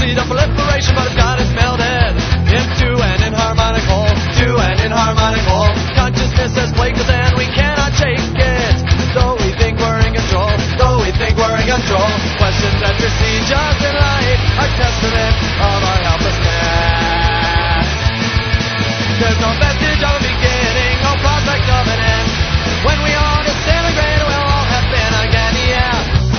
seed of proliferation, but if God is melted into an inharmonic whole, to an inharmonic whole. Consciousness has plagued us and we cannot shake it. Though we think we're in control, though we think we're in control. Questions that besiege us in light are testament of our helplessness. There's no vestige of a beginning, no prospect of an end. When we all disintegrate, we'll all have been again, yeah.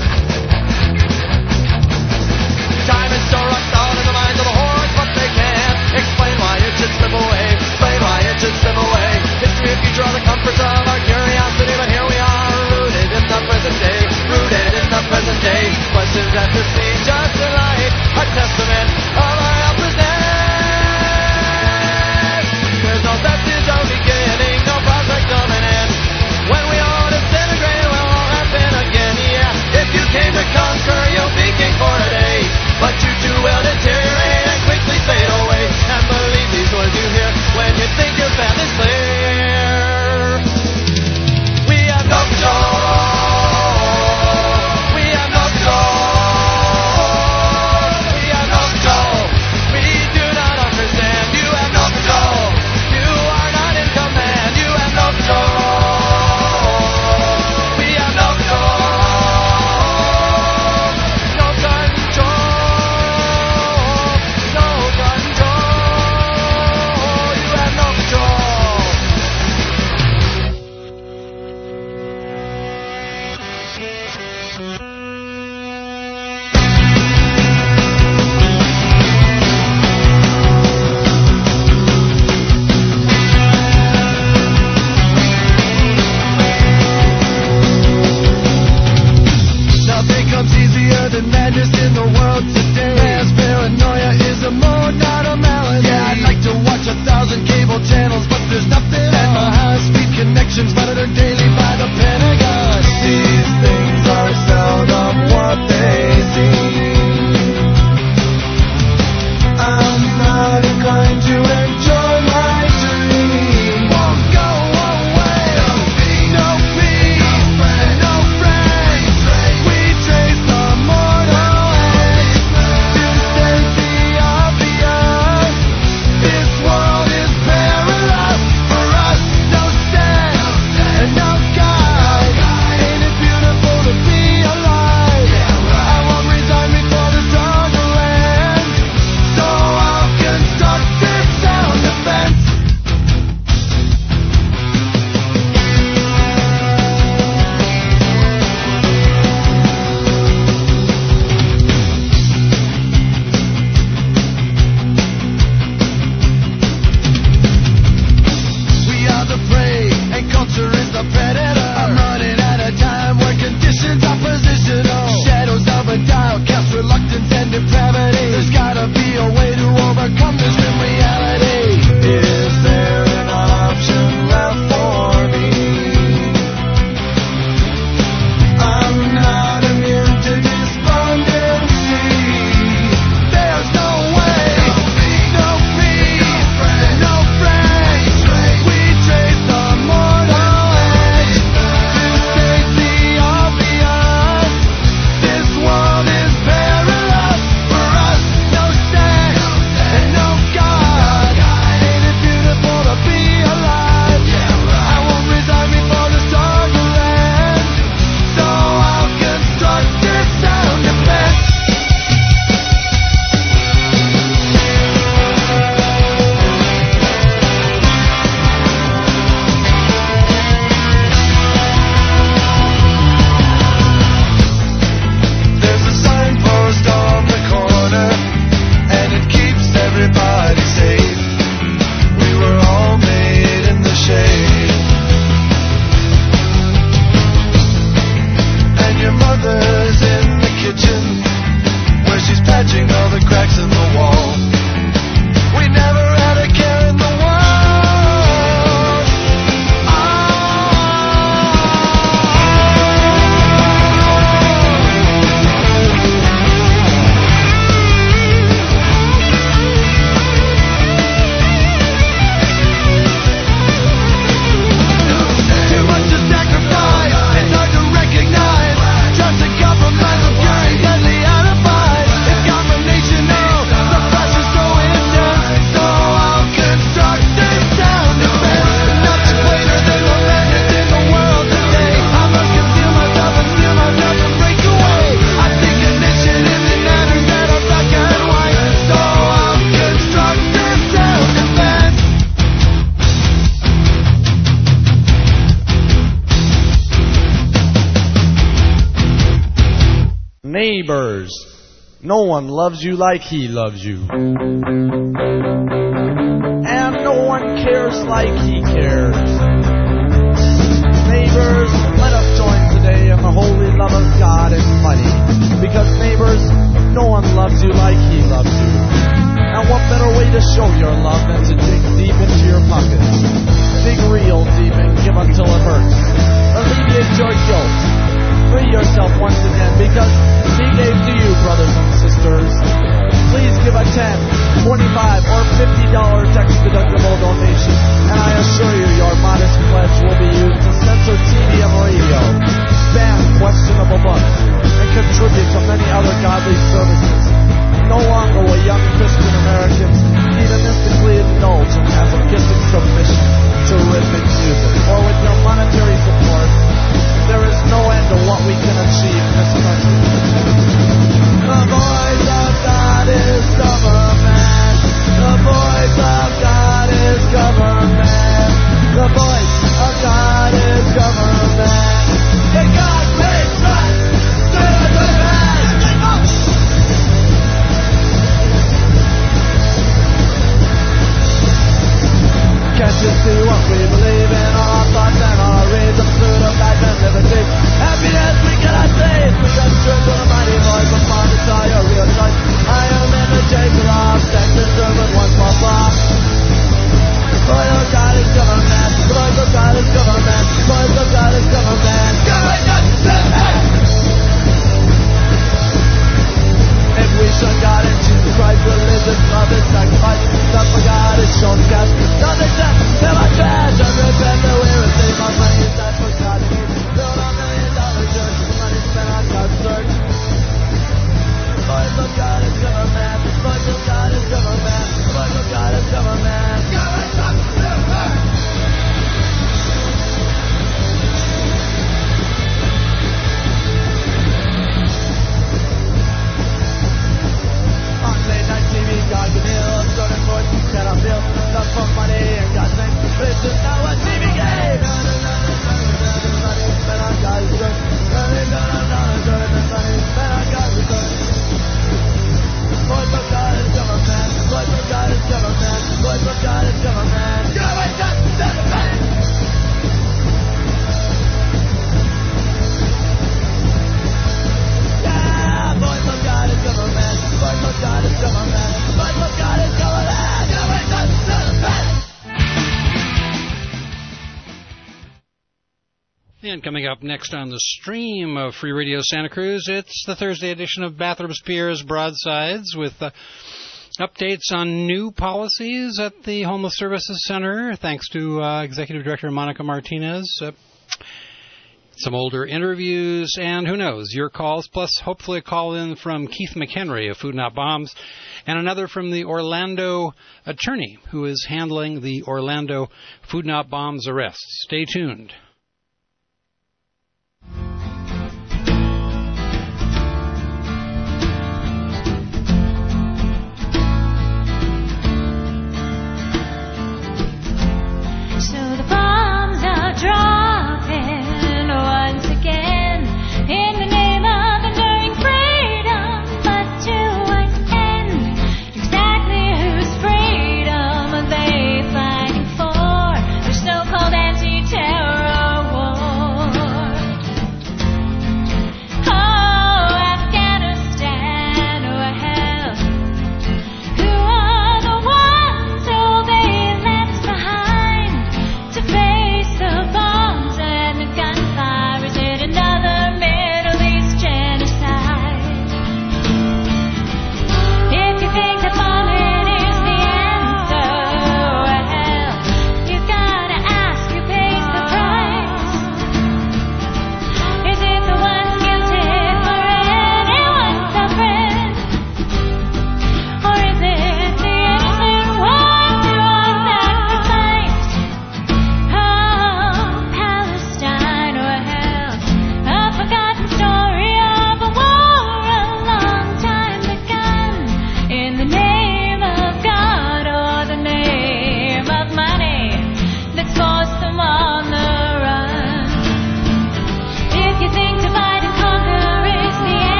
Time is so rock solid in the minds of the hordes, but they can't explain why it should slip away. Explain why it should slip away. History and future are the comforts of our curiosity, but here we are, rooted in the present day. Rooted in the present day. Questions that besiege us neighbors. No one loves you like he loves you. And no one cares like he cares. Neighbors, let us join today in the holy love of God and money. Because neighbors, no one loves you like he loves you. And what better way to show your love than to dig deep into your pockets? Dig real deep and give until it hurts. Alleviate your guilt. Free yourself once again because he gave to you, brothers and sisters. Please give a $10, $25, or $50 tax-deductible donation, and I assure you your modest pledge will be used to censor TV and radio, ban questionable books, and contribute to many other godly services. No longer will young Christian Americans hedonistically indulge in masochistic submission to rhythmic music, or with your monetary support, there is no end to what we can achieve in this country. The voice of God is government. The voice of God is government. The voice of God is government. And God pays trust to the man. Can't you see what we believe in? All our thoughts and our reasons to the fact and liberty. Happiness we cannot save. We just trip to the mighty voice of God to tell your real choice. I am in the change of law. Texas servant one small flaw. The voice of God is government. The voice of God is government. The voice of God is government. Government. If we shun God and Jesus Christ, religion, love, and sacrifice, not for God is shown cash. Nothing left, fill our trash, and repent that we receive our money is that for God to use. Build $1 million church, money spent on God's search. The voice of God is government. The voice of God is government. The voice of God is government. Government. Late night TV, God can heal. Certain voices cannot feel. Not for money and God's name. This is not what TV gave. Money spent on God's church. Money spent on God's church. Voice of God is government. Voice of God is government. Voice of God is government. Government. Yeah, voice of God is government. Voice of God is government. Voice of God is government. Government. And coming up next on the stream of Free Radio Santa Cruz, it's the Thursday edition of Bathrooms, Beers, Broadsides with updates on new policies at the Homeless Services Center, thanks to Executive Director Monica Martinez. Some older interviews, and who knows, your calls, plus hopefully a call in from Keith McHenry of Food Not Bombs, and another from the Orlando attorney who is handling the Orlando Food Not Bombs arrests. Stay tuned. So the bombs are dropping once again in the name of enduring freedom, but to what end? Exactly whose freedom are they fighting for? Their so-called anti-terror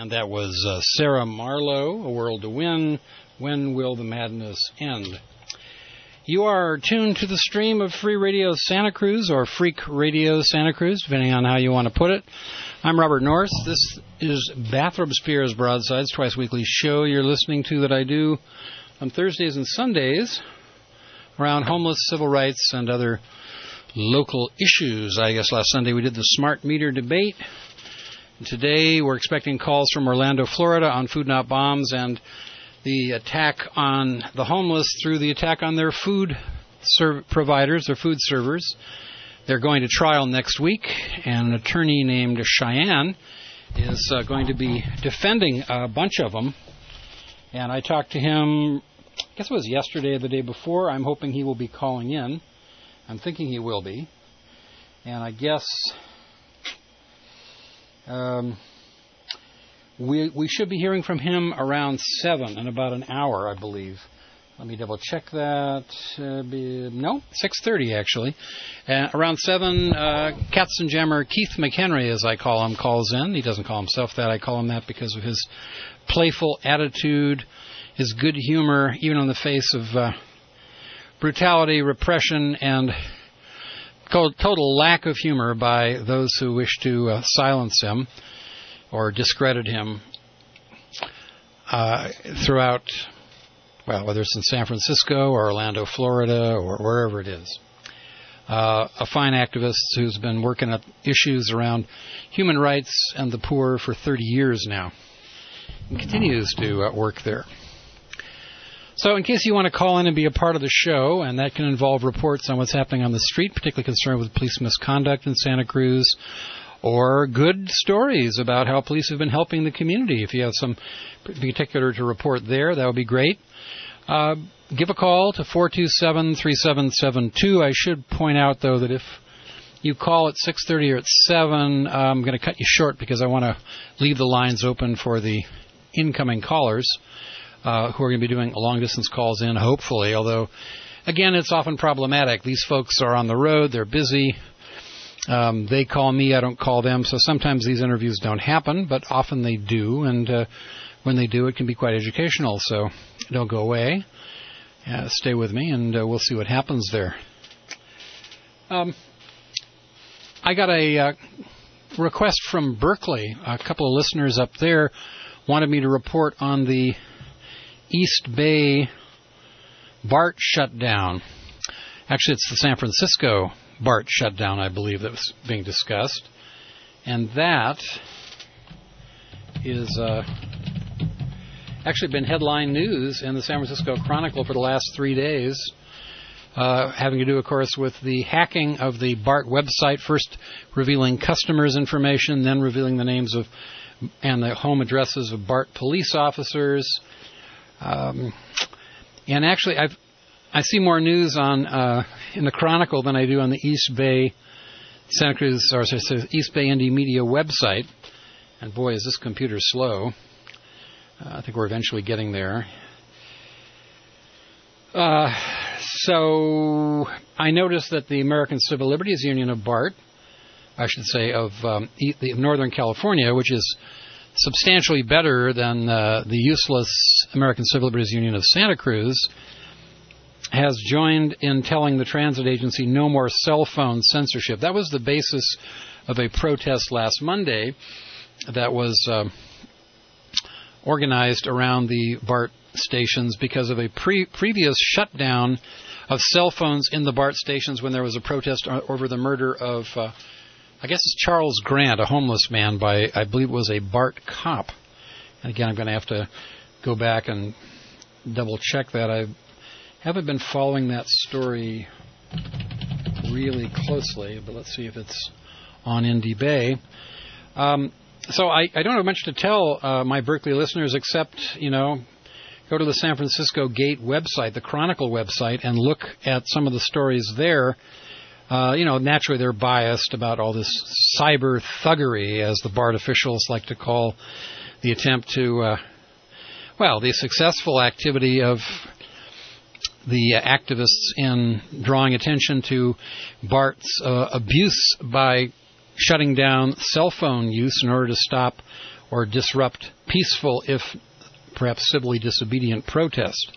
And that was Sarah Marlowe, A World to Win, When Will the Madness End? You are tuned to the stream of Free Radio Santa Cruz, or Freak Radio Santa Cruz, depending on how you want to put it. I'm Robert North. This is Bathrobe Spears Broadsides, twice weekly show you're listening to that I do on Thursdays and Sundays around homeless, civil rights, and other local issues. I guess last Sunday we did the smart meter debate. Today we're expecting calls from Orlando, Florida on Food Not Bombs and the attack on the homeless through the attack on their food providers, their food servers. They're going to trial next week, and an attorney named Cheyenne is going to be defending a bunch of them. And I talked to him, I guess it was yesterday or the day before. I'm hoping he will be calling in. I'm thinking he will be. And I guess we should be hearing from him around 7 in about an hour, I believe. Let me double check that. No, 6:30 actually. Around 7, Katzenjammer Keith McHenry, as I call him, calls in. He doesn't call himself that. I call him that because of his playful attitude, his good humor, even in the face of brutality, repression, and total lack of humor by those who wish to silence him or discredit him throughout, well, whether it's in San Francisco or Orlando, Florida, or wherever it is. A fine activist who's been working at issues around human rights and the poor for 30 years now and continues to work there. So in case you want to call in and be a part of the show, and that can involve reports on what's happening on the street, particularly concerned with police misconduct in Santa Cruz, or good stories about how police have been helping the community. If you have some particular to report there, that would be great. Give a call to 427-3772. I should point out, though, that if you call at 6:30 or at 7, I'm going to cut you short because I want to leave the lines open for the incoming callers who are going to be doing long-distance calls in, hopefully, although, again, it's often problematic. These folks are on the road. They're busy. They call me. I don't call them. So sometimes these interviews don't happen, but often they do. And when they do, it can be quite educational. So don't go away. Stay with me, and we'll see what happens there. I got a request from Berkeley. A couple of listeners up there wanted me to report on the East Bay BART shutdown. Actually, it's the San Francisco BART shutdown, I believe, that was being discussed. And that is actually been headline news in the San Francisco Chronicle for the last 3 days, having to do, of course, with the hacking of the BART website, first revealing customers' information, then revealing the names of and the home addresses of BART police officers. And actually, I see more news on in the Chronicle than I do on the East Bay Santa Cruz, or East Bay Indie Media website. And boy, is this computer slow. I think we're eventually getting there. So I noticed that the American Civil Liberties Union of BART, I should say, of Northern California, which is substantially better than the useless American Civil Liberties Union of Santa Cruz, has joined in telling the transit agency no more cell phone censorship. That was the basis of a protest last Monday that was organized around the BART stations because of a previous shutdown of cell phones in the BART stations when there was a protest over the murder of I guess it's Charles Grant, a homeless man, by, I believe it was a BART cop. And again, I'm going to have to go back and double-check that. I haven't been following that story really closely, but let's see if it's on Indie Bay. So I don't have much to tell my Berkeley listeners except, go to the San Francisco Gate website, the Chronicle website, and look at some of the stories there. Naturally they're biased about all this cyber thuggery, as the BART officials like to call the attempt to, the successful activity of the activists in drawing attention to BART's abuse by shutting down cell phone use in order to stop or disrupt peaceful, if perhaps civilly disobedient, protest.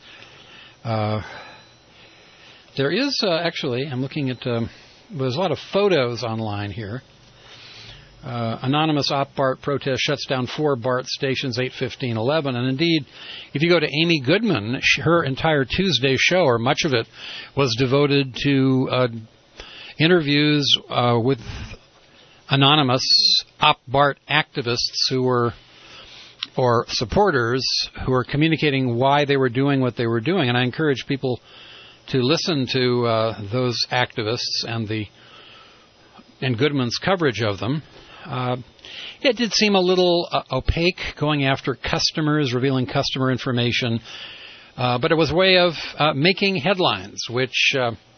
There is actually, I'm looking at, there's a lot of photos online here. Anonymous Op BART protest shuts down 4 BART stations, 8/15/11. And indeed, if you go to Amy Goodman, her entire Tuesday show, or much of it, was devoted to interviews with anonymous Op BART activists who were, or supporters, who were communicating why they were doing what they were doing. And I encourage people to listen to those activists and Goodman's coverage of them. It did seem a little opaque, going after customers, revealing customer information, but it was a way of making headlines, which,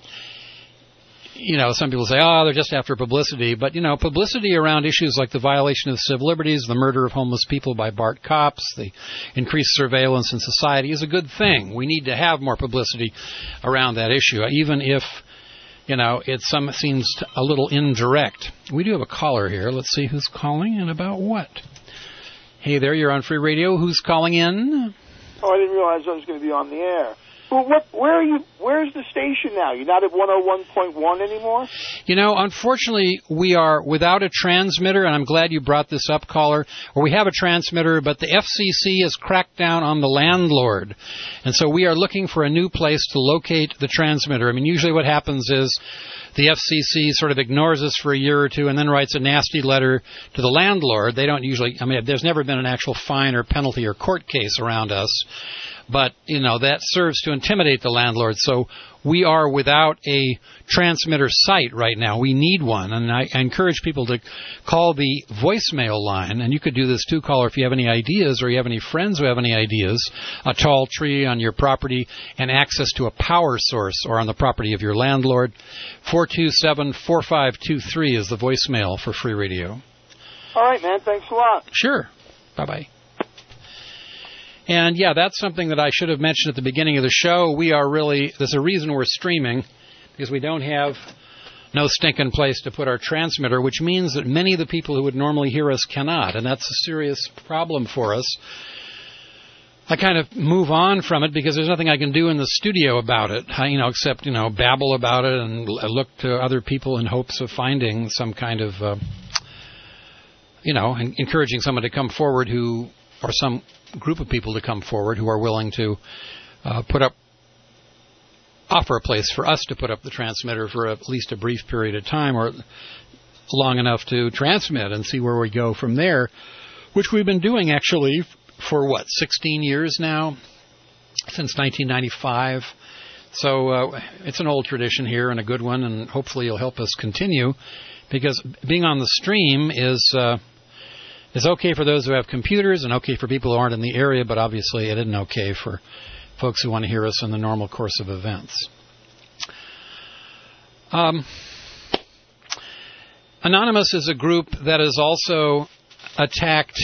some people say, they're just after publicity. But, publicity around issues like the violation of civil liberties, the murder of homeless people by BART cops, the increased surveillance in society is a good thing. We need to have more publicity around that issue, even if it seems a little indirect. We do have a caller here. Let's see who's calling and about what. Hey there, you're on Free Radio. Who's calling in? Oh, I didn't realize I was going to be on the air. Well, where are you? Where's the station now? You're not at 101.1 anymore? Unfortunately, we are without a transmitter, and I'm glad you brought this up, caller. Or we have a transmitter, but the FCC has cracked down on the landlord. And so we are looking for a new place to locate the transmitter. I mean, usually what happens is the FCC sort of ignores us for a year or two and then writes a nasty letter to the landlord. They don't usually, there's never been an actual fine or penalty or court case around us. But, that serves to intimidate the landlord. So we are without a transmitter site right now. We need one. And I encourage people to call the voicemail line. And you could do this too, caller, if you have any ideas or you have any friends who have any ideas. A tall tree on your property and access to a power source or on the property of your landlord. 427-4523 is the voicemail for Free Radio. All right, man. Thanks a lot. Sure. Bye-bye. And, that's something that I should have mentioned at the beginning of the show. There's a reason we're streaming, because we don't have no stinking place to put our transmitter, which means that many of the people who would normally hear us cannot, and that's a serious problem for us. I kind of move on from it because there's nothing I can do in the studio about it, except, babble about it and look to other people in hopes of finding some kind of, encouraging someone to come forward or some group of people to come forward who are willing to offer a place for us to put up the transmitter for at least a brief period of time, or long enough to transmit and see where we go from there, which we've been doing actually for 16 years now, since 1995. So it's an old tradition here and a good one, and hopefully you'll help us continue, because being on the stream is okay for those who have computers and okay for people who aren't in the area, but obviously it isn't okay for folks who want to hear us in the normal course of events. Anonymous is a group that has also attacked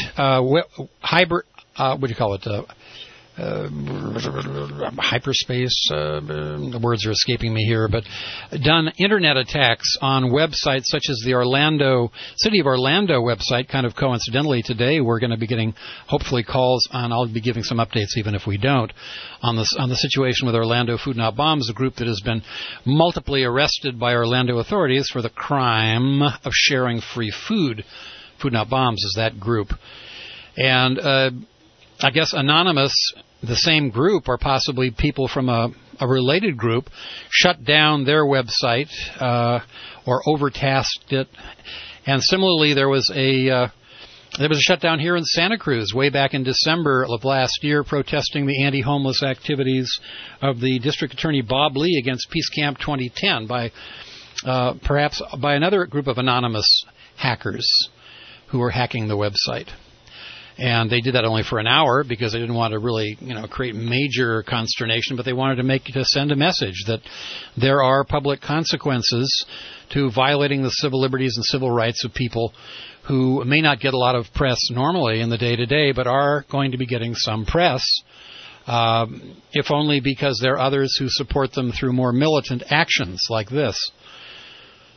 hyperspace, the words are escaping me here, but done internet attacks on websites such as the City of Orlando website. Kind of coincidentally today, we're going to be getting, hopefully, calls on, I'll be giving some updates even if we don't, on the situation with Orlando Food Not Bombs, a group that has been multiply arrested by Orlando authorities for the crime of sharing free food. Food Not Bombs is that group. And I guess Anonymous, the same group, or possibly people from a related group, shut down their website or overtasked it. And similarly, there was a shutdown here in Santa Cruz way back in December of last year, protesting the anti-homeless activities of the District Attorney Bob Lee against Peace Camp 2010 perhaps by another group of anonymous hackers who were hacking the website. And they did that only for an hour because they didn't want to really, create major consternation, but they wanted to send a message that there are public consequences to violating the civil liberties and civil rights of people who may not get a lot of press normally in the day-to-day, but are going to be getting some press, if only because there are others who support them through more militant actions like this.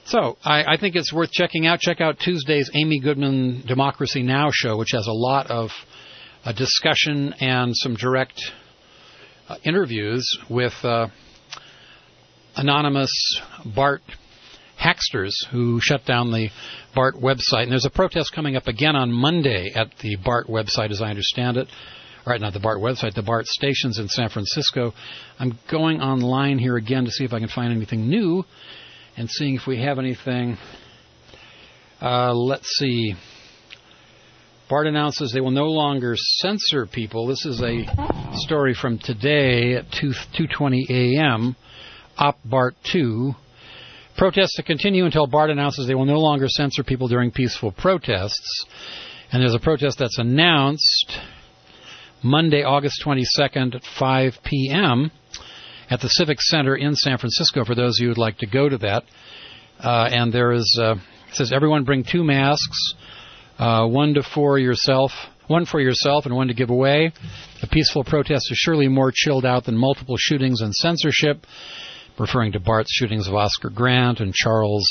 So I think it's worth checking out. Check out Tuesday's Amy Goodman Democracy Now! Show, which has a lot of discussion and some direct interviews with anonymous BART hacksters who shut down the BART website. And there's a protest coming up again on Monday at the BART website, as I understand it. All right, not the BART website, the BART stations in San Francisco. I'm going online here again to see if I can find anything new and seeing if we have anything. Let's see. BART announces they will no longer censor people. This is a story from today at 2:20 a.m. Op BART 2. Protests to continue until BART announces they will no longer censor people during peaceful protests. And there's a protest that's announced Monday, August 22nd at 5 p.m. at the Civic Center in San Francisco for those of you who would like to go to that. And there is, it says, everyone bring 2 masks, one for yourself and one to give away. A peaceful protest is surely more chilled out than multiple shootings and censorship, referring to BART's shootings of Oscar Grant and Charles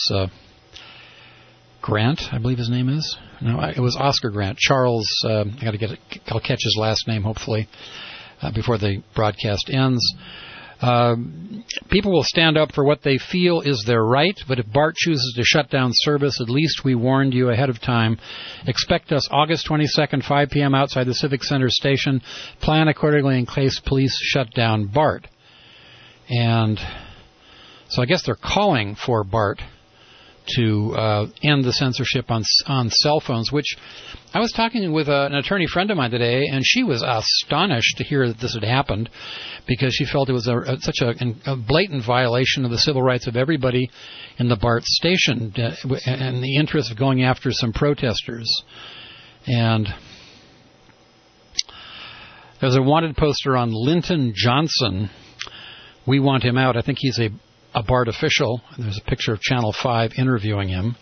Grant, I believe his name is. No, it was Oscar Grant. Charles, I'll catch his last name, hopefully, before the broadcast ends. People will stand up for what they feel is their right, but if BART chooses to shut down service, at least we warned you ahead of time. Expect us August 22nd, 5 p.m. outside the Civic Center station. Plan accordingly in case police shut down BART. And so I guess they're calling for BART to end the censorship on cell phones, which I was talking with an attorney friend of mine today, and she was astonished to hear that this had happened because she felt it was such a blatant violation of the civil rights of everybody in the BART station and the interest of going after some protesters. And there's a wanted poster on Linton Johnson. We want him out. I think he's a BART official. There's a picture of Channel 5 interviewing him.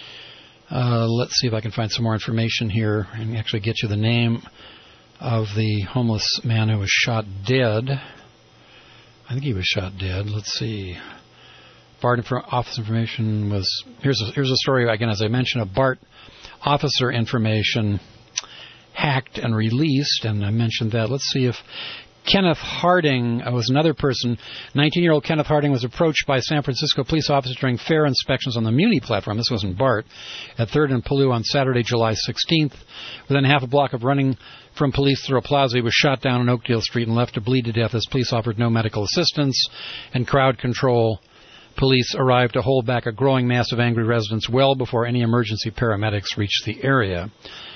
Let's see if I can find some more information here and actually get you the name of the homeless man who was shot dead. I think he was shot dead. Let's see. BART office information was... Here's a story, again, as I mentioned, of BART officer information hacked and released, and I mentioned that. Let's see if... Kenneth Harding was another person. 19-year-old Kenneth Harding was approached by San Francisco police officers during fare inspections on the Muni platform. This wasn't BART. At 3rd and Paloux on Saturday, July 16th. Within half a block of running from police through a plaza, he was shot down on Oakdale Street and left to bleed to death as police offered no medical assistance and crowd control. Police arrived to hold back a growing mass of angry residents well before any emergency paramedics reached the area.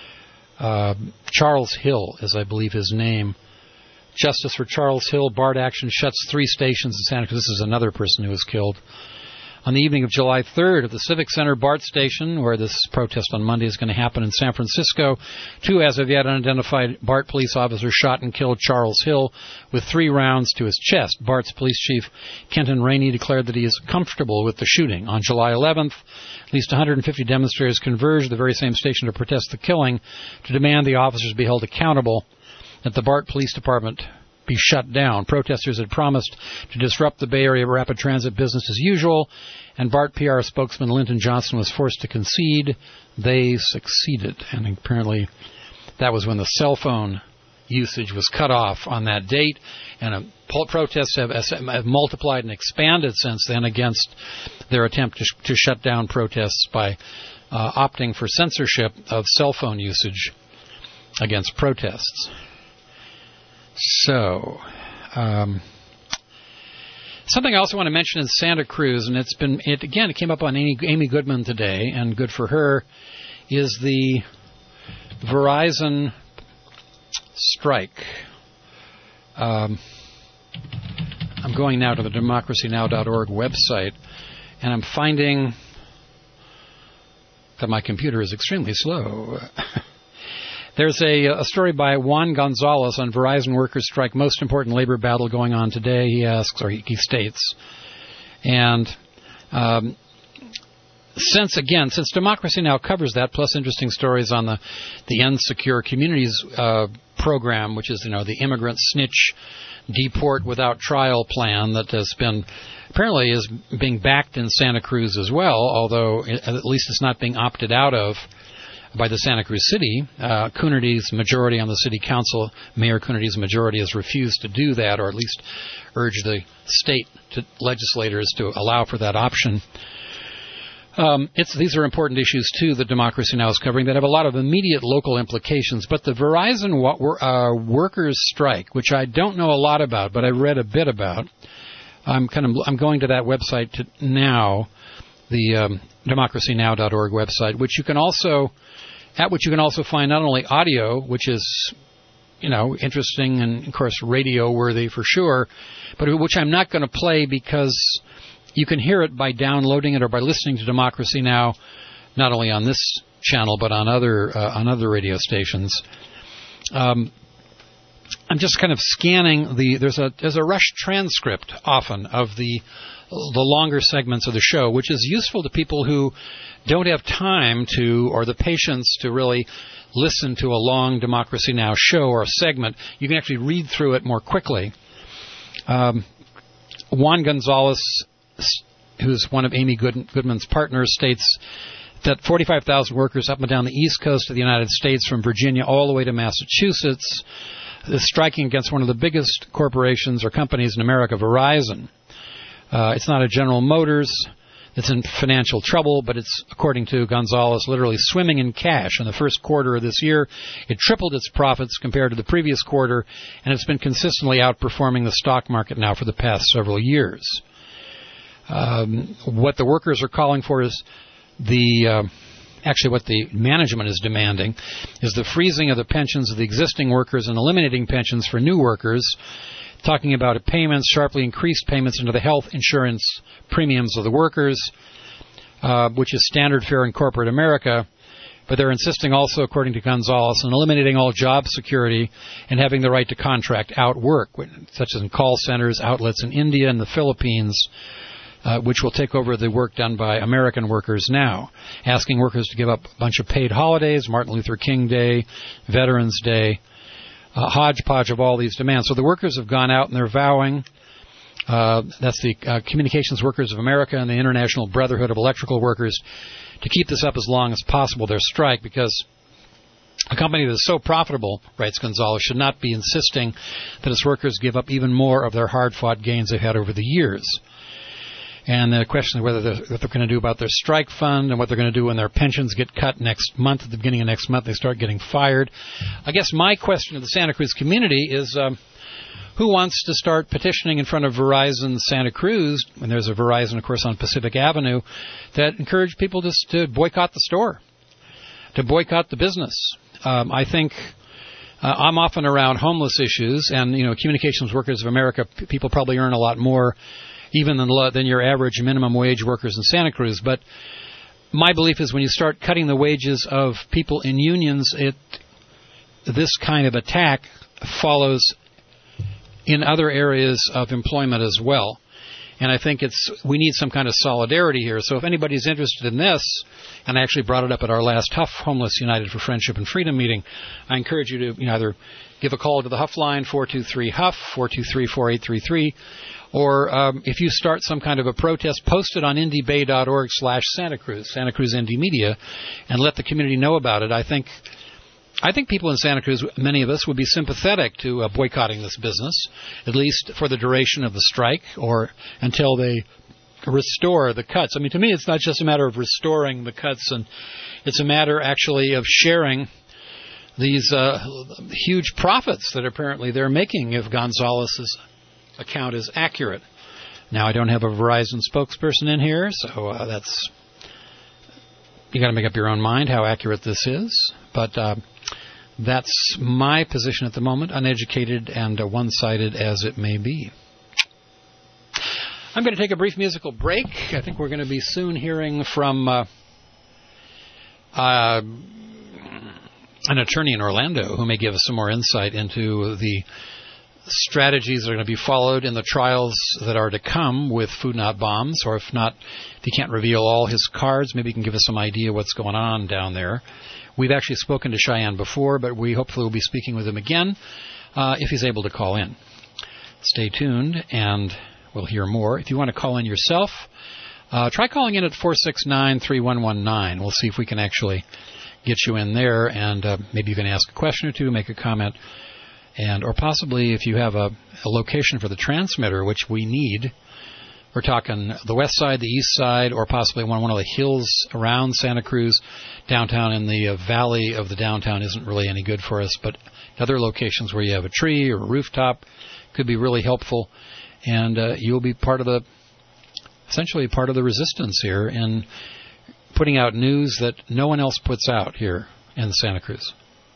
Charles Hill is, I believe, his name. Justice for Charles Hill. BART action shuts 3 stations in Santa Cruz. This is another person who was killed. On the evening of July 3rd at the Civic Center BART station, where this protest on Monday is going to happen in San Francisco, 2 as of yet unidentified BART police officers shot and killed Charles Hill with 3 rounds to his chest. BART's police chief, Kenton Rainey, declared that he is comfortable with the shooting. On July 11th, at least 150 demonstrators converged at the very same station to protest the killing, to demand the officers be held accountable, that the BART Police Department be shut down. Protesters had promised to disrupt the Bay Area rapid transit business as usual, and BART PR spokesman Linton Johnson was forced to concede. They succeeded, and apparently that was when the cell phone usage was cut off on that date, and protests have multiplied and expanded since then against their attempt to shut down protests by opting for censorship of cell phone usage against protests. So, something I also want to mention in Santa Cruz, and it came up on Amy Goodman today, and good for her, is the Verizon strike. I'm going now to the democracynow.org website, and I'm finding that my computer is extremely slow. There's a story by Juan Gonzalez on Verizon workers' strike, most important labor battle going on today, he asks, or he states. And since Democracy Now! Covers that, plus interesting stories on the End Secure Communities program, which is, the immigrant snitch deport without trial plan that has been apparently is being backed in Santa Cruz as well, although at least it's not being opted out of by the Santa Cruz City. Coonerty's majority on the city council, Mayor Coonerty's majority, has refused to do that, or at least urge the state legislators to allow for that option. These are important issues, too, that Democracy Now! Is covering that have a lot of immediate local implications. But the Verizon workers' strike, which I don't know a lot about, but I read a bit about, I'm going to that website now, the democracynow.org website, which you can also find not only audio, which is interesting and of course radio worthy for sure, but which I'm not going to play because you can hear it by downloading it or by listening to Democracy Now! Not only on this channel but on other radio stations. I'm just kind of scanning there's a rush transcript often of the longer segments of the show, which is useful to people who don't have time to or the patience to really listen to a long Democracy Now! Show or a segment. You can actually read through it more quickly. Juan Gonzalez, who's one of Amy Goodman's partners, states that 45,000 workers up and down the east coast of the United States, from Virginia all the way to Massachusetts, is striking against one of the biggest corporations or companies in America, Verizon. It's not a General Motors that's in financial trouble, but it's, according to Gonzalez, literally swimming in cash. In the first quarter of this year, it tripled its profits compared to the previous quarter, and it's been consistently outperforming the stock market now for the past several years. What the workers are calling for is what the management is demanding is the freezing of the pensions of the existing workers and eliminating pensions for new workers, talking about sharply increased payments into the health insurance premiums of the workers, which is standard fare in corporate America. But they're insisting also, according to Gonzalez, on eliminating all job security and having the right to contract out work, such as in call centers, outlets in India and the Philippines, which will take over the work done by American workers now, asking workers to give up a bunch of paid holidays, Martin Luther King Day, Veterans Day, hodgepodge of all these demands. So the workers have gone out and they're vowing, that's the Communications Workers of America and the International Brotherhood of Electrical Workers, to keep this up as long as possible, their strike, because a company that is so profitable, writes Gonzalez, should not be insisting that its workers give up even more of their hard-fought gains they've had over the years. And the question is what they're going to do about their strike fund and what they're going to do when their pensions get cut next month. At the beginning of next month, they start getting fired. I guess my question to the Santa Cruz community is who wants to start petitioning in front of Verizon Santa Cruz, when there's a Verizon, of course, on Pacific Avenue, that encourage people just to boycott the store, to boycott the business. I think I'm often around homeless issues, and, Communications Workers of America, people probably earn a lot more even than your average minimum wage workers in Santa Cruz. But my belief is when you start cutting the wages of people in unions, this kind of attack follows in other areas of employment as well. And I think we need some kind of solidarity here. So if anybody's interested in this, and I actually brought it up at our last Huff Homeless United for Friendship and Freedom meeting, I encourage you to either give a call to the Huff line, 423-HUFF, 423-4833, or if you start some kind of a protest, post it on indiebay.org/Santa Cruz, Santa Cruz Indie Media, and let the community know about it. I think people in Santa Cruz, many of us, would be sympathetic to boycotting this business, at least for the duration of the strike or until they restore the cuts. I mean, to me, it's not just a matter of restoring the cuts, and it's a matter actually of sharing these huge profits that apparently they're making if Gonzalez's account is accurate. Now, I don't have a Verizon spokesperson in here, so you got to make up your own mind how accurate this is, but that's my position at the moment, uneducated and one-sided as it may be. I'm going to take a brief musical break. I think we're going to be soon hearing from an attorney in Orlando who may give us some more insight into the strategies that are going to be followed in the trials that are to come with Food Not Bombs, or if he can't reveal all his cards, maybe he can give us some idea what's going on down there. We've actually spoken to Cheyenne before, but we hopefully will be speaking with him again if he's able to call in. Stay tuned, and we'll hear more. If you want to call in yourself, try calling in at 469-3119. We'll see if we can actually get you in there, and maybe you can ask a question or two, make a comment, or possibly if you have a location for the transmitter, which we need. We're talking the west side, the east side, or possibly one of the hills around Santa Cruz. Downtown in the valley of the downtown isn't really any good for us, but other locations where you have a tree or a rooftop could be really helpful, and you'll be essentially part of the resistance here in putting out news that no one else puts out here in Santa Cruz.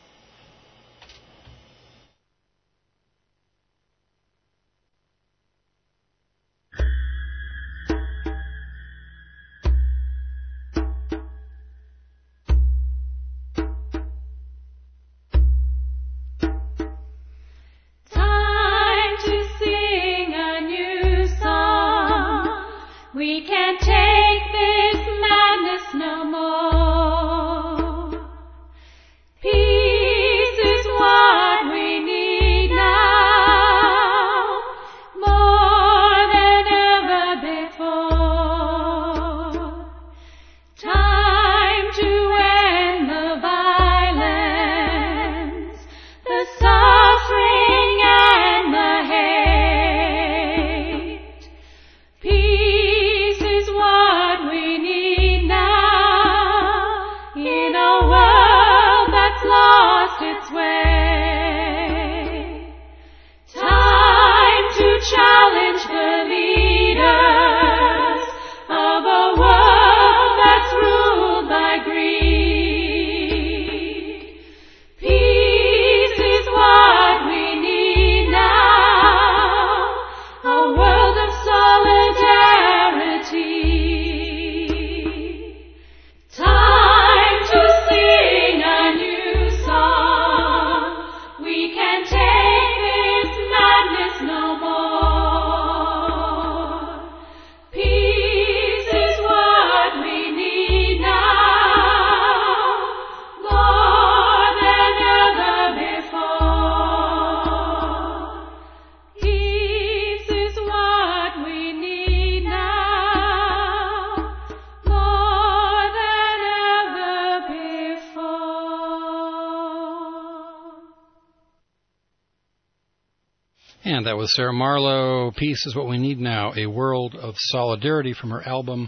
And that was Sarah Marlowe. Peace is what we need now. A World of Solidarity from her album,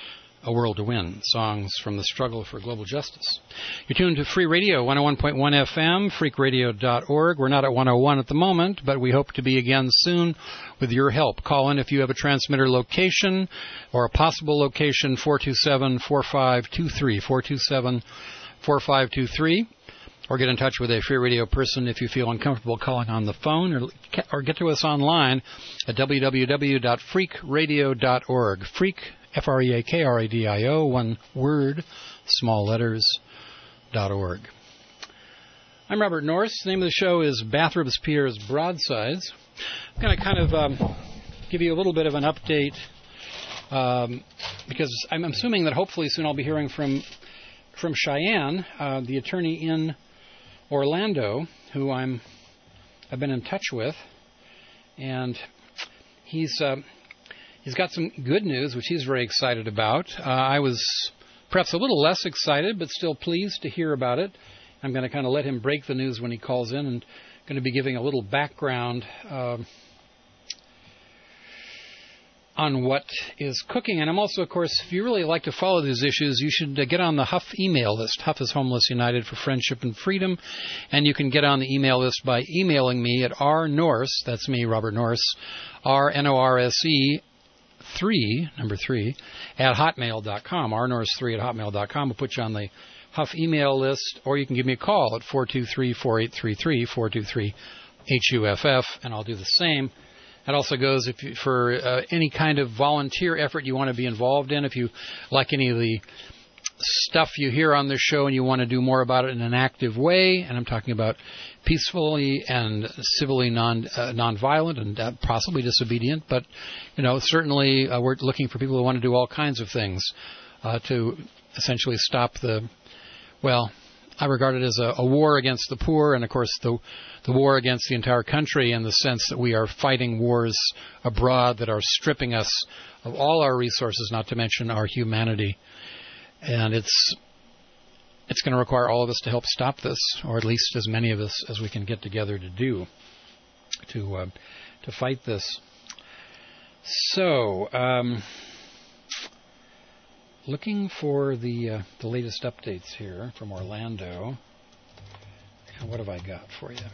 A World to Win. Songs from the struggle for global justice. You're tuned to Free Radio, 101.1 FM, freakradio.org. We're not at 101 at the moment, but we hope to be again soon with your help. Call in if you have a transmitter location or a possible location, 427-4523, 427-4523. Or get in touch with a Free Radio person if you feel uncomfortable calling on the phone, or get to us online at www.freakradio.org. Freak, F-R-E-A-K-R-A-D-I-O, one word, small letters, .org. I'm Robert Norris. The name of the show is Bathrobes Pierre's Broadsides. I'm going to kind of give you a little bit of an update because I'm assuming that hopefully soon I'll be hearing from Cheyenne, the attorney in Orlando, who I've been in touch with, and he's got some good news, which he's very excited about. I was perhaps a little less excited, but still pleased to hear about it. I'm going to kind of let him break the news when he calls in, and going to be giving a little background on what is cooking. And I'm also, of course, if you really like to follow these issues, you should get on the Huff email list. Huff is Homeless United for Friendship and Freedom. And you can get on the email list by emailing me at rnorse, that's me, Robert Norris, RNORSE 3, number 3, at hotmail.com, rnorse3 at hotmail.com. We'll put you on the Huff email list, or you can give me a call at 423-4833, 423-HUFF, and I'll do the same. That also goes for any kind of volunteer effort you want to be involved in. If you like any of the stuff you hear on this show and you want to do more about it in an active way, and I'm talking about peacefully and civilly nonviolent and possibly disobedient, but certainly we're looking for people who want to do all kinds of things to essentially stop I regard it as a war against the poor, and of course the war against the entire country, in the sense that we are fighting wars abroad that are stripping us of all our resources, not to mention our humanity. And it's going to require all of us to help stop this, or at least as many of us as we can get together to do to fight this. So, looking for the latest updates here from Orlando. And what have I got for you?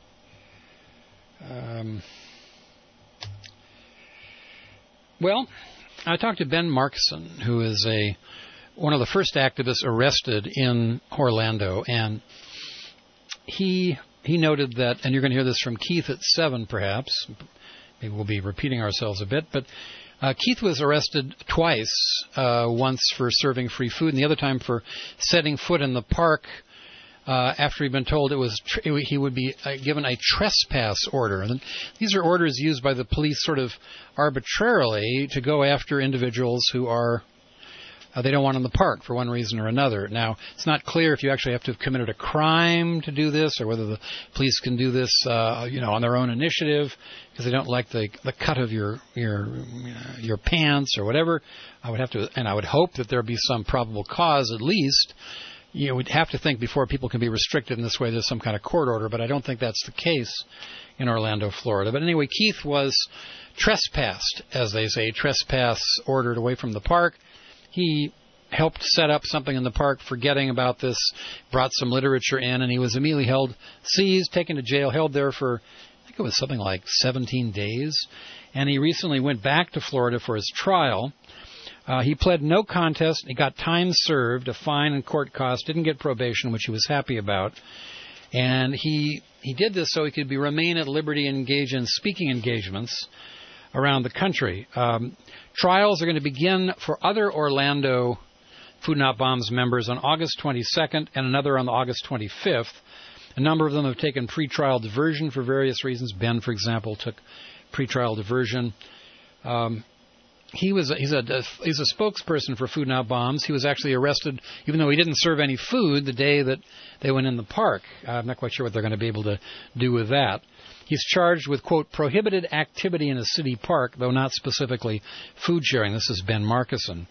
Well, I talked to Ben Markison, who is one of the first activists arrested in Orlando, and he noted that, and you're going to hear this from Keith at 7 perhaps, maybe we'll be repeating ourselves a bit, but Keith was arrested twice, once for serving free food and the other time for setting foot in the park after he'd been told he would be given a trespass order. And these are orders used by the police sort of arbitrarily to go after individuals who are they don't want in the park for one reason or another. Now, it's not clear if you actually have to have committed a crime to do this, or whether the police can do this, on their own initiative because they don't like the cut of your pants or whatever. I would hope that there be some probable cause at least. We'd have to think before people can be restricted in this way there's some kind of court order, but I don't think that's the case in Orlando, Florida. But anyway, Keith was trespassed, as they say, trespass ordered away from the park. He helped set up something in the park, forgetting about this, brought some literature in, and he was immediately seized, taken to jail, held there for, I think it was something like 17 days. And he recently went back to Florida for his trial. He pled no contest. He got time served, a fine and court costs, didn't get probation, which he was happy about. And he did this so he could remain at liberty and engage in speaking engagements around the country. Trials are going to begin for other Orlando Food Not Bombs members on August 22nd and another on August 25th. A number of them have taken pretrial diversion for various reasons. Ben, for example, took pretrial diversion. He's a spokesperson for Food Not Bombs. He was actually arrested, even though he didn't serve any food, the day that they went in the park. I'm not quite sure what they're going to be able to do with that. He's charged with, quote, prohibited activity in a city park, though not specifically food sharing. This is Ben Markison.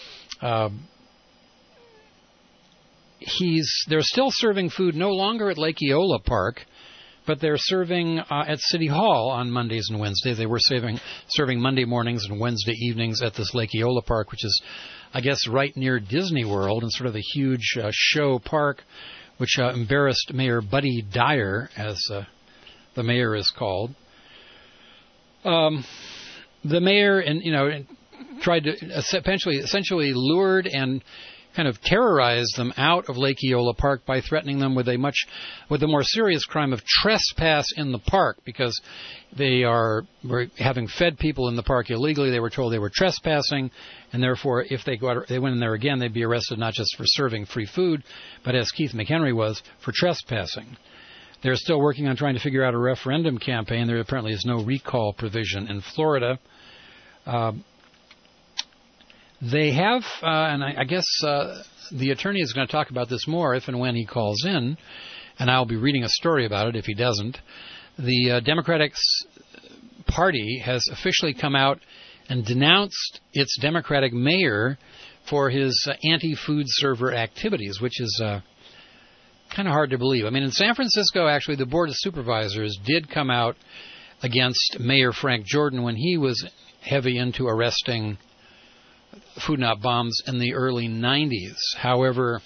They're still serving food no longer at Lake Eola Park, but they're serving at City Hall on Mondays and Wednesdays. They were serving Monday mornings and Wednesday evenings at this Lake Eola Park, which is, I guess, right near Disney World, and sort of the huge show park, which embarrassed Mayor Buddy Dyer, as the mayor is called. The mayor, tried to essentially lured and kind of terrorized them out of Lake Eola Park by threatening them with a more serious crime of trespass in the park, because were having fed people in the park illegally. They were told they were trespassing, and therefore, if they went in there again, they'd be arrested not just for serving free food, but as Keith McHenry was, for trespassing. They're still working on trying to figure out a referendum campaign. There apparently is no recall provision in Florida. They have, and I guess the attorney is going to talk about this more if and when he calls in, and I'll be reading a story about it if he doesn't. The Democratic Party has officially come out and denounced its Democratic mayor for his anti-food server activities, which is kind of hard to believe. I mean, in San Francisco, actually, the Board of Supervisors did come out against Mayor Frank Jordan when he was heavy into arresting Food Not Bombs in the early 90s. However,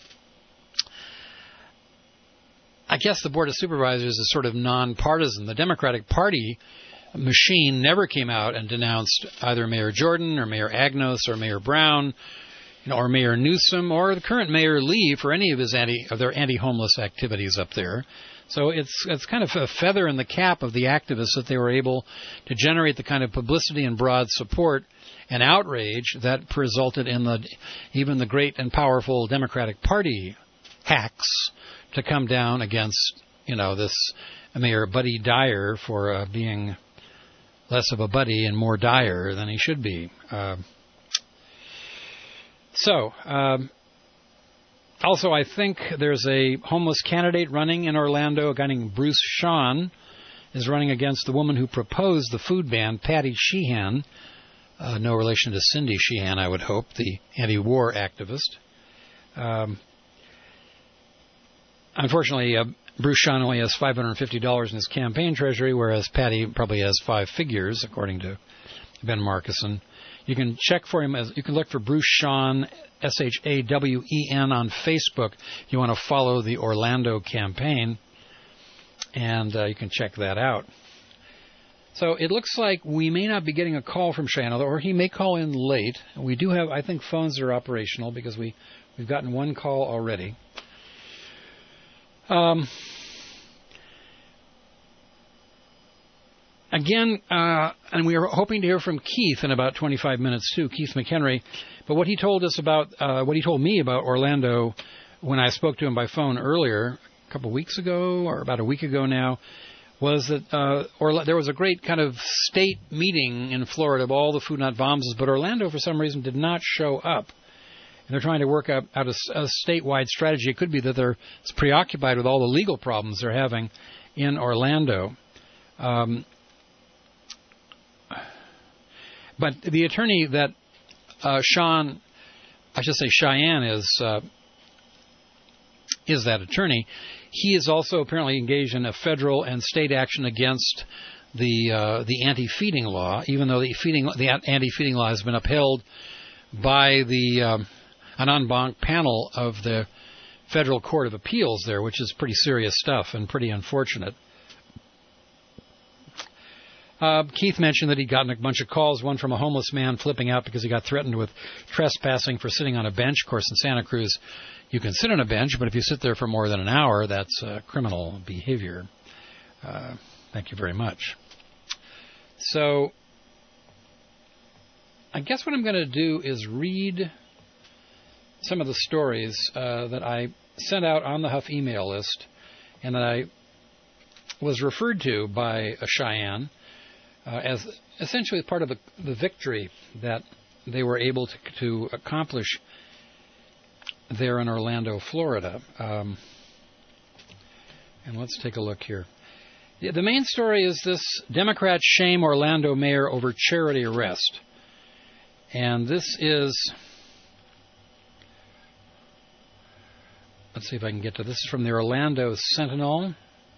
I guess the Board of Supervisors is sort of nonpartisan. The Democratic Party machine never came out and denounced either Mayor Jordan or Mayor Agnos or Mayor Brown, or Mayor Newsom or the current Mayor Lee for any of their anti-homeless activities up there. So it's kind of a feather in the cap of the activists that they were able to generate the kind of publicity and broad support and outrage that resulted in even the great and powerful Democratic Party hacks to come down against, this Mayor Buddy Dyer for being less of a buddy and more dire than he should be. So, Also, I think there's a homeless candidate running in Orlando. A guy named Bruce Shawn is running against the woman who proposed the food ban, Patty Sheehan. No relation to Cindy Sheehan, I would hope, the anti-war activist. Unfortunately, Bruce Shawn only has $550 in his campaign treasury, whereas Patty probably has 5 figures, according to Ben Markison. You can check for him. You can look for Bruce Shawn, Shawen, on Facebook if you want to follow the Orlando campaign, and you can check that out. So it looks like we may not be getting a call from Cheyenne, or he may call in late. We do have, I think, phones that are operational because we've gotten one call already. Again, and we are hoping to hear from Keith in about 25 minutes too, Keith McHenry. But what he told us about, what he told me about Orlando when I spoke to him by phone earlier, a couple of weeks ago or about a week ago now, was that there was a great kind of state meeting in Florida of all the Food Not Bombs, but Orlando for some reason did not show up. And they're trying to work out a statewide strategy. It could be that they're preoccupied with all the legal problems they're having in Orlando. But the attorney that Cheyenne is that attorney. He is also apparently engaged in a federal and state action against the anti-feeding law, even though the anti-feeding law has been upheld by an en banc panel of the Federal Court of Appeals there, which is pretty serious stuff and pretty unfortunate. Keith mentioned that he'd gotten a bunch of calls, one from a homeless man flipping out because he got threatened with trespassing for sitting on a bench. Of course, in Santa Cruz, you can sit on a bench, but if you sit there for more than an hour, that's criminal behavior. Thank you very much. So I guess what I'm going to do is read some of the stories that I sent out on the Huff email list and that I was referred to by Cheyenne as essentially part of the victory that they were able to accomplish there in Orlando, Florida. And let's take a look here. The main story is this: Democrats shame Orlando mayor over charity arrest. And this is, let's see if I can get to this. This is from the Orlando Sentinel.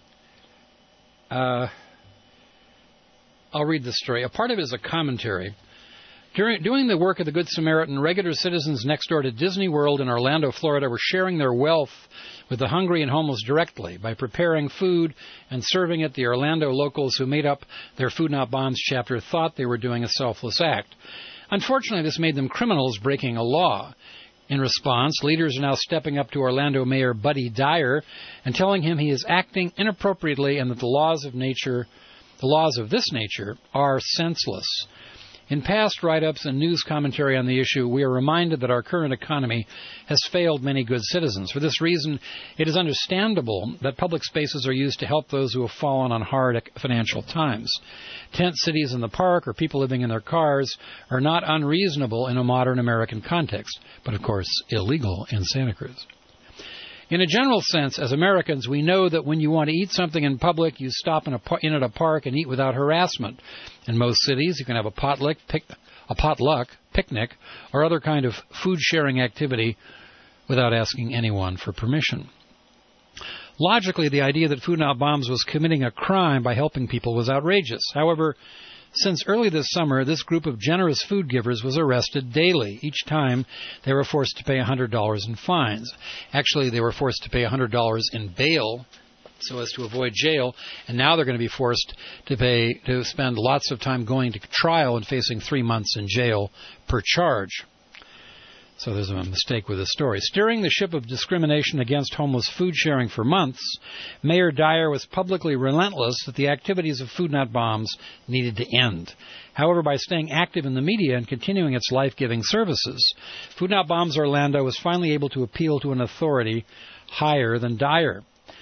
I'll read the story. A part of it is a commentary. Doing the work of the Good Samaritan, regular citizens next door to Disney World in Orlando, Florida, were sharing their wealth with the hungry and homeless directly by preparing food and serving it. The Orlando locals who made up their Food Not Bombs chapter thought they were doing a selfless act. Unfortunately, this made them criminals breaking a law. In response, leaders are now stepping up to Orlando Mayor Buddy Dyer and telling him he is acting inappropriately and that the laws of this nature are senseless. In past write-ups and news commentary on the issue, we are reminded that our current economy has failed many good citizens. For this reason, it is understandable that public spaces are used to help those who have fallen on hard financial times. Tent cities in the park or people living in their cars are not unreasonable in a modern American context, but of course illegal in Santa Cruz. In a general sense, as Americans, we know that when you want to eat something in public, you stop in at a park and eat without harassment. In most cities, you can have a potluck, picnic, or other kind of food-sharing activity without asking anyone for permission. Logically, the idea that Food Not Bombs was committing a crime by helping people was outrageous. However, since early this summer, this group of generous food givers was arrested daily. Each time, they were forced to pay $100 in fines. Actually, they were forced to pay $100 in bail so as to avoid jail, and now they're going to be forced to spend lots of time going to trial and facing 3 months in jail per charge. So there's a mistake with the story. Steering the ship of discrimination against homeless food sharing for months, Mayor Dyer was publicly relentless that the activities of Food Not Bombs needed to end. However, by staying active in the media and continuing its life-giving services, Food Not Bombs Orlando was finally able to appeal to an authority higher than Dyer.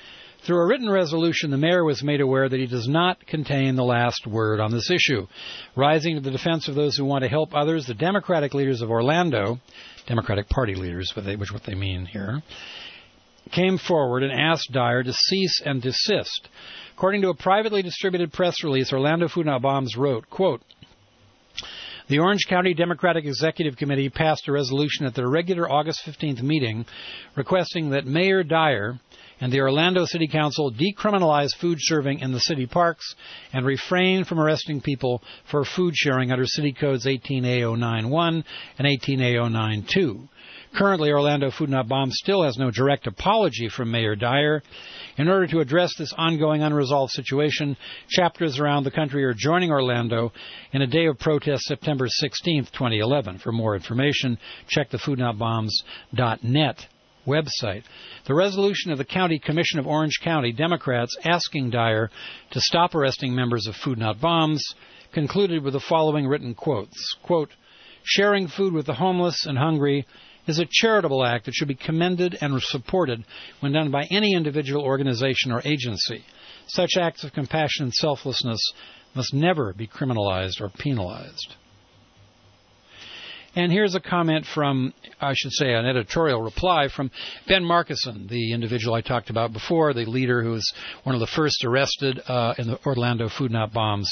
Through a written resolution, the mayor was made aware that he does not contain the last word on this issue. Rising to the defense of those who want to help others, the Democratic leaders of Orlando, Democratic Party leaders, which is what they mean here, came forward and asked Dyer to cease and desist. According to a privately distributed press release, Orlando Food Not Bombs wrote, quote, "The Orange County Democratic Executive Committee passed a resolution at their regular August 15th meeting requesting that Mayor Dyer and the Orlando City Council decriminalize food serving in the city parks and refrain from arresting people for food sharing under City Codes 18A091 and 18A092. Currently, Orlando Food Not Bombs still has no direct apology from Mayor Dyer. In order to address this ongoing unresolved situation, chapters around the country are joining Orlando in a day of protest September 16th, 2011. For more information, check the foodnotbombs.net website. The resolution of the County Commission of Orange County Democrats asking Dyer to stop arresting members of Food Not Bombs concluded with the following written quotes. Quote, "Sharing food with the homeless and hungry is a charitable act that should be commended and supported when done by any individual, organization, or agency. Such acts of compassion and selflessness must never be criminalized or penalized." And here's a comment from, I should say, an editorial reply from Ben Markison, the individual I talked about before, the leader who was one of the first arrested in the Orlando Food Not Bombs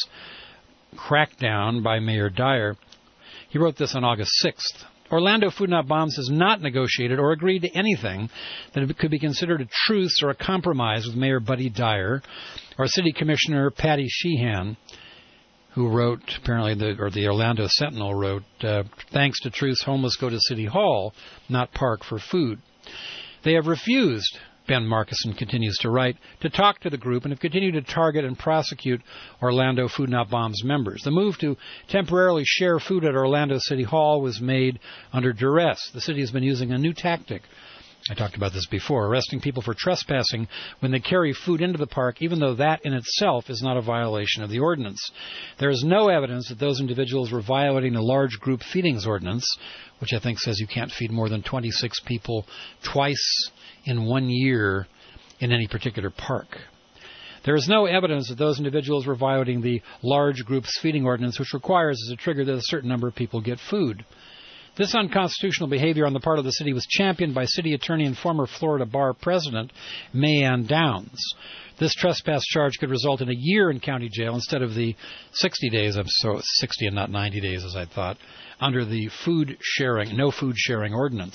crackdown by Mayor Dyer. He wrote this on August 6th. "Orlando Food Not Bombs has not negotiated or agreed to anything that could be considered a truce or a compromise with Mayor Buddy Dyer or City Commissioner Patty Sheehan," who wrote, apparently, the Orlando Sentinel wrote, "Thanks to truce, homeless go to City Hall, not park for food. They have refused," Ben Markison continues to write, "to talk to the group and have continued to target and prosecute Orlando Food Not Bombs members. The move to temporarily share food at Orlando City Hall was made under duress. The city has been using a new tactic. I talked about this before, arresting people for trespassing when they carry food into the park, even though that in itself is not a violation of the ordinance. There is no evidence that those individuals were violating the large group feedings ordinance, which I think says you can't feed more than 26 people twice in 1 year in any particular park. There is no evidence that those individuals were violating the large groups feeding ordinance, which requires as a trigger that a certain number of people get food. This unconstitutional behavior on the part of the city was championed by city attorney and former Florida Bar president Mayanne Downs. This trespass charge could result in a year in county jail instead of the 60 days, 60 and not 90 days as I thought, under the no food sharing ordinance.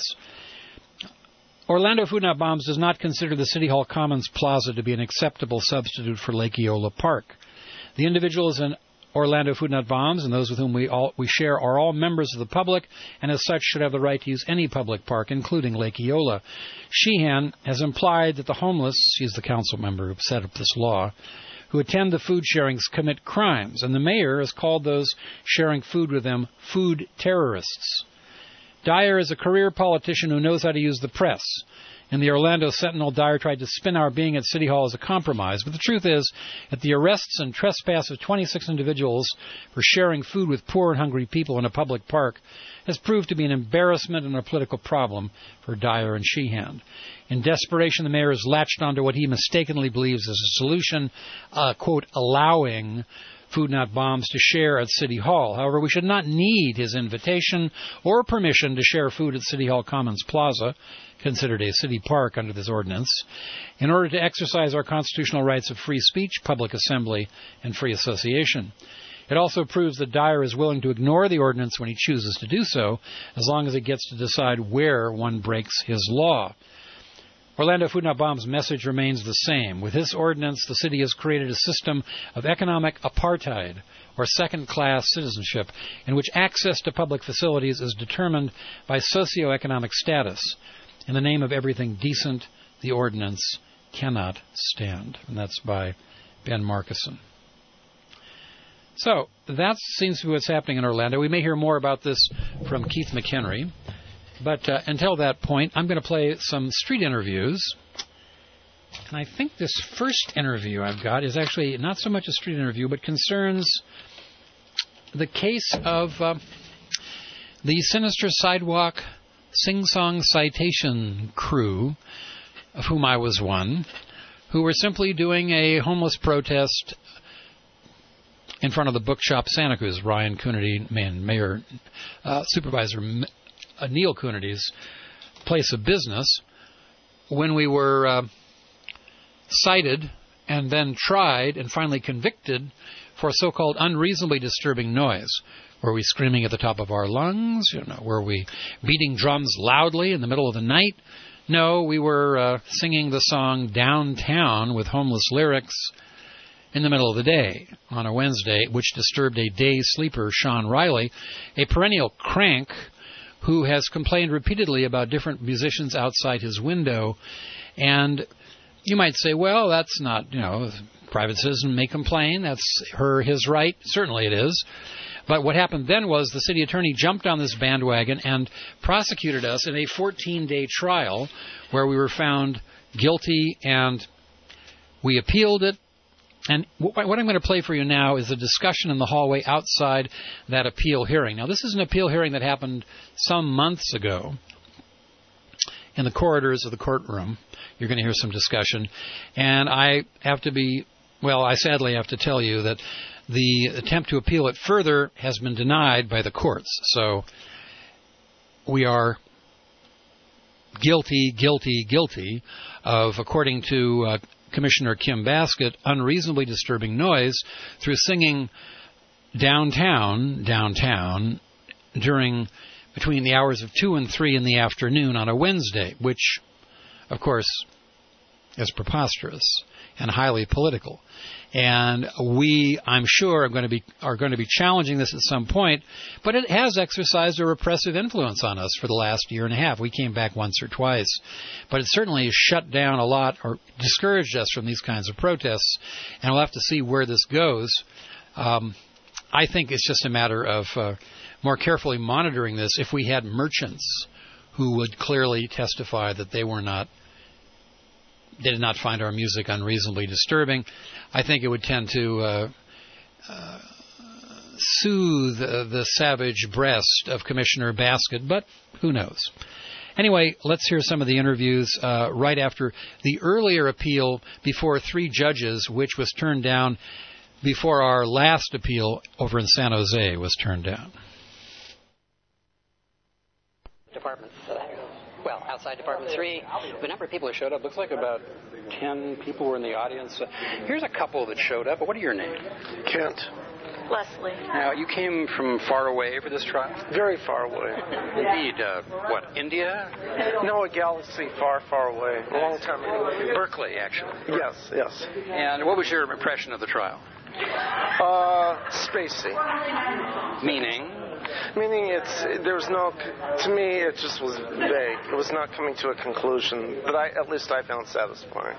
Orlando Food Not Bombs does not consider the City Hall Commons Plaza to be an acceptable substitute for Lake Eola Park. The individuals in Orlando Food Not Bombs and those with whom we share are all members of the public and as such should have the right to use any public park, including Lake Eola. Sheehan has implied that the homeless, she's the council member who set up this law, who attend the food sharings commit crimes, and the mayor has called those sharing food with them food terrorists. Dyer is a career politician who knows how to use the press. In the Orlando Sentinel, Dyer tried to spin our being at City Hall as a compromise, but the truth is that the arrests and trespass of 26 individuals for sharing food with poor and hungry people in a public park has proved to be an embarrassment and a political problem for Dyer and Sheehan. In desperation, the mayor has latched onto what he mistakenly believes is a solution, quote, allowing Food Not Bombs to share at City Hall. However, we should not need his invitation or permission to share food at City Hall Commons Plaza, considered a city park under this ordinance, in order to exercise our constitutional rights of free speech, public assembly, and free association. It also proves that Dyer is willing to ignore the ordinance when he chooses to do so, as long as he gets to decide where one breaks his law. Orlando Food Not Bombs' message remains the same. With this ordinance, the city has created a system of economic apartheid, or second-class citizenship, in which access to public facilities is determined by socioeconomic status. In the name of everything decent, the ordinance cannot stand. And that's by Ben Markison. So, that seems to be what's happening in Orlando. We may hear more about this from Keith McHenry. But until that point, I'm going to play some street interviews. And I think this first interview I've got is actually not so much a street interview, but concerns the case of the sinister sidewalk sing-song citation crew, of whom I was one, who were simply doing a homeless protest in front of the bookshop Santa Cruz. Ryan Coonerty, Supervisor Neil Coonerty's place of business, when we were cited and then tried and finally convicted for so-called unreasonably disturbing noise. Were we screaming at the top of our lungs? Were we beating drums loudly in the middle of the night? No, we were singing the song Downtown with homeless lyrics in the middle of the day on a Wednesday, which disturbed a day sleeper, Sean Riley, a perennial crank who has complained repeatedly about different musicians outside his window. And you might say, well, that's not, private citizen may complain. That's his right. Certainly it is. But what happened then was the city attorney jumped on this bandwagon and prosecuted us in a 14-day trial where we were found guilty, and we appealed it. And what I'm going to play for you now is a discussion in the hallway outside that appeal hearing. Now, this is an appeal hearing that happened some months ago in the corridors of the courtroom. You're going to hear some discussion. And I sadly have to tell you that the attempt to appeal it further has been denied by the courts. So we are guilty of, according to Commissioner Kim Baskett, unreasonably disturbing noise through singing Downtown between the hours of 2 and 3 in the afternoon on a Wednesday, which, of course, is preposterous and highly political. And we, I'm sure, are going to be challenging this at some point, but it has exercised a repressive influence on us for the last year and a half. We came back once or twice, but it certainly has shut down a lot or discouraged us from these kinds of protests, and we'll have to see where this goes. I think it's just a matter of more carefully monitoring this. If we had merchants who would clearly testify that they did not find our music unreasonably disturbing, I think it would tend to soothe the savage breast of Commissioner Baskett, but who knows? Anyway, let's hear some of the interviews right after the earlier appeal before 3 judges, which was turned down before our last appeal over in San Jose was turned down. Department, outside Department 3, the number of people who showed up looks like about 10 people were in the audience. Here's a couple that showed up. What are your names? Kent. Leslie. Now, you came from far away for this trial? Very far away. Indeed. India? No, a galaxy far, far away. A long time ago. Berkeley, actually. Yes. And what was your impression of the trial? Spacey. Meaning? Meaning to me it just was vague. It was not coming to a conclusion that at least I found satisfying.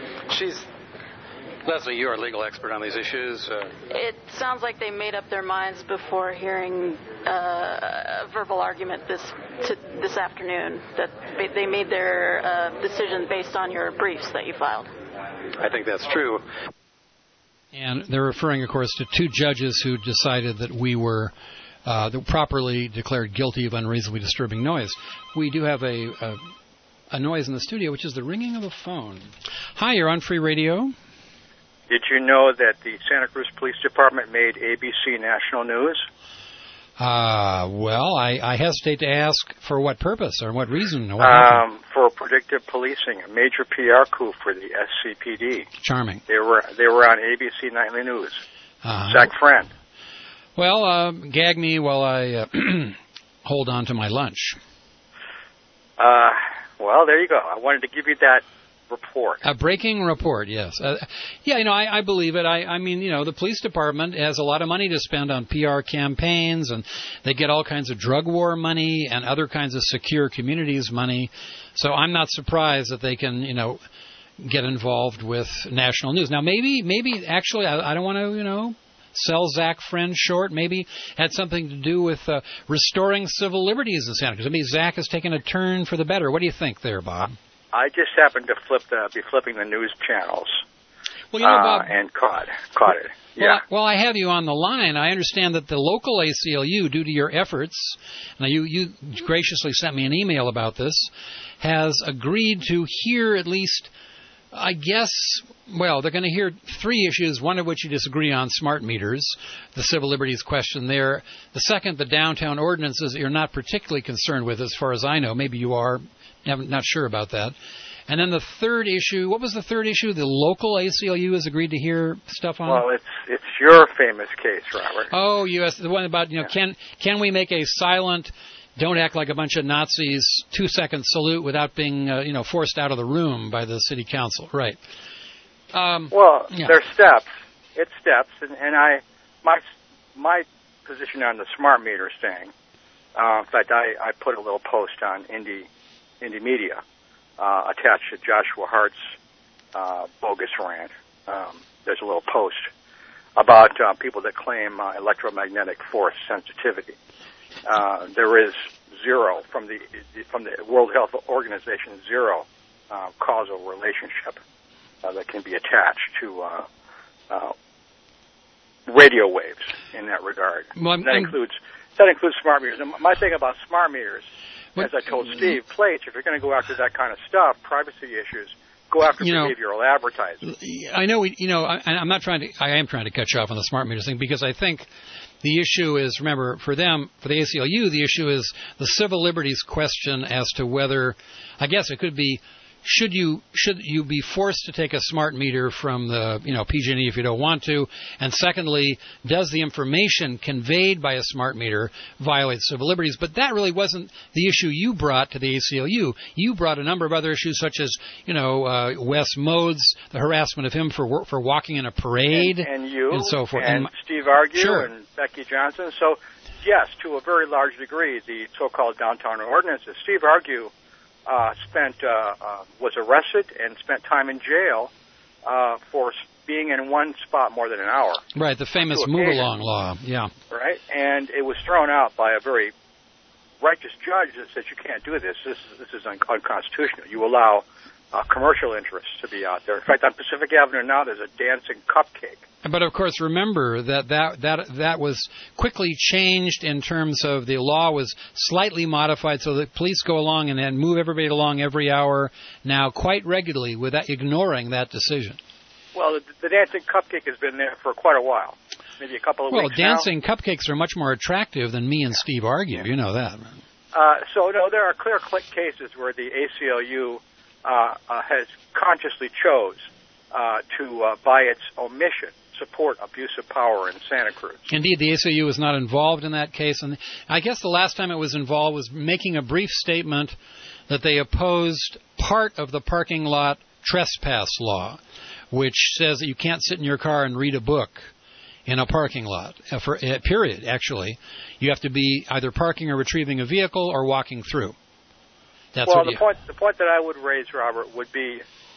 Leslie, you're a legal expert on these issues. It sounds like they made up their minds before hearing a verbal argument this afternoon, that they made their decision based on your briefs that you filed. I think that's true. And they're referring, of course, to 2 judges who decided that we were properly declared guilty of unreasonably disturbing noise. We do have a noise in the studio, which is the ringing of a phone. Hi, you're on Free Radio. Did you know that the Santa Cruz Police Department made ABC national news? Well, I hesitate to ask for what purpose or what reason. For predictive policing, a major PR coup for the SCPD. Charming. They were on ABC Nightly News. Zach Friend. Well, gag me while I hold on to my lunch. Well, there you go. I wanted to give you that report. A breaking report, yes. I believe it. I mean, the police department has a lot of money to spend on PR campaigns, and they get all kinds of drug war money and other kinds of secure communities money. So I'm not surprised that they can, get involved with national news. Now, maybe actually, I don't want to, sell Zach Friend short. Maybe had something to do with restoring civil liberties in Santa Cruz. I mean, Zach has taken a turn for the better. What do you think there, Bob? I just happened to be flipping the news channels. Well, Bob, and caught it. Yeah. Well, I have you on the line. I understand that the local ACLU, due to your efforts, now you graciously sent me an email about this, has agreed to hear at least I guess, well, they're going to hear three issues, one of which you disagree on, smart meters, the civil liberties question there. The second, the downtown ordinances that you're not particularly concerned with, as far as I know. Maybe you are. I'm not sure about that. And then the third issue, what was the third issue? The local ACLU has agreed to hear stuff on? Well, it's your famous case, Robert. Oh, the one about, can we make a silent, don't act like a bunch of Nazis, 2-second salute without being, forced out of the room by the city council? Right. There's steps. It's steps, and my position on the smart meters thing. In fact, I put a little post on Indie Media attached to Joshua Hart's bogus rant. There's a little post about people that claim electromagnetic force sensitivity. There is zero from the World Health Organization, zero causal relationship that can be attached to radio waves in that regard. Well, that includes smart meters. And my thing about smart meters, as I told Steve Plates, if you're going to go after that kind of stuff, privacy issues, go after behavioral advertising. I know, I am trying to cut you off on the smart meters thing, because I think the issue is, remember, for the ACLU, the issue is the civil liberties question as to whether, I guess it could be, should you be forced to take a smart meter from the PG&E if you don't want to? And secondly, does the information conveyed by a smart meter violate civil liberties? But that really wasn't the issue you brought to the ACLU. You brought a number of other issues, such as Wes Modes, the harassment of him for walking in a parade, and so forth, and Steve Argue, sure, and Becky Johnson. So yes, to a very large degree, the so-called downtown ordinances. Steve Argue was arrested and spent time in jail for being in one spot more than an hour. Right, the famous move-along law, yeah. Right, and it was thrown out by a very righteous judge that said, you can't do this. This is unconstitutional. You allow commercial interests to be out there. In fact, on Pacific Avenue now, there's a dancing cupcake. But, of course, remember that was quickly changed in terms of the law was slightly modified so that police go along and then move everybody along every hour now quite regularly without ignoring that decision. Well, the dancing cupcake has been there for quite a while, maybe a couple of weeks now. Well, dancing cupcakes are much more attractive than me and Steve argue. You know that. No, there are clear cases where the ACLU has consciously chose to, by its omission, support abuse of power in Santa Cruz. Indeed, the ACLU was not involved in that case, and I guess the last time it was involved was making a brief statement that they opposed part of the parking lot trespass law, which says that you can't sit in your car and read a book in a parking lot, period, actually. You have to be either parking or retrieving a vehicle or walking through. The point that I would raise, Robert, would be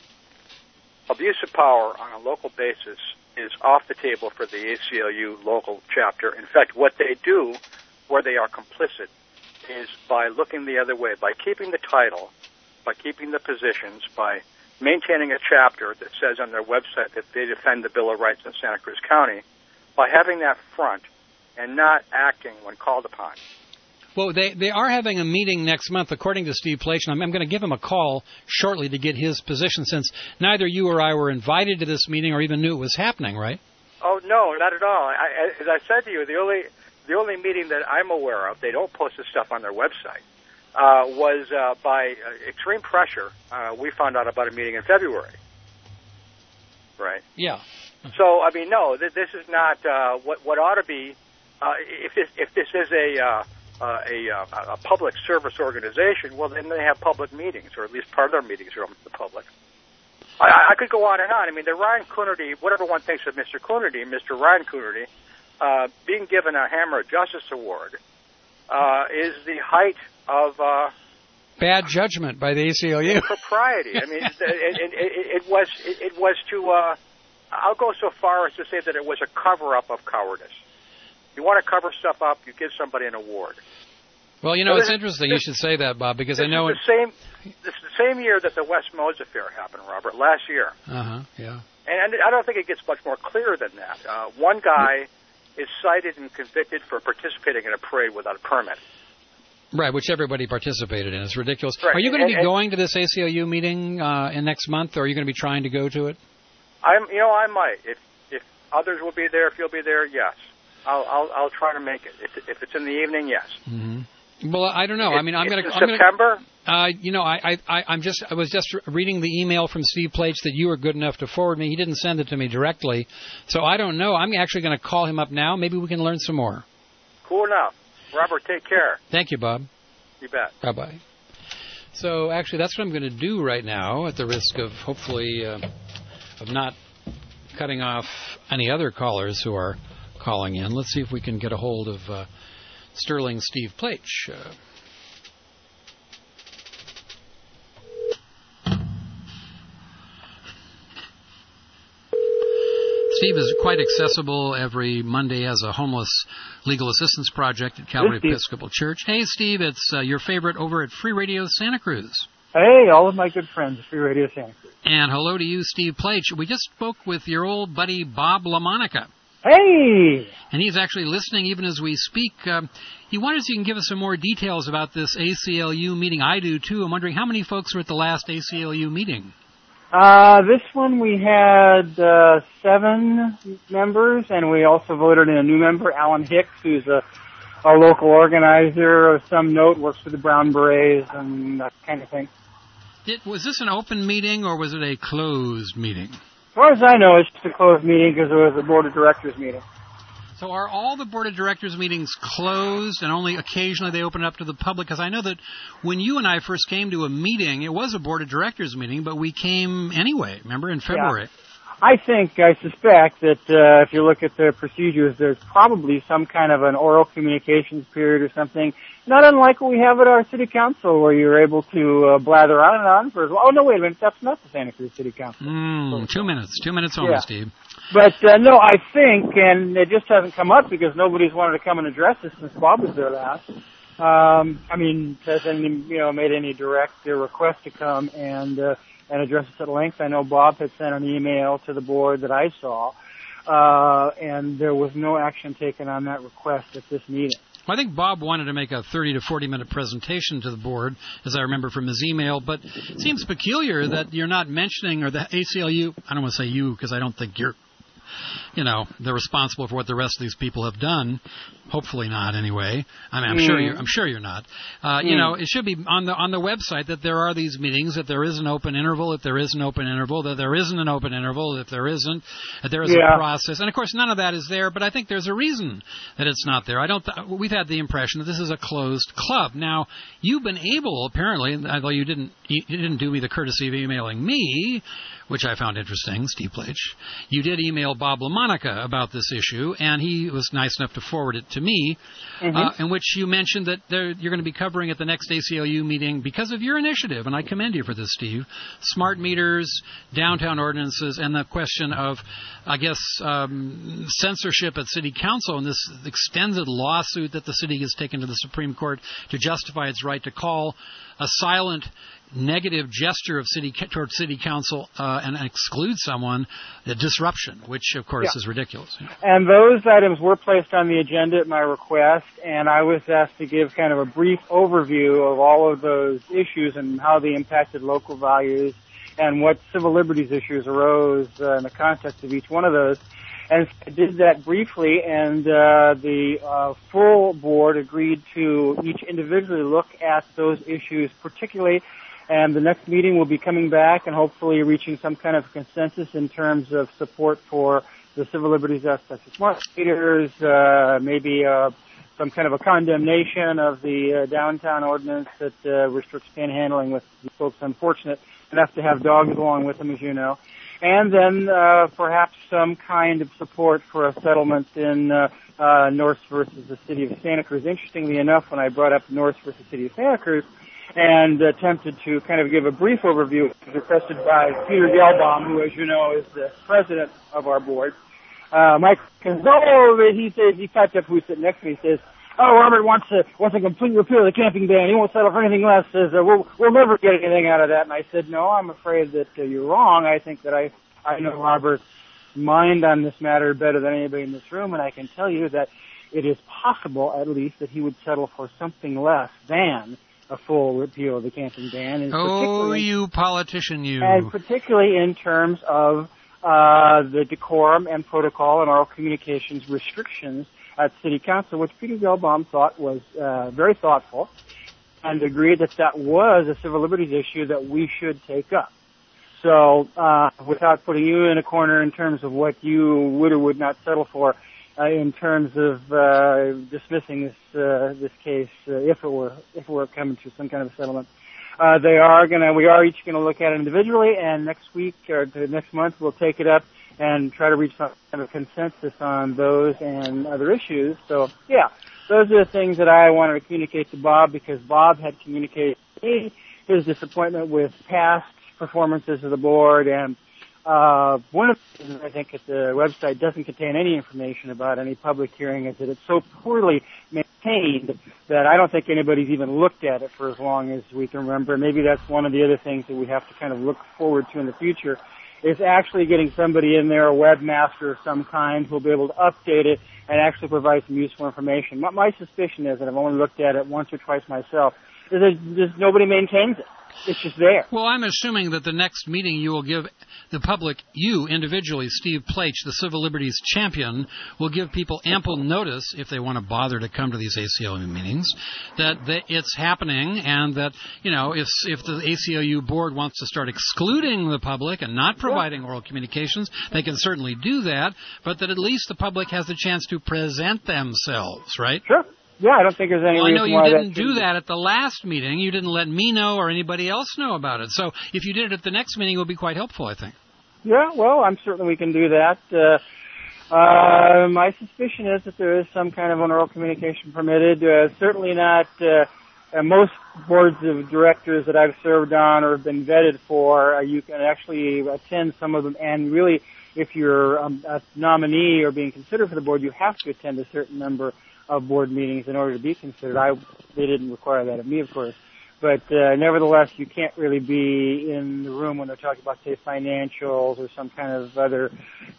abuse of power on a local basis is off the table for the ACLU local chapter. In fact, what they do, where they are complicit, is by looking the other way, by keeping the title, by keeping the positions, by maintaining a chapter that says on their website that they defend the Bill of Rights in Santa Cruz County, by having that front and not acting when called upon. Well, they are having a meeting next month, according to Steve Plation. I'm going to give him a call shortly to get his position, since neither you or I were invited to this meeting or even knew it was happening, right? Oh, no, not at all. As I said to you, the only meeting that I'm aware of, they don't post this stuff on their website, was by extreme pressure. We found out about a meeting in February. Right? Yeah. So, I mean, no, this is not what ought to be. If this is a public service organization, well, then they have public meetings, or at least part of their meetings are open to the public. I could go on and on. I mean, the Ryan Coonerty, whatever one thinks of Mr. Coonerty, Mr. Ryan Coonerty, being given a Hammer of Justice Award is the height of bad judgment by the ACLU. Propriety. I mean, it was to. I'll go so far as to say that it was a cover-up of cowardice. You want to cover stuff up, you give somebody an award. Well, it's interesting you should say that, Bob, because I know this is the same year that the Wes Modes affair happened, Robert, last year. Yeah. And I don't think it gets much more clear than that. One guy is cited and convicted for participating in a parade without a permit. Right, which everybody participated in. It's ridiculous. Right. Are you going to be going to this ACLU meeting in next month, or are you going to be trying to go to it? I might. If others will be there, if you'll be there, yes. I'll try to make it. If it's in the evening, yes. Mm-hmm. Well, I don't know. I'm going to September. I was just reading the email from Steve Plaich that you were good enough to forward me. He didn't send it to me directly, so I don't know. I'm actually going to call him up now. Maybe we can learn some more. Cool enough. Robert, take care. Thank you, Bob. You bet. Bye-bye. So actually, that's what I'm going to do right now, at the risk of hopefully of not cutting off any other callers who are calling in. Let's see if we can get a hold of Sterling Steve Plaich. Steve is quite accessible. Every Monday has a homeless legal assistance project at Calvary Episcopal Church. Hey, Steve, it's your favorite over at Free Radio Santa Cruz. Hey, all of my good friends at Free Radio Santa Cruz. And hello to you, Steve Plaich. We just spoke with your old buddy Bob LaMonica. Hey! And he's actually listening even as we speak. He wonders if you can give us some more details about this ACLU meeting. I do, too. I'm wondering how many folks were at the last ACLU meeting? This one we had 7 members, and we also voted in a new member, Alan Hicks, who's a local organizer of some note, works for the Brown Berets and that kind of thing. Was this an open meeting, or was it a closed meeting? As far as I know, it's just a closed meeting because it was a board of directors meeting. So are all the board of directors meetings closed and only occasionally they open up to the public? Because I know that when you and I first came to a meeting, it was a board of directors meeting, but we came anyway, remember, in February. Yeah. I suspect that if you look at the procedures, there's probably some kind of an oral communications period or something, not unlike what we have at our city council, where you're able to blather on and on for as long. Oh, no, wait a minute, that's not the Santa Cruz City Council. 2 minutes. 2 minutes only, yeah. Steve. But, no, I think, and it just hasn't come up because nobody's wanted to come and address this since Bob was there last. Hasn't made any direct request to come and address it at length. I know Bob had sent an email to the board that I saw, and there was no action taken on that request at this meeting. Well, I think Bob wanted to make a 30 to 40-minute presentation to the board, as I remember from his email, but it seems peculiar that you're not mentioning, or the ACLU, I don't want to say you because I don't think you're, they're responsible for what the rest of these people have done. Hopefully not, anyway. I'm sure you're not. It should be on the website that there are these meetings, that there is an open interval, if there is an open interval, that there isn't an open interval, if there isn't, that there is a process. And of course, none of that is there. But I think there's a reason that it's not there. We've had the impression that this is a closed club. Now, you've been able, apparently, although you didn't do me the courtesy of emailing me, which I found interesting, Steve Plaich. You did email Bob LaMonica about this issue, and he was nice enough to forward it to me, in which you mentioned that you're going to be covering at the next ACLU meeting because of your initiative, and I commend you for this, Steve, smart meters, downtown ordinances, and the question of, I guess, censorship at City Council and this extended lawsuit that the city has taken to the Supreme Court to justify its right to call a silent negative gesture of toward City Council and exclude someone, the disruption, which, of course, is ridiculous. And those items were placed on the agenda at my request, and I was asked to give kind of a brief overview of all of those issues and how they impacted local values and what civil liberties issues arose in the context of each one of those. And I did that briefly, and the full board agreed to each individually look at those issues particularly, and the next meeting will be coming back and hopefully reaching some kind of consensus in terms of support for the civil liberties aspects of smart meters, maybe some kind of a condemnation of the downtown ordinance that restricts panhandling with folks unfortunate enough to have dogs along with them, as you know. And then perhaps some kind of support for a settlement in Norse versus the City of Santa Cruz. Interestingly enough, when I brought up Norse versus the City of Santa Cruz and attempted to kind of give a brief overview, it was requested by Peter Gelbaum, who, as you know, is the president of our board. Mike Gonzalo, he typed up who's sitting next to me, he says, Robert wants a complete repeal of the camping ban. He won't settle for anything less. Says we'll never get anything out of that. And I said, no, I'm afraid that you're wrong. I think that I know Robert's mind on this matter better than anybody in this room, and I can tell you that it is possible, at least, that he would settle for something less than a full repeal of the camping ban. And oh, you politician, you. And particularly in terms of the decorum and protocol and oral communications restrictions at City Council, which Peter Gelbaum thought was very thoughtful and agreed that that was a civil liberties issue that we should take up. So without putting you in a corner in terms of what you would or would not settle for, in terms of dismissing this case, if it were coming to some kind of a settlement, we are each gonna look at it individually, and next week or next month we'll take it up and try to reach some kind of consensus on those and other issues. So yeah, those are the things that I wanted to communicate to Bob, because Bob had communicated to me his disappointment with past performances of the board, and one of the reasons I think that the website doesn't contain any information about any public hearing is that it's so poorly maintained that I don't think anybody's even looked at it for as long as we can remember. Maybe that's one of the other things that we have to kind of look forward to in the future, is actually getting somebody in there, a webmaster of some kind, who'll be able to update it and actually provide some useful information. My suspicion is, and I've only looked at it once or twice myself, is that just nobody maintains it. It's just there. Well, I'm assuming that the next meeting you will give the public, you individually, Steve Plaich, the civil liberties champion, will give people ample notice, if they want to bother to come to these ACLU meetings, that it's happening, and that, you know, if the ACLU board wants to start excluding the public and not providing oral communications, they can certainly do that, but that at least the public has the chance to present themselves, right? Sure. Yeah, I don't think there's any reason why I know you didn't do that at the last meeting. You didn't let me know or anybody else know about it. So if you did it at the next meeting, it would be quite helpful, I think. Yeah, well, I'm certain we can do that. My suspicion is that there is some kind of an oral communication permitted. Certainly not most boards of directors that I've served on or have been vetted for. You can actually attend some of them, and really, if you're a nominee or being considered for the board, you have to attend a certain number of board meetings in order to be considered. They didn't require that of me, of course. But nevertheless, you can't really be in the room when they're talking about, say, financials or some kind of other...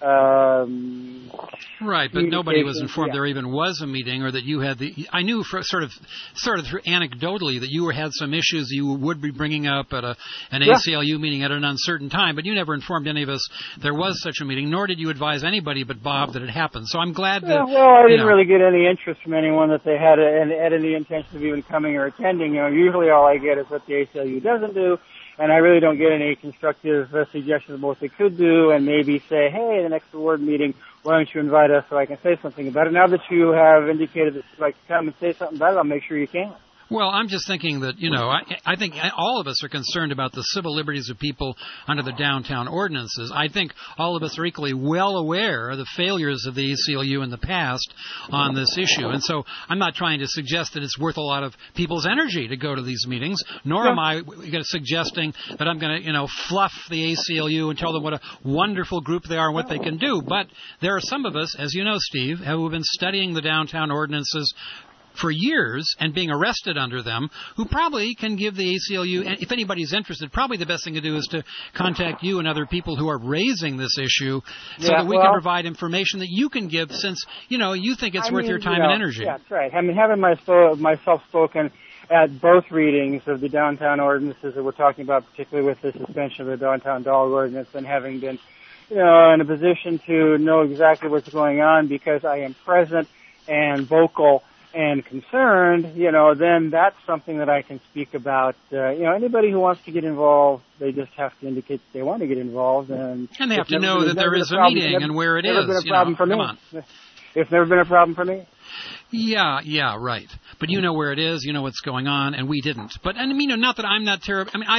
right, but nobody was informed there even was a meeting, or that you had I knew sort of through anecdotally that you had some issues you would be bringing up at an ACLU meeting at an uncertain time, but you never informed any of us there was such a meeting, nor did you advise anybody but Bob that it happened. So I'm glad that... well, I didn't really get any interest from anyone that they had any intention of even coming or attending. You know, usually all I get is what the ACLU doesn't do, and I really don't get any constructive suggestions of what they could do, and maybe say, hey, the next award meeting, why don't you invite us so I can say something about it? Now that you have indicated that you'd like to come and say something about it, I'll make sure you can. Well, I'm just thinking that, you know, I think all of us are concerned about the civil liberties of people under the downtown ordinances. I think all of us are equally well aware of the failures of the ACLU in the past on this issue. And so I'm not trying to suggest that it's worth a lot of people's energy to go to these meetings, nor am I suggesting that I'm going to, you know, fluff the ACLU and tell them what a wonderful group they are and what they can do. But there are some of us, as you know, Steve, who have been studying the downtown ordinances for years and being arrested under them, who probably can give the ACLU, and if anybody's interested, probably the best thing to do is to contact you and other people who are raising this issue so that we can provide information that you can give, since, you know, you think it's worth your time and energy. Yeah, that's right. I mean, having myself spoken at both readings of the downtown ordinances that we're talking about, particularly with the suspension of the downtown dog ordinance, and having been, you know, in a position to know exactly what's going on because I am present and vocal and concerned, you know, then that's something that I can speak about. You know, anybody who wants to get involved, they just have to indicate that they want to get involved. And they have to know that there is a meeting and where it is. Come on. It's never been a problem for me. Yeah, right. But you know where it is, you know what's going on, and we didn't. But, and I mean, not that I'm not terrible. I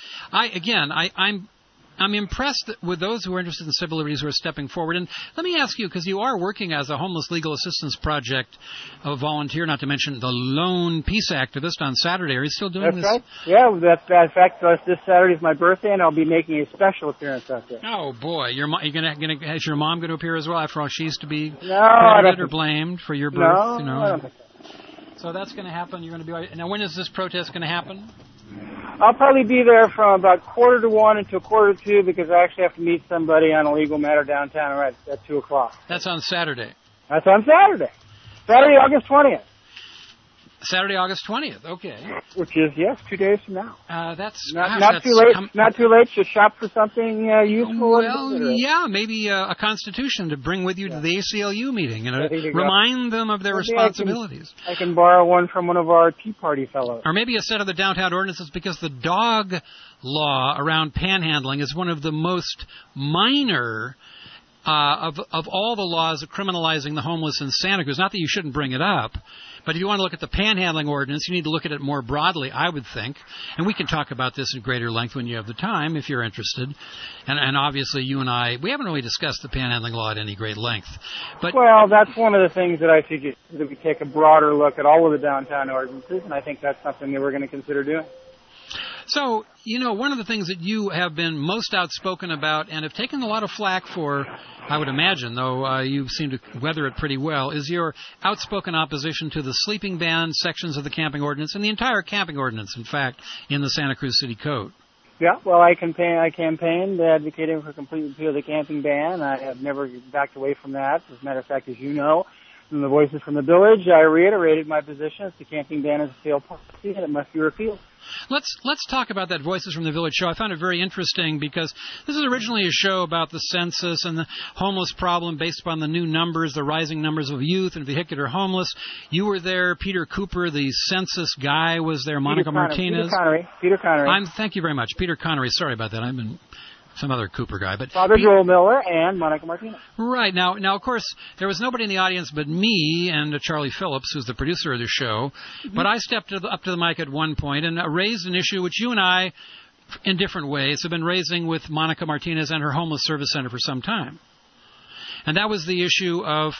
mean, I'm impressed with those who are interested in civil liberties who are stepping forward. And let me ask you, because you are working as a homeless legal assistance project, a volunteer, not to mention the lone peace activist on Saturday. Are you still doing this? That's right. Yeah, in fact, this Saturday is my birthday, and I'll be making a special appearance out there. Oh, boy. Is your mom going to appear as well? After all, she's to be credited or blamed for your birth? No, you know? I don't think so. So that's going to happen. You're going to be... Now, when is this protest going to happen? I'll probably be there from about 1:45 until 1:45 because I actually have to meet somebody on a legal matter downtown at 2 o'clock. That's on Saturday. That's on Saturday. Saturday, August 20th. Saturday, August 20th. Okay. Which is, yes, 2 days from now. That's not too late. Not too late to shop for something useful. Well, yeah, maybe a constitution to bring with you to the ACLU meeting and remind them of their responsibilities. I can borrow one from one of our Tea Party fellows. Or maybe a set of the downtown ordinances, because the dog law around panhandling is one of the most minor of all the laws criminalizing the homeless in Santa Cruz. Not that you shouldn't bring it up, but if you want to look at the panhandling ordinance, you need to look at it more broadly, I would think. And we can talk about this in greater length when you have the time, if you're interested. And obviously, you and I, we haven't really discussed the panhandling law at any great length. But well, that's one of the things that I suggest, that we take a broader look at all of the downtown ordinances, and I think that's something that we're going to consider doing. So, one of the things that you have been most outspoken about and have taken a lot of flack for, I would imagine, though you seem to weather it pretty well, is your outspoken opposition to the sleeping ban sections of the camping ordinance and the entire camping ordinance, in fact, in the Santa Cruz City Code. Yeah, well, I campaigned advocating for complete repeal of the camping ban. I have never backed away from that. As a matter of fact, as you know, from the Voices from the Village, I reiterated my position that the camping ban is a failed policy and it must be repealed. Let's talk about that Voices from the Village show. I found it very interesting because this is originally a show about the census and the homeless problem based upon the new numbers, the rising numbers of youth and vehicular homeless. You were there. Peter Cooper, the census guy, was there. Monica Martinez. Peter Connery. Thank you very much. Peter Connery. Sorry about that. I've been some other Cooper guy. But Father Joel Miller and Monica Martinez. Right. Now, of course, there was nobody in the audience but me and Charlie Phillips, who's the producer of the show. Mm-hmm. But I stepped up to the mic at one point and raised an issue which you and I, in different ways, have been raising with Monica Martinez and her homeless service center for some time. And that was the issue of,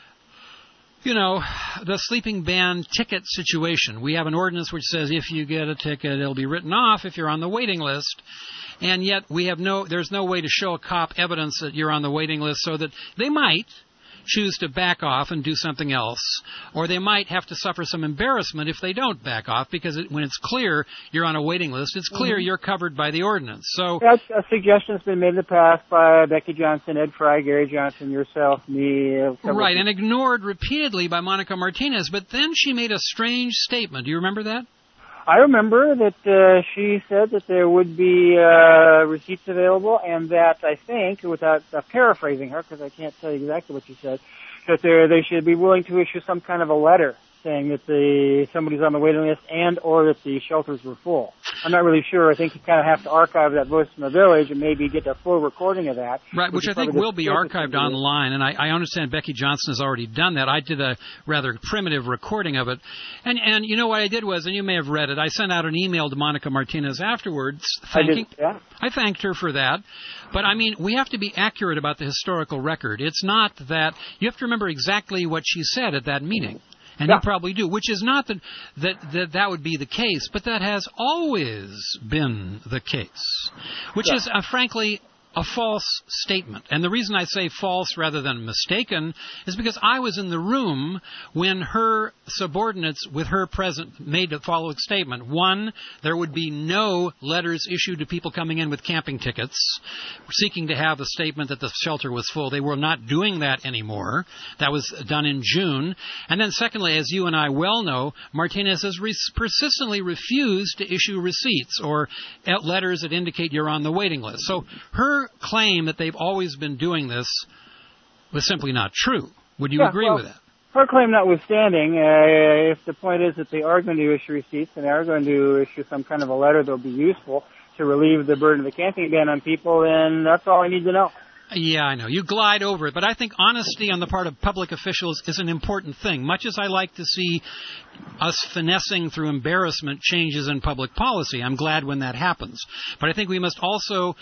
the sleeping ban ticket situation. We have an ordinance which says if you get a ticket, it'll be written off if you're on the waiting list. And yet there's no way to show a cop evidence that you're on the waiting list, so that they might choose to back off and do something else, or they might have to suffer some embarrassment if they don't back off, because when it's clear you're on a waiting list, it's clear you're covered by the ordinance. So that's a suggestion that's been made in the past by Becky Johnson, Ed Fry, Gary Johnson, yourself, me. Right, and ignored repeatedly by Monica Martinez. But then she made a strange statement. Do you remember that? I remember that she said that there would be receipts available, and that I think, without paraphrasing her, because I can't tell you exactly what she said, that they should be willing to issue some kind of a letter saying that somebody's on the waiting list and or that the shelters were full. I'm not really sure. I think you kind of have to archive that Voice from the Village and maybe get a full recording of that. Right, which I think will be archived online, and I understand Becky Johnson has already done that. I did a rather primitive recording of it. And you know what I did was, and you may have read it, I sent out an email to Monica Martinez afterwards thanking. I thanked her for that. But, we have to be accurate about the historical record. It's not that – you have to remember exactly what she said at that meeting. And you probably do, which is not that would be the case, but that has always been the case, which is, frankly, a false statement. And the reason I say false rather than mistaken is because I was in the room when her subordinates, with her present, made the following statement. One, there would be no letters issued to people coming in with camping tickets seeking to have a statement that the shelter was full. They were not doing that anymore. That was done in June. And then secondly, as you and I well know, Martinez has persistently refused to issue receipts or letters that indicate you're on the waiting list. So her claim that they've always been doing this was simply not true. Would you agree with that? Her claim notwithstanding, if the point is that they are going to issue receipts and they are going to issue some kind of a letter that will be useful to relieve the burden of the camping ban on people, then that's all I need to know. Yeah, I know. You glide over it, but I think honesty on the part of public officials is an important thing. Much as I like to see us finessing through embarrassment changes in public policy, I'm glad when that happens. But I think we must also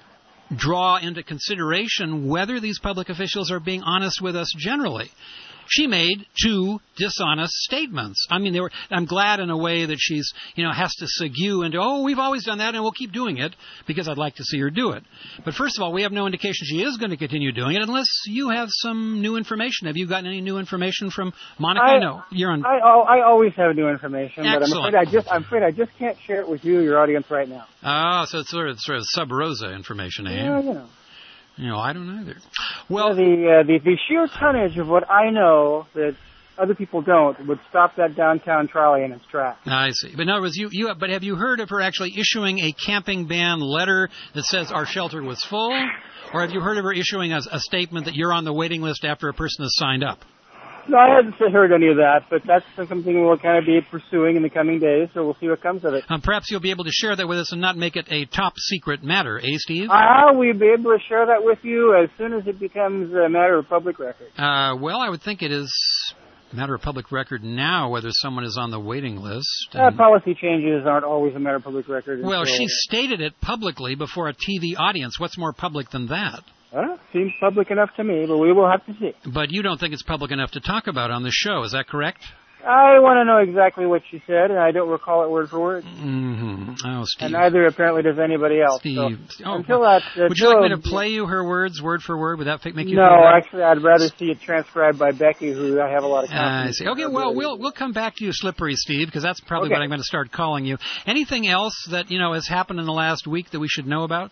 draw into consideration whether these public officials are being honest with us generally. She made two dishonest statements. I'm glad in a way that she's, has to segue into, we've always done that and we'll keep doing it because I'd like to see her do it. But first of all, we have no indication she is going to continue doing it unless you have some new information. Have you gotten any new information from Monica? No, you're on. I always have new information, Excellent. but I'm afraid I just can't share it with you, your audience, right now. So it's sort of sub rosa information, eh? Yeah, I don't either. Well, the sheer tonnage of what I know that other people don't, would stop that downtown trolley in its tracks. I see. But in other words, but have you heard of her actually issuing a camping ban letter that says our shelter was full? Or have you heard of her issuing a statement that you're on the waiting list after a person has signed up? No, I haven't heard any of that, but that's something we'll kind of be pursuing in the coming days, so we'll see what comes of it. Perhaps you'll be able to share that with us and not make it a top-secret matter, Steve? We'll be able to share that with you as soon as it becomes a matter of public record. Well, I would think it is a matter of public record now whether someone is on the waiting list. Policy changes aren't always a matter of public record. Well, she stated it publicly before a TV audience. What's more public than that? Seems public enough to me, but we will have to see. But you don't think it's public enough to talk about on the show, is that correct? I want to know exactly what she said, and I don't recall it word for word. Mm-hmm. Oh, Steve. And neither apparently does anybody else. Steve. So until that, would you like me to play you her words word for word? Would that make you feel No, better? actually, I'd rather see it transcribed by Becky, who I have a lot of confidence in. I see. Okay, well, we'll come back to you, Slippery Steve, because that's probably what I'm going to start calling you. Anything else that, has happened in the last week that we should know about?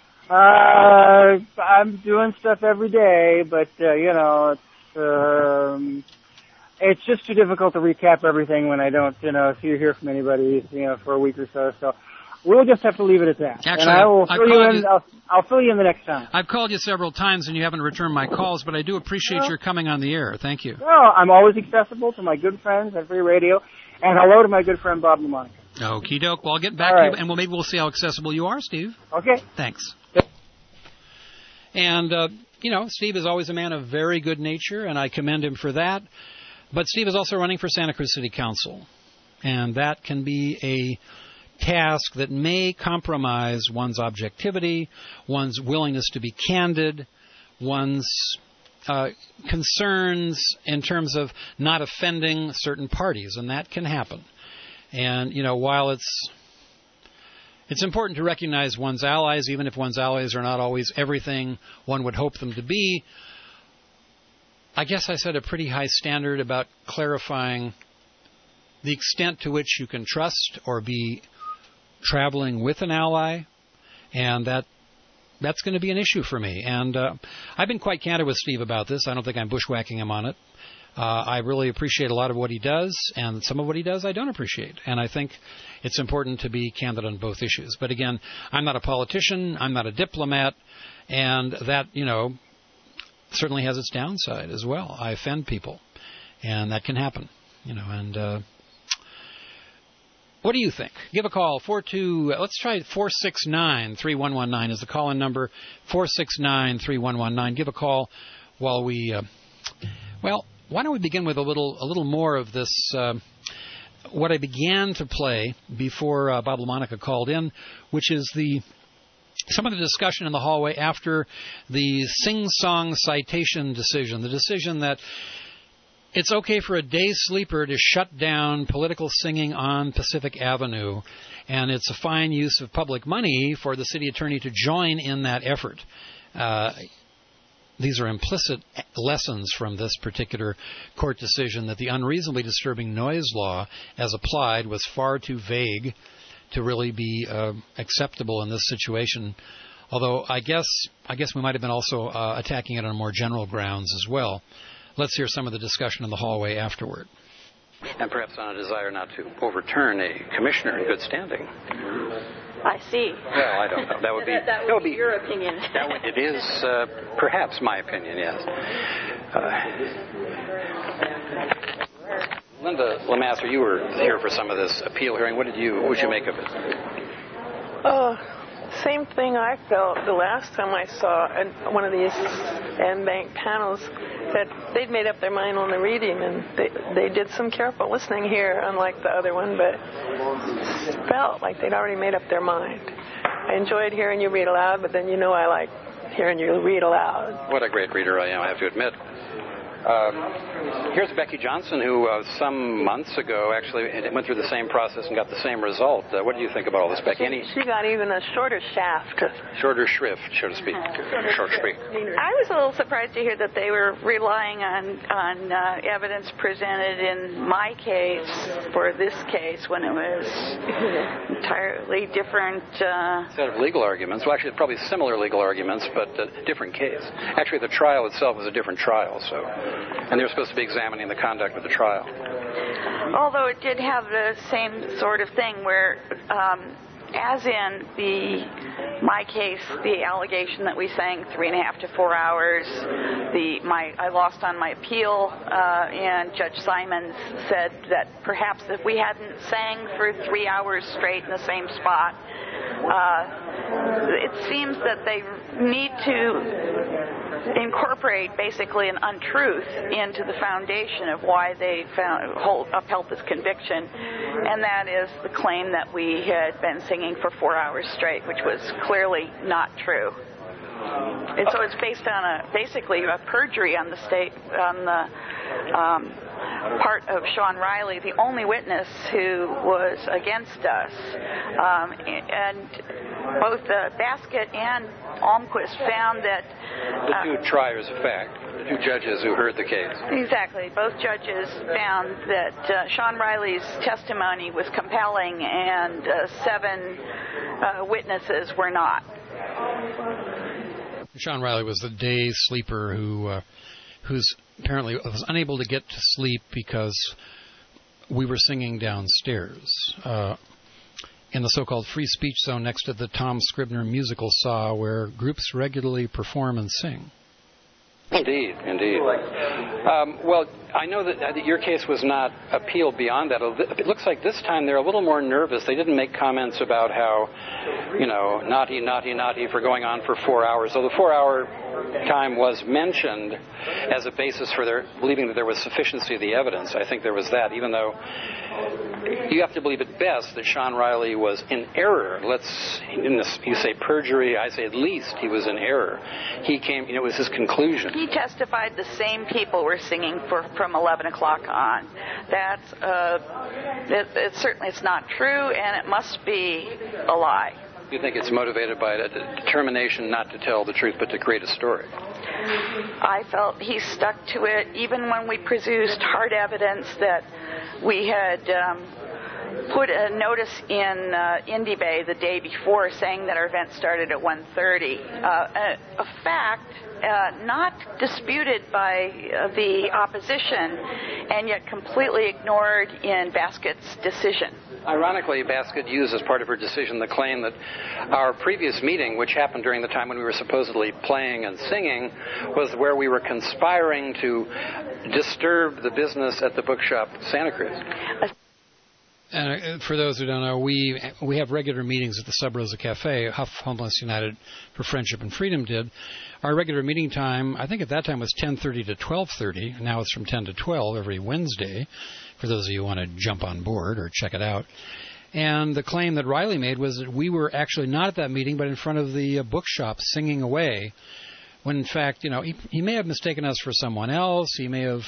I'm doing stuff every day, but, it's just too difficult to recap everything when I don't, see or hear from anybody, for a week or so. So we'll just have to leave it at that. Actually, and I will fill you in. I'll fill you in the next time. I've called you several times and you haven't returned my calls, but I do appreciate your coming on the air. Thank you. Well, I'm always accessible to my good friends at Free Radio, and hello to my good friend Bob DeMonica. Okie doke. Well, I'll get back to you, and maybe we'll see how accessible you are, Steve. Okay. Thanks. And, Steve is always a man of very good nature, and I commend him for that. But Steve is also running for Santa Cruz City Council, and that can be a task that may compromise one's objectivity, one's willingness to be candid, one's concerns in terms of not offending certain parties, and that can happen. And, while it's important to recognize one's allies, even if one's allies are not always everything one would hope them to be. I guess I set a pretty high standard about clarifying the extent to which you can trust or be traveling with an ally, and that's going to be an issue for me. And I've been quite candid with Steve about this. I don't think I'm bushwhacking him on it. I really appreciate a lot of what he does, and some of what he does I don't appreciate. And I think it's important to be candid on both issues. But again, I'm not a politician, I'm not a diplomat, and that, certainly has its downside as well. I offend people, and that can happen, and what do you think? Give a call, let's try 469-3119 is the call-in number, 469-3119. Give a call while we, why don't we begin with a little more of this, what I began to play before Bob LaMonica called in, which is some of the discussion in the hallway after the sing-song citation decision, the decision that it's okay for a day sleeper to shut down political singing on Pacific Avenue, and it's a fine use of public money for the city attorney to join in that effort. These are implicit lessons from this particular court decision that the unreasonably disturbing noise law, as applied, was far too vague to really be acceptable in this situation. Although I guess we might have been also attacking it on more general grounds as well. Let's hear some of the discussion in the hallway afterward. And perhaps on a desire not to overturn a commissioner in good standing. I see. Well, I don't know. That would be your opinion. It is perhaps my opinion, yes. Linda Lamaster, you were here for some of this appeal hearing. What did you make of it? Same thing I felt the last time I saw one of these en-banc panels, that they'd made up their mind on the reading, and they did some careful listening here, unlike the other one, but it felt like they'd already made up their mind. I enjoyed hearing you read aloud, but then I like hearing you read aloud. What a great reader I am, I have to admit. Here's Becky Johnson, who some months ago actually went through the same process and got the same result. What do you think about all this, Becky? She got even a shorter shaft. Shorter shrift, so to speak. Short shrift. I was a little surprised to hear that they were relying on evidence presented in my case for this case when it was entirely different. Set of legal arguments. Well, actually, probably similar legal arguments, but a different case. Actually, the trial itself was a different trial, so... And they were supposed to be examining the conduct of the trial. Although it did have the same sort of thing where, as in my case, the allegation that we sang 3.5 to 4 hours, I lost on my appeal, and Judge Simons said that perhaps if we hadn't sang for 3 hours straight in the same spot, it seems that they need to incorporate basically an untruth into the foundation of why they upheld this conviction, and that is the claim that we had been singing for 4 hours straight, which was clearly not true. And so it's based on basically a perjury on the part of Sean Riley, the only witness who was against us. And both Baskett and Almquist found that... The two triers of fact, the two judges who heard the case. Exactly. Both judges found that Sean Riley's testimony was compelling and 7 witnesses were not. Sean Riley was the day sleeper who's apparently was unable to get to sleep because we were singing downstairs in the so-called free speech zone next to the Tom Scribner musical saw, where groups regularly perform and sing. Indeed. Well, I know that your case was not appealed beyond that. It looks like this time they're a little more nervous. They didn't make comments about how, naughty for going on for 4 hours. So the 4-hour time was mentioned as a basis for their believing that there was sufficiency of the evidence. I think there was that, even though you have to believe at best that Sean Riley was in error. You say perjury, I say at least he was in error. It was his conclusion. He testified the same people were singing from 11 o'clock on. It's not true, and it must be a lie. You think it's motivated by a determination not to tell the truth but to create a story? I felt he stuck to it, even when we produced hard evidence that we had put a notice in Indy Bay the day before saying that our event started at 1:30. A fact not disputed by the opposition and yet completely ignored in Baskett's decision. Ironically, Baskett used as part of her decision the claim that our previous meeting, which happened during the time when we were supposedly playing and singing, was where we were conspiring to disturb the business at the bookshop Santa Cruz. And for those who don't know, we have regular meetings at the Sub Rosa Cafe. Huff Homeless United for Friendship and Freedom did. Our regular meeting time, I think at that time, was 10:30 to 12:30. Now it's from 10 to 12 every Wednesday, for those of you who want to jump on board or check it out. And the claim that Riley made was that we were actually not at that meeting, but in front of the bookshop singing away, when in fact, he may have mistaken us for someone else. He may have,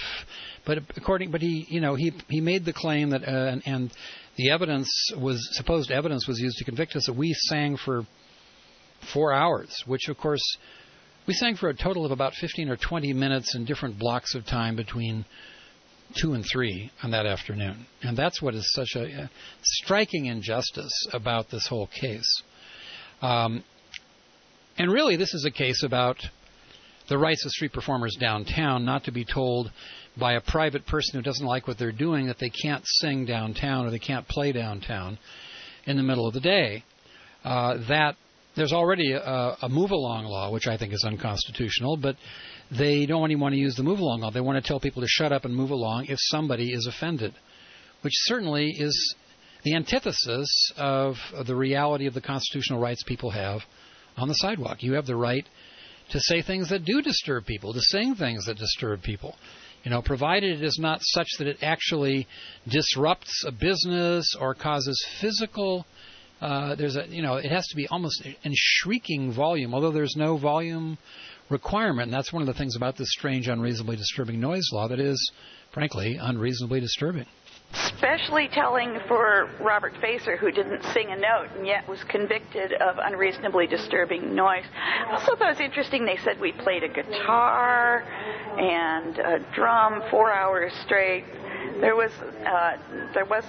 he made the claim that, and the supposed evidence was used to convict us that we sang for 4 hours, which of course we sang for a total of about 15 or 20 minutes in different blocks of time between 2 and 3 on that afternoon. And that's what is such a striking injustice about this whole case. And really, this is a case about the rights of street performers downtown not to be told by a private person who doesn't like what they're doing that they can't sing downtown or they can't play downtown in the middle of the day. That there's already a move-along law, which I think is unconstitutional, but they don't even want to use the move-along law. They want to tell people to shut up and move along if somebody is offended, which certainly is the antithesis of the reality of the constitutional rights people have on the sidewalk. You have the right to say things that do disturb people, to sing things that disturb people, provided it is not such that it actually disrupts a business or causes physical. It has to be almost in shrieking volume, although there's no volume requirement. And that's one of the things about this strange, unreasonably disturbing noise law that is, frankly, unreasonably disturbing. Especially telling for Robert Facer, who didn't sing a note and yet was convicted of unreasonably disturbing noise. I also thought it was interesting they said we played a guitar and a drum 4 hours straight. There was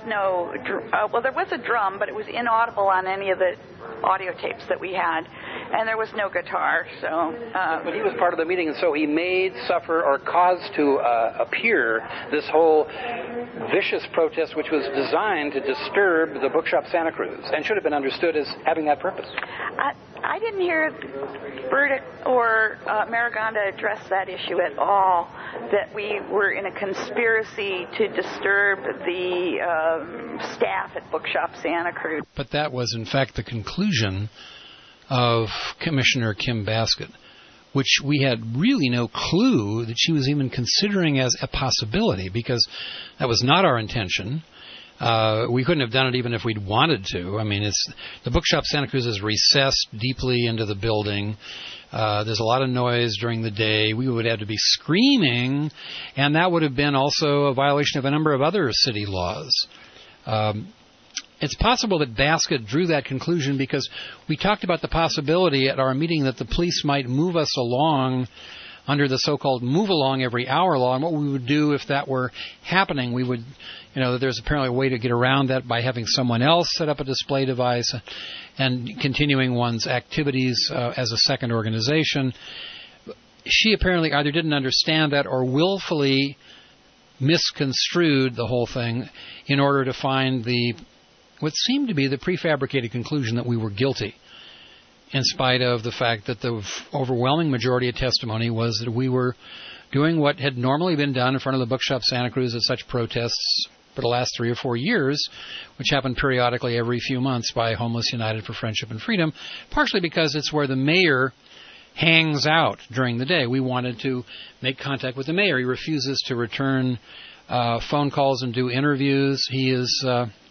a drum, but it was inaudible on any of the audio tapes that we had. and there was no guitar. So, but he was part of the meeting, and so he made, suffer, or caused to appear this whole vicious protest, which was designed to disturb the Bookshop Santa Cruz, and should have been understood as having that purpose. I didn't hear Burdick or Maraganda address that issue at all, that we were in a conspiracy to disturb the staff at Bookshop Santa Cruz. But that was, in fact, the conclusion of Commissioner Kim Baskett, which we had really no clue that she was even considering as a possibility, because that was not our intention. We couldn't have done it even if we'd wanted to. I mean, the Bookshop Santa Cruz is recessed deeply into the building. There's a lot of noise during the day. We would have to be screaming, and that would have been also a violation of a number of other city laws. It's possible that Baskett drew that conclusion because we talked about the possibility at our meeting that the police might move us along under the so-called move along every hour law, and what we would do if that were happening. We would, there's apparently a way to get around that by having someone else set up a display device and continuing one's activities as a second organization. She apparently either didn't understand that or willfully misconstrued the whole thing in order to find what seemed to be the prefabricated conclusion that we were guilty, in spite of the fact that the overwhelming majority of testimony was that we were doing what had normally been done in front of the Bookshop Santa Cruz at such protests for the last 3 or 4 years, which happened periodically every few months by Homeless United for Friendship and Freedom, partially because it's where the mayor hangs out during the day. We wanted to make contact with the mayor. He refuses to return phone calls and do interviews. He is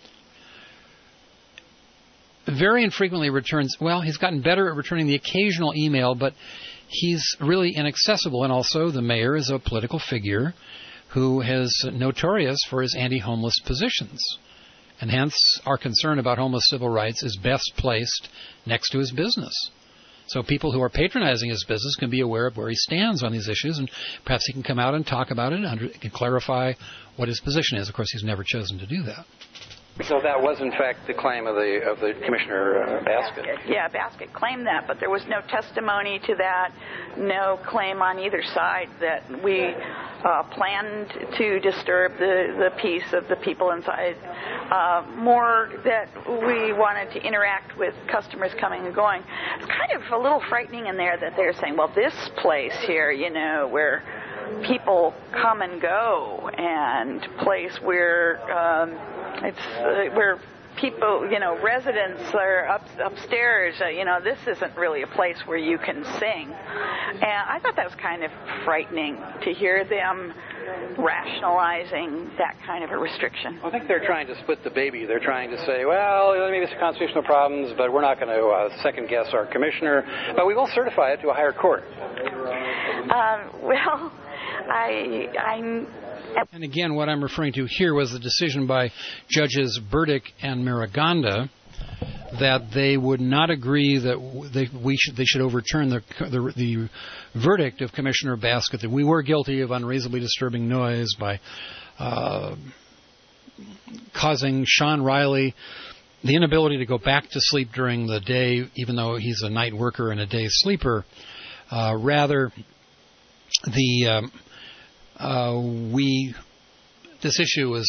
very infrequently returns. Well, he's gotten better at returning the occasional email, but he's really inaccessible. And also, the mayor is a political figure who is notorious for his anti-homeless positions. And hence, our concern about homeless civil rights is best placed next to his business. So people who are patronizing his business can be aware of where he stands on these issues, and perhaps he can come out and talk about it and can clarify what his position is. Of course, he's never chosen to do that. So that was, in fact, the claim of the Commissioner Baskett. Yeah, Baskett claimed that, but there was no testimony to that, no claim on either side that we planned to disturb the peace of the people inside. More that we wanted to interact with customers coming and going. It's kind of a little frightening in there that they're saying, well, this place here, where people come and go, and place where where people, residents are upstairs. This isn't really a place where you can sing. And I thought that was kind of frightening to hear them rationalizing that kind of a restriction. I think they're trying to split the baby. They're trying to say, well, there may be some constitutional problems, but we're not going to second-guess our commissioner, but we will certify it to a higher court. And again, what I'm referring to here was the decision by Judges Burdick and Maraganda that they would not agree that they should overturn the verdict of Commissioner Baskett that we were guilty of unreasonably disturbing noise by causing Sean Riley the inability to go back to sleep during the day, even though he's a night worker and a day sleeper. Rather, this issue was,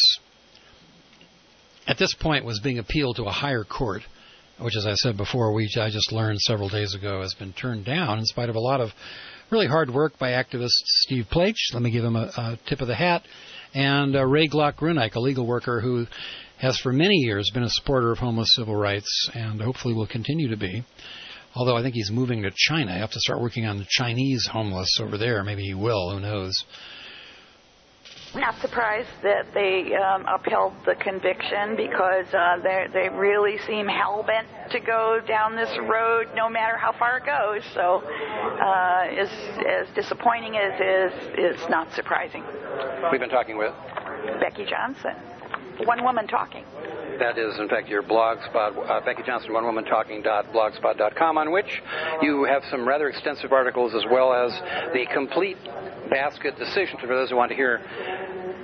at this point, was being appealed to a higher court, which, as I said before, I just learned several days ago has been turned down in spite of a lot of really hard work by activist Steve Plaich. Let me give him a tip of the hat. And Ray Glock-Grunike, a legal worker who has for many years been a supporter of homeless civil rights and hopefully will continue to be. Although I think he's moving to China. I have to start working on the Chinese homeless over there. Maybe he will. Who knows? Not surprised that they upheld the conviction because they really seem hell-bent to go down this road no matter how far it goes. So as disappointing as it is, it's not surprising. We've been talking with Becky Johnson, One Woman Talking. That is, in fact, your blog spot, Becky Johnson, onewomantalking.blogspot.com, on which you have some rather extensive articles as well as the complete Baskett decision for those who want to hear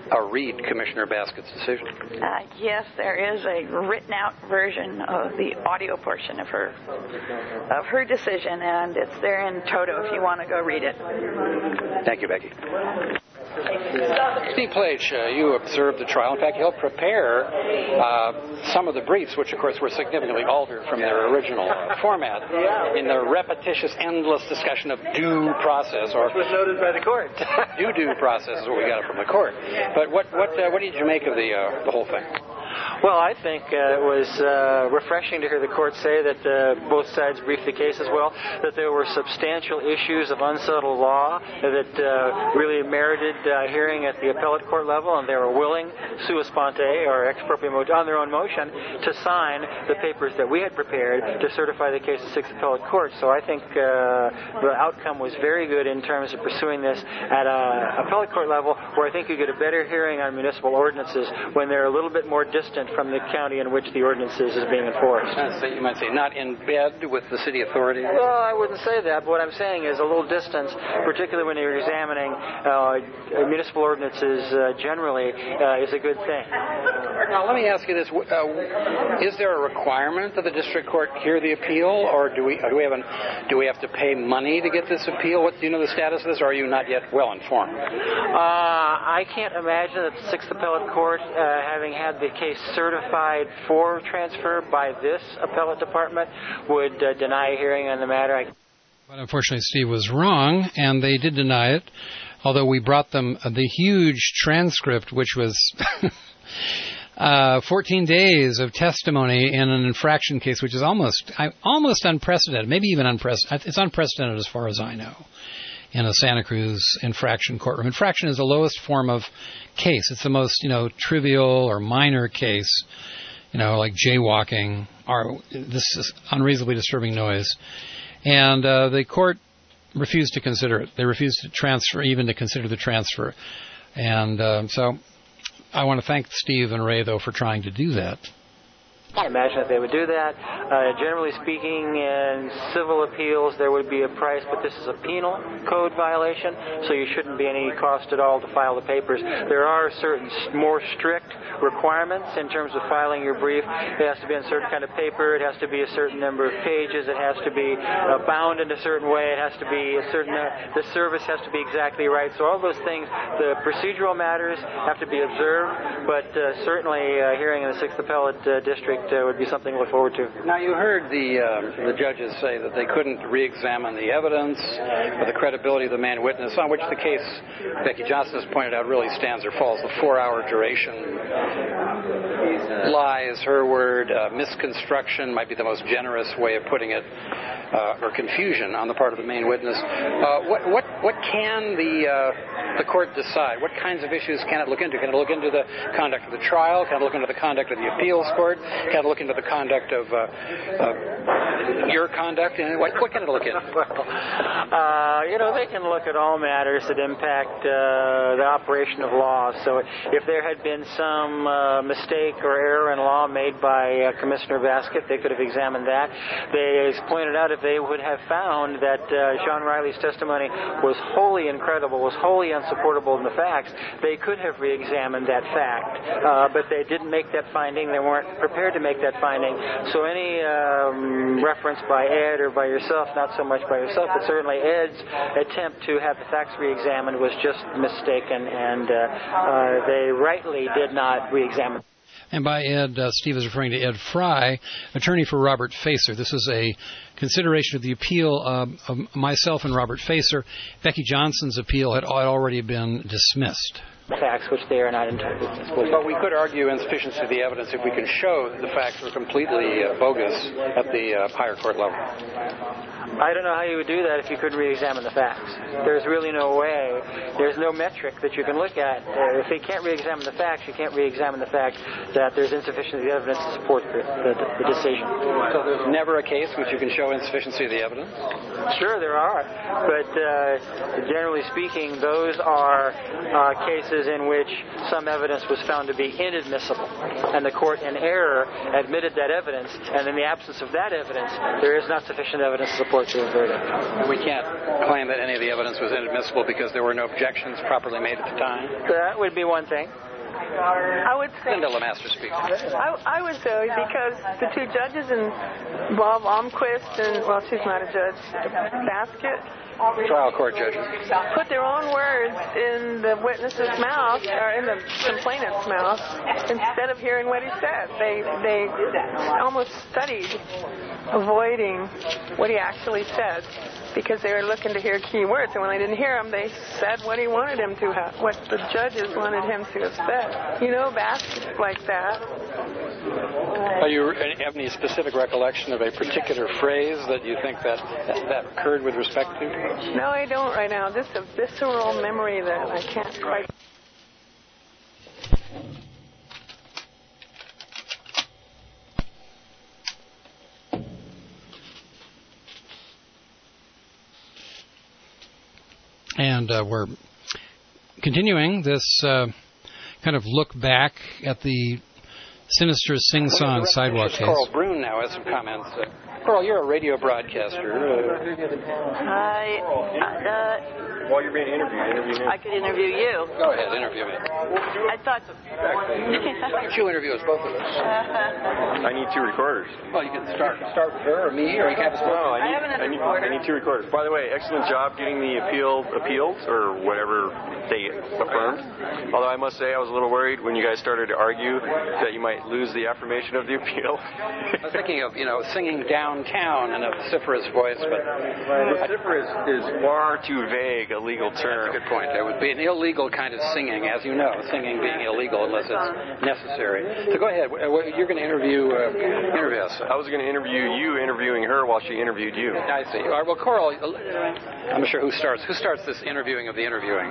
read Commissioner Baskett's decision? Yes, there is a written-out version of the audio portion of her decision, and it's there in toto if you want to go read it. Thank you, Becky. Steve Plage, you observed the trial. In fact, you helped prepare some of the briefs, which, of course, were significantly altered from their original format in the repetitious, endless discussion of due process. Or which was noted by the court. due process is what we got from the court. But what did you make of the whole thing? Well, I think it was refreshing to hear the court say that both sides briefed the case as well, that there were substantial issues of unsettled law that really merited hearing at the appellate court level, and they were willing, sua sponte, or ex proprio on their own motion, to sign the papers that we had prepared to certify the case to 6th Appellate Court. So I think the outcome was very good in terms of pursuing this at an appellate court level, where I think you get a better hearing on municipal ordinances when they're a little bit more distant from the county in which the ordinances is being enforced. So you might say not in bed with the city authorities? Well, I wouldn't say that, but what I'm saying is a little distance, particularly when you're examining municipal ordinances generally, is a good thing. Now, let me ask you this. Is there a requirement that the district court hear the appeal, or do we have to pay money to get this appeal? Do you know the status of this, or are you not yet well informed? I can't imagine that the 6th Appellate Court, having had the case certified for transfer by this appellate department, would deny a hearing on the matter. But unfortunately, Steve was wrong, and they did deny it, although we brought them the huge transcript, which was 14 days of testimony in an infraction case, which is almost unprecedented, maybe even unprecedented. It's unprecedented as far as I know, in a Santa Cruz infraction courtroom. Infraction is the lowest form of case. It's the most, trivial or minor case, like jaywalking or this is unreasonably disturbing noise. And the court refused to consider it. They refused to transfer, even to consider the transfer. And so I want to thank Steve and Ray, though, for trying to do that. I imagine that they would do that. Generally speaking, in civil appeals, there would be a price, but this is a penal code violation, so you shouldn't be any cost at all to file the papers. There are certain more strict requirements in terms of filing your brief. It has to be on a certain kind of paper. It has to be a certain number of pages. It has to be bound in a certain way. It has to be a certain. The service has to be exactly right. So all those things, the procedural matters have to be observed, but certainly hearing in the 6th Appellate District would be something to look forward to. Now, you heard the judges say that they couldn't re-examine the evidence or the credibility of the main witness, on which the case, Becky Johnson has pointed out, really stands or falls. The 4-hour duration lies, her word, misconstruction might be the most generous way of putting it, or confusion on the part of the main witness. What can the court decide? What kinds of issues can it look into? Can it look into the conduct of the trial? Can it look into the conduct of the appeals court? Can it look into the conduct of your conduct? And what can it look into? Well, they can look at all matters that impact the operation of law. So if there had been some mistake or error in law made by Commissioner Baskett, they could have examined that. They pointed out if they would have found that Sean Riley's testimony was wholly incredible, was wholly unsupportable in the facts, they could have re-examined that fact. But they didn't make that finding. They weren't prepared to make that finding. So any reference by Ed or by yourself, not so much by yourself, but certainly Ed's attempt to have the facts re-examined was just mistaken, and they rightly did not re-examine. And by Ed, Steve is referring to Ed Fry, attorney for Robert Facer. This is a consideration of the appeal of myself and Robert Facer. Becky Johnson's appeal had already been dismissed. Facts which they are not entitled to disclose. But we could argue insufficiency of the evidence if we can show that the facts were completely bogus at the higher court level. I don't know how you would do that if you couldn't re-examine the facts. There's really no way. There's no metric that you can look at. If they can't re-examine the facts, you can't re-examine the fact that there's insufficient evidence to support the decision. So there's never a case which you can show insufficiency of the evidence? Sure, there are. But generally speaking, those are cases in which some evidence was found to be inadmissible. And the court, in error, admitted that evidence. And in the absence of that evidence, there is not sufficient evidence to support the verdict. We can't claim that any of the evidence was inadmissible because there were no objections properly made at the time. That would be one thing. I would say. Linda LeMaster speaks. I would say because the two judges Bob Almquist and, well, she's not a judge, Basket, trial court judges, put their own words in the witness's mouth or in the complainant's mouth instead of hearing what he said. They almost studied avoiding what he actually said, because they were looking to hear key words, and when they didn't hear him, they said what he wanted him to have, what the judges wanted him to have said. You know, Basket's like that. Do you have any specific recollection of a particular phrase that you think that occurred with respect to? No, I don't right now. This is a visceral memory that I can't quite. And we're continuing this kind of look back at the sinister sing-song sidewalk case. Coral Brune now has some comments. Coral, you're a radio broadcaster. While you're being interviewed, I could interview you. Go ahead, interview me. I thought so. Why don't you interview us, both of us? I need two recorders. Well, you can start with her or me, or you can have us both. No, I need two recorders. By the way, excellent job getting the appealed, or whatever they affirmed. Although I must say I was a little worried when you guys started to argue that you might lose the affirmation of the appeal. I was thinking of, singing downtown in a vociferous voice, but vociferous is far too vague a legal term. That's a good point. It would be an illegal kind of singing, as you know, singing being illegal unless it's necessary. So go ahead. You're going to interview us. I was going to interview you interviewing her while she interviewed you. I see. All right, well, Coral, I'm not sure who starts. Who starts this interviewing of the interviewing?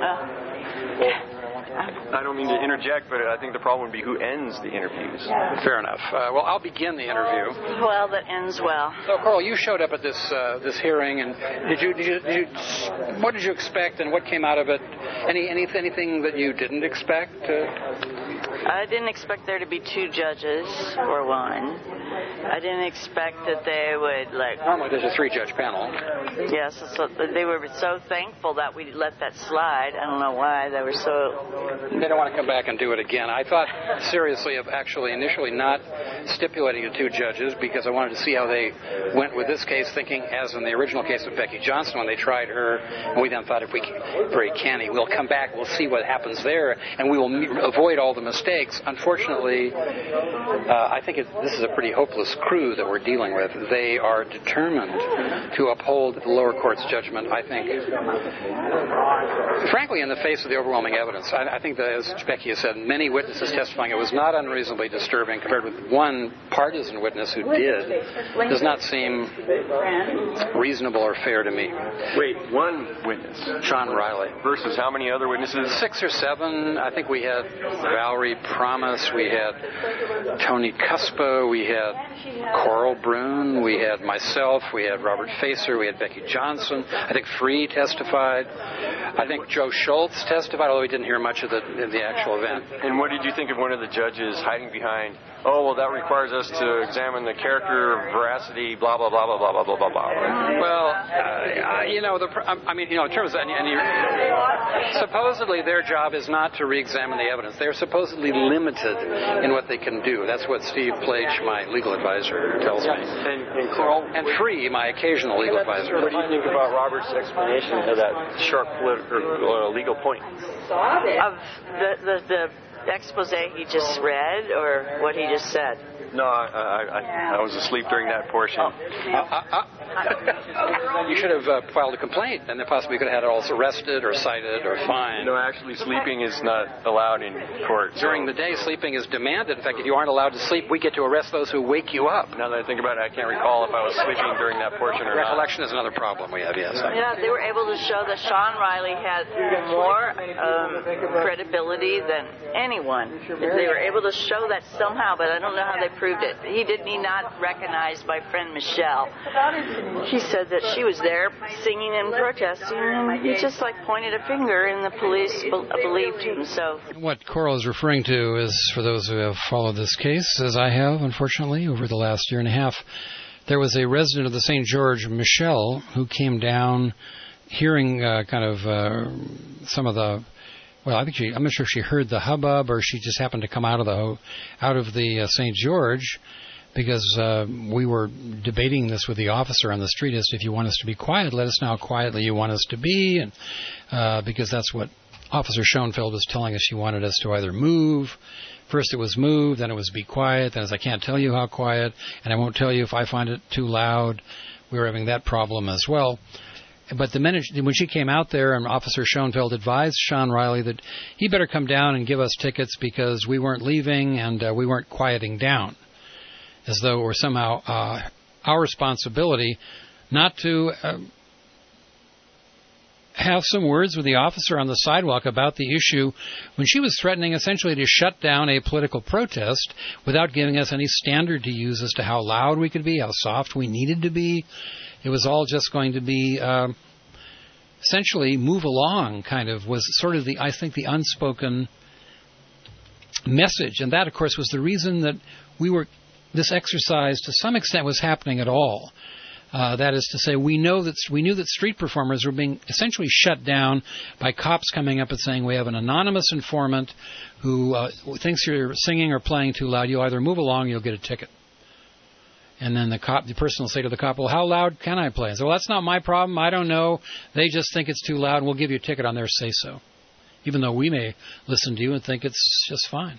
I don't mean to interject, but I think the problem would be who ends the interviews. Fair enough. Well, I'll begin the interview. Well, that ends well. So, Coral, you showed up at this hearing, and what did you expect, and what came out of it? Anything that you didn't expect? I didn't expect there to be two judges or one. I didn't expect that they would Normally, there's a three-judge panel. Yes, so they were so thankful that we let that slide. I don't know why they were so. They don't want to come back and do it again. I thought seriously of actually initially not stipulating the two judges because I wanted to see how they went with this case, thinking as in the original case of Becky Johnson when they tried her, and we then thought if we very canny, we'll come back, we'll see what happens there, and we will avoid all the mistakes. Unfortunately, I think this is a pretty hopeless crew that we're dealing with. They are determined to uphold the lower court's judgment, I think, frankly, in the face of the overwhelming evidence. I think that, as Becky has said, many witnesses testifying it was not unreasonably disturbing compared with one partisan witness who did. Does not seem reasonable or fair to me. Wait, one witness? Sean Riley. Versus how many other witnesses? 6 or 7. I think we had Valerie Promise, we had Tony Cuspa, we had Coral Brune, we had myself, we had Robert Facer, we had Becky Johnson. I think Free testified. I think Joe Schultz testified, although we didn't hear much of the actual event. And what did you think of one of the judges hiding behind, that requires us to examine the character, veracity, blah, blah, blah, blah, blah, blah, blah, blah, blah. Well, in terms of supposedly their job is not to re-examine the evidence. They're supposedly limited in what they can do. That's what Steve Plage, my legal advisor, tells me. And Free, my occasional legal advisor. What do you think about Robert's explanation of that sharp legal point? Of the expose he just read, or what he just said? No, I was asleep during that portion. You should have filed a complaint, and then possibly could have had us arrested or cited or fined. No, actually, sleeping is not allowed in court. During the day, sleeping is demanded. In fact, if you aren't allowed to sleep, we get to arrest those who wake you up. Now that I think about it, I can't recall if I was sleeping during that portion or not. Recollection is another problem we have, yes. Yeah, they were able to show that Sean Riley had more credibility than anyone. They were able to show that somehow, but but I don't know how they proved it. He not recognized my friend Michelle. He said that she was there singing and protesting, and he just like pointed a finger, and the police believed him. So what Coral is referring to is, for those who have followed this case, as I have, unfortunately, over the last year and a half, there was a resident of the St. George, Michelle, who came down hearing some of the, well, I'm not sure if she heard the hubbub or she just happened to come out of the St. George, because we were debating this with the officer on the street as to, if you want us to be quiet, let us know how quietly you want us to be, and because that's what Officer Schoenfeld was telling us. She wanted us to either move. First it was move, then it was be quiet, then I can't tell you how quiet, and I won't tell you if I find it too loud. We were having that problem as well. But the minute when she came out there, and Officer Schoenfeld advised Sean Riley that he better come down and give us tickets because we weren't leaving and we weren't quieting down, as though it were somehow our responsibility not to have some words with the officer on the sidewalk about the issue, when she was threatening essentially to shut down a political protest without giving us any standard to use as to how loud we could be, how soft we needed to be. It was all just going to be essentially move along, kind of, was sort of the unspoken message. And that, of course, was the reason that this exercise to some extent was happening at all. That is to say, we knew that street performers were being essentially shut down by cops coming up and saying, we have an anonymous informant who thinks you're singing or playing too loud. You'll either move along or you'll get a ticket. And then the person will say to the cop, well, how loud can I play? And say, well, that's not my problem. I don't know. They just think it's too loud, and we'll give you a ticket on their say-so, even though we may listen to you and think it's just fine.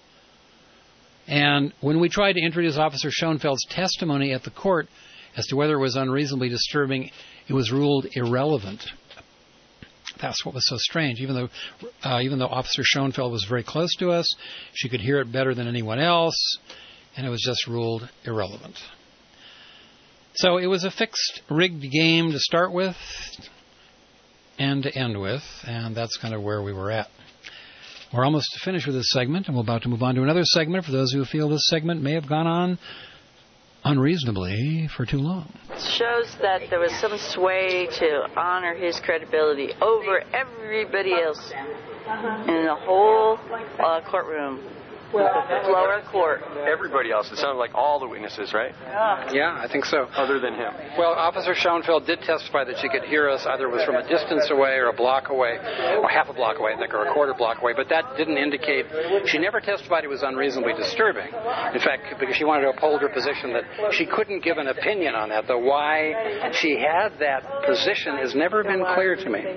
And when we tried to introduce Officer Schoenfeld's testimony at the court as to whether it was unreasonably disturbing, it was ruled irrelevant. That's what was so strange. Even though Officer Schoenfeld was very close to us, she could hear it better than anyone else, and it was just ruled irrelevant. So it was a fixed, rigged game to start with and to end with, and that's kind of where we were at. We're almost finished with this segment, and we're about to move on to another segment for those who feel this segment may have gone on unreasonably for too long. It shows that there was some sway to honor his credibility over everybody else in the whole courtroom. The lower court. Everybody else. It sounded like all the witnesses, right? Yeah, I think so. Other than him. Well, Officer Schoenfeld did testify that she could hear us, either it was from a distance away or a block away, or half a block away, I think, or a quarter block away, but that didn't indicate, she never testified it was unreasonably disturbing. In fact, because she wanted to uphold her position that she couldn't give an opinion on that, though why she had that position has never been clear to me.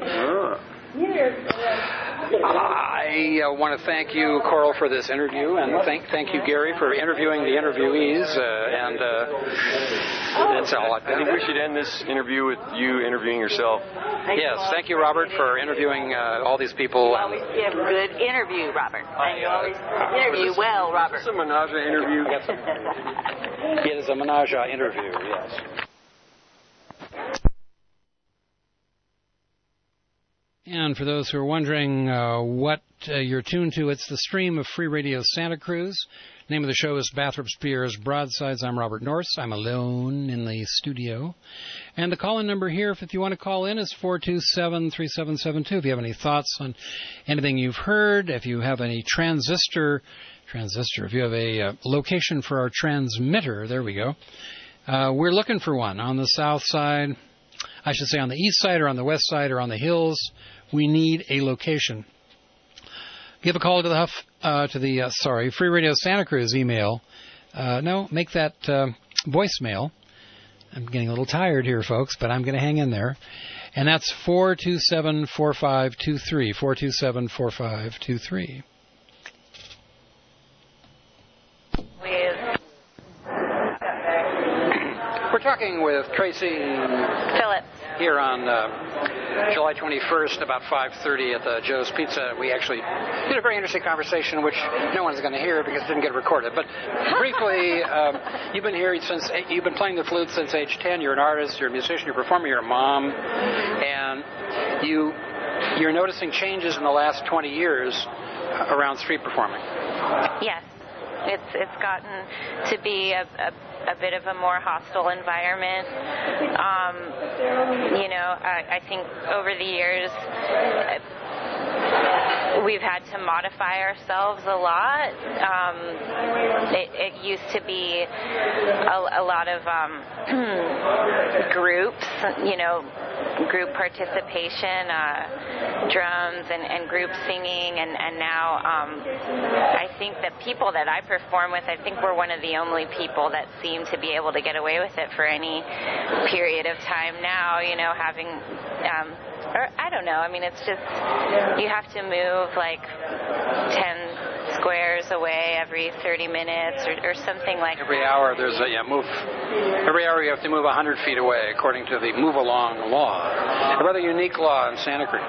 I want to thank you, Coral, for this interview, and thank you, Gary, for interviewing the interviewees, and that's all. I think we should end this interview with you interviewing yourself. Yes, thank you, Robert, for interviewing all these people. You always give a good interview, Robert. You always interview well, Robert. It's a menage interview. It is a menage interview, yes. And for those who are wondering what you're tuned to, it's the stream of Free Radio Santa Cruz. The name of the show is Bathurst Pierre's Broadsides. I'm Robert North. I'm alone in the studio. And the call-in number here, if you want to call in, is 427-3772. If you have any thoughts on anything you've heard, if you have any transistor, if you have a location for our transmitter, there we go. We're looking for one on the south side. I should say on the east side or on the west side or on the hills. We need a location. Give a call to the Free Radio Santa Cruz email. Make that voicemail. I'm getting a little tired here, folks, but I'm going to hang in there. And that's 427-4523, 427-4523. We're talking with Tracy Phillips here on July 21st, about 5:30 at the Joe's Pizza. We actually did a very interesting conversation, which no one's going to hear because it didn't get recorded. But briefly, you've been here you've been playing the flute since age 10. You're an artist, you're a musician, you're a performer, you're a mom, and you're noticing changes in the last 20 years around street performing. Yes. it's gotten to be a bit of a more hostile environment. I think over the years we've had to modify ourselves a lot. It used to be a lot of groups, group participation, drums and group singing, and now I think that people that I perform with, I think we're one of the only people that seem to be able to get away with it for any period of time now, having or I don't know. I mean, it's just you have to move like 10 squares away every 30 minutes or something like that. Every hour there's move. Every hour you have to move 100 feet away according to the move along law. A rather unique law in Santa Cruz.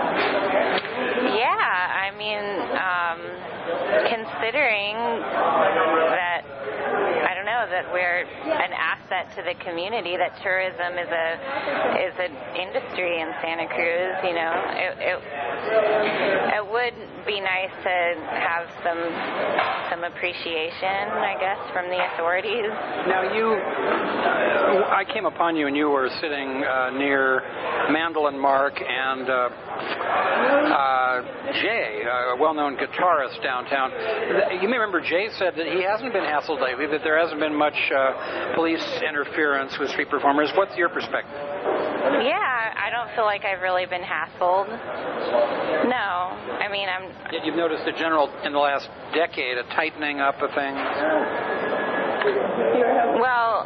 Yeah, I mean, considering that, I don't know, that we're an asset to the community, that tourism is an industry in Santa Cruz, it would be nice to have some appreciation, I guess, from the authorities. Now I came upon you and you were sitting near Mandolin Mark and Jay, a well-known guitarist downtown. You may remember Jay said that he hasn't been hassled lately, that there hasn't been much police interference with street performers. What's your perspective? Yeah, I don't feel like I've really been hassled. No, I mean, Yet you've noticed in the last decade, a tightening up of things? Well,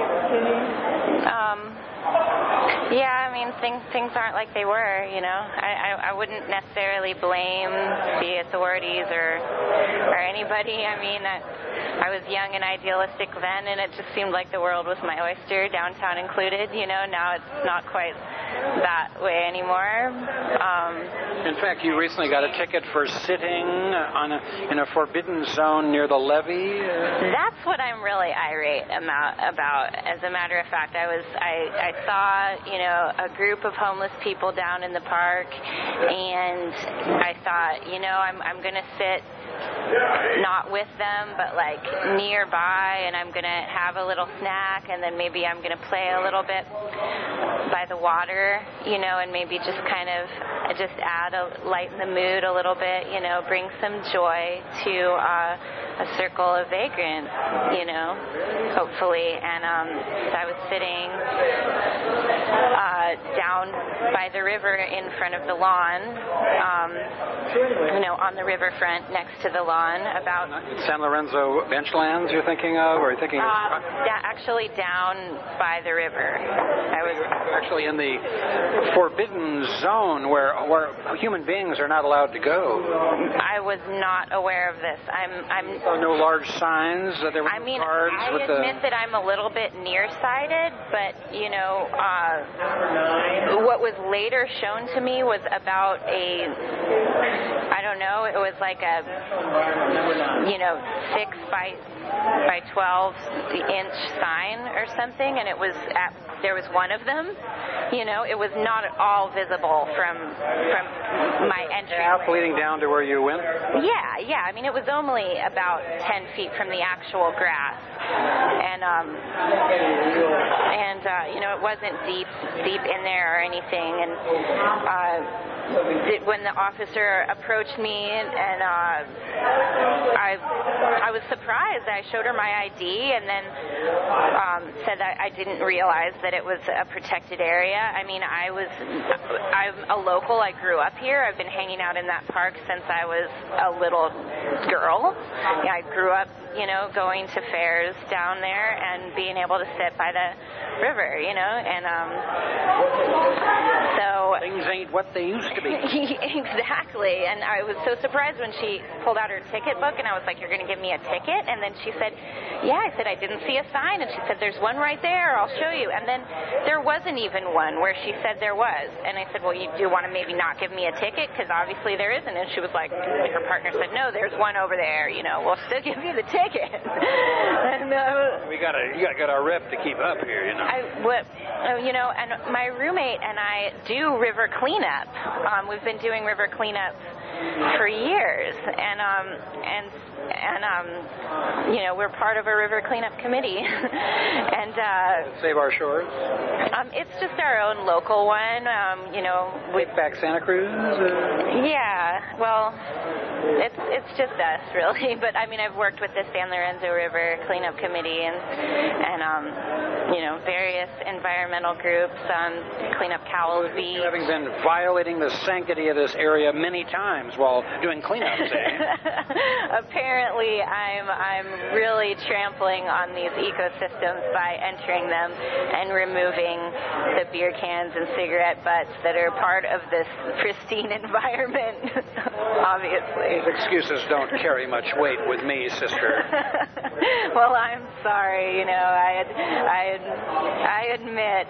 yeah, I mean, things aren't like they were, I wouldn't necessarily blame the authorities or anybody. I mean, I was young and idealistic then, and it just seemed like the world was my oyster, downtown included. Now it's not quite that way anymore. In fact, you recently got a ticket for sitting in a forbidden zone near the levee. That's what I'm really irate about. As a matter of fact, I saw a group of homeless people down in the park, and I thought, I'm going to sit not with them, but like nearby, and I'm going to have a little snack, and then maybe I'm going to play a little bit by the water, and maybe just kind of lighten the mood a little bit, bring some joy to a circle of vagrants, hopefully. And so I was sitting down by the river in front of the lawn, on the riverfront next to the lawn. About San Lorenzo benchlands you're thinking of, or thinking actually down by the river. I was actually in the forbidden zone where human beings are not allowed to go. I was not aware of this. No large signs. There were cards. I admit that I'm a little bit nearsighted, but what was later shown to me was about I don't know, it was like a 6 by 12 inch sign or something, and there was one of them. It was not at all visible from my entry. Path leading down to where you went? Yeah. I mean, it was only about 10 feet from the actual grass, and it wasn't deep in there or anything. And when the officer approached me, and I was surprised. I showed her my ID, and then said that I didn't realize that it was a protected area. I mean, I'm a local. I grew up here. I've been hanging out in that park since I was a little girl. I grew up, going to fairs down there and being able to sit by the river, and so things ain't what they used to be. Exactly. And I was so surprised when she pulled out her ticket book, and I was like, "You're going to give me a ticket?" And then she said, "Yeah." I said, "I didn't see a sign." And she said, "There's one right there. I'll show you." And then there wasn't even one where she said there was. And I said, "Well, you do want to maybe not give me a ticket, because obviously there isn't." And she was like, her partner said, "No, there's one over there. We'll still give you the ticket." And you got a rep to keep up here, and my roommate and I do river cleanup. We've been doing river cleanup for years, and we're part of a river cleanup committee, and Save Our Shores. It's just our own local one. Take Back Santa Cruz. Yeah, well, it's just us really, but I mean I've worked with the San Lorenzo River Cleanup Committee and various environmental groups clean up Cowles Beach. You having been violating the sanctity of this area many times while doing cleanups, Apparently, I'm really trampling on these ecosystems by entering them and removing the beer cans and cigarette butts that are part of this pristine environment. Obviously. These excuses don't carry much weight with me, sister. Well, I'm sorry. I admit